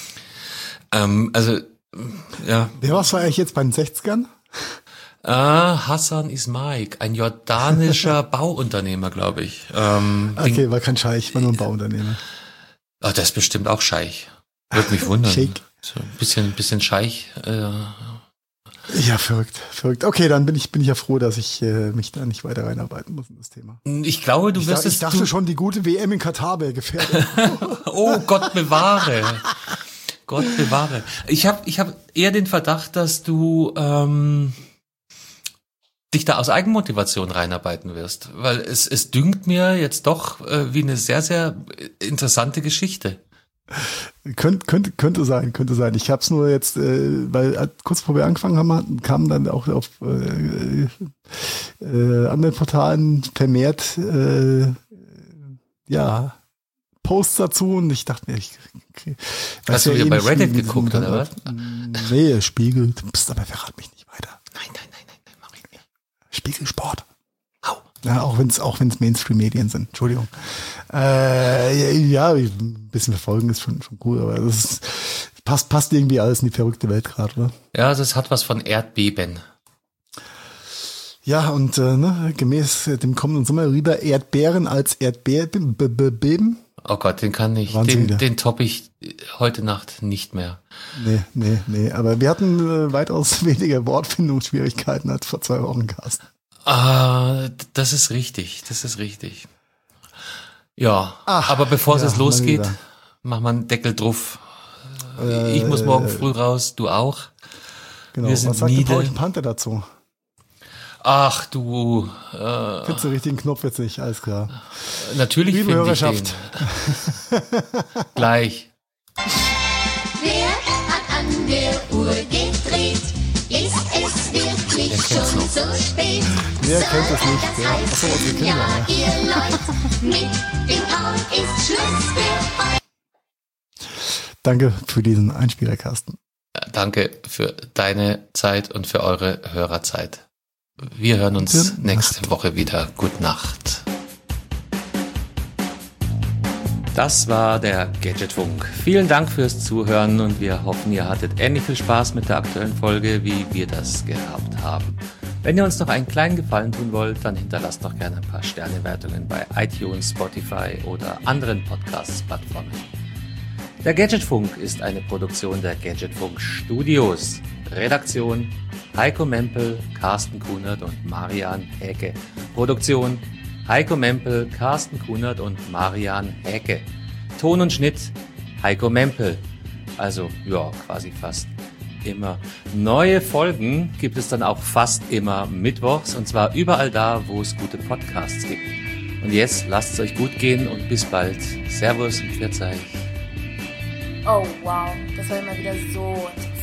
Also, ja. Wer war eigentlich jetzt bei den 60ern? Hassan Ismaik, ein jordanischer Bauunternehmer, glaube ich. Okay, war kein Scheich, war nur ein Bauunternehmer. Der ist bestimmt auch Scheich. Würde mich wundern. Sheikh. So ein bisschen Scheich. Ja, verrückt. Okay, dann bin ich ja froh, dass ich mich da nicht weiter reinarbeiten muss in das Thema. Ich glaube, du wirst es... Ich dachte schon, die gute WM in Katar wäre gefährdet. Oh, Gott bewahre. Gott bewahre. Ich hab eher den Verdacht, dass du dich da aus Eigenmotivation reinarbeiten wirst. Weil es dünkt mir jetzt doch wie eine sehr, sehr interessante Geschichte. Könnte sein. Ich habe es nur jetzt, weil kurz bevor wir angefangen haben, kamen dann auch auf anderen Portalen vermehrt Posts dazu und ich dachte mir, hast du wieder bei Reddit geguckt, oder was? Nee, Spiegel. Aber verrat mich nicht weiter. Nein, mach ich nicht. Spiegelsport. Ja, auch wenn es Mainstream-Medien sind. Entschuldigung. Ja, ein bisschen verfolgen ist schon cool, aber das passt irgendwie alles in die verrückte Welt gerade, oder? Ja, das hat was von Erdbeben. Ja, und gemäß dem kommenden Sommer lieber Erdbeeren als Erdbeben. Oh Gott, den kann ich, den toppe ich heute Nacht nicht mehr. Nee, aber wir hatten weitaus weniger Wortfindungsschwierigkeiten als vor 2 Wochen, Carsten. Das ist richtig. Ja, aber bevor es losgeht, mach mal einen Deckel drauf. Ich muss morgen früh raus, du auch. Genau, wir sind was sagt der müde. Paul Panther dazu? Ach du. Findest du den richtigen Knopf jetzt nicht, alles klar. Natürlich Liebe finde ich den. Hörerschaft. Gleich. Wer hat an der Uhr gedreht? Ist es wirklich schon so spät? Wer kennt es nicht? Ja. Achso, unsere Kinder. Ja, ihr Leute, mit dem Paul ist Schluss für heute. Danke für diesen Einspieler, Carsten. Danke für deine Zeit und für eure Hörerzeit. Wir hören uns nächste Woche wieder. Gute Nacht. Das war der Gadgetfunk. Vielen Dank fürs Zuhören und wir hoffen, ihr hattet ähnlich viel Spaß mit der aktuellen Folge, wie wir das gehabt haben. Wenn ihr uns noch einen kleinen Gefallen tun wollt, dann hinterlasst noch gerne ein paar Sternewertungen bei iTunes, Spotify oder anderen Podcast-Plattformen. Der Gadgetfunk ist eine Produktion der Gadgetfunk Studios. Redaktion Heiko Mempel, Carsten Kunert und Marian Häke. Produktion Heiko Mempel, Carsten Kunert und Marian Häke. Ton und Schnitt Heiko Mempel. Also, ja, quasi fast immer. Neue Folgen gibt es dann auch fast immer mittwochs und zwar überall da, wo es gute Podcasts gibt. Und jetzt lasst es euch gut gehen und bis bald. Servus und Pfiat euch. Oh wow, das war immer wieder so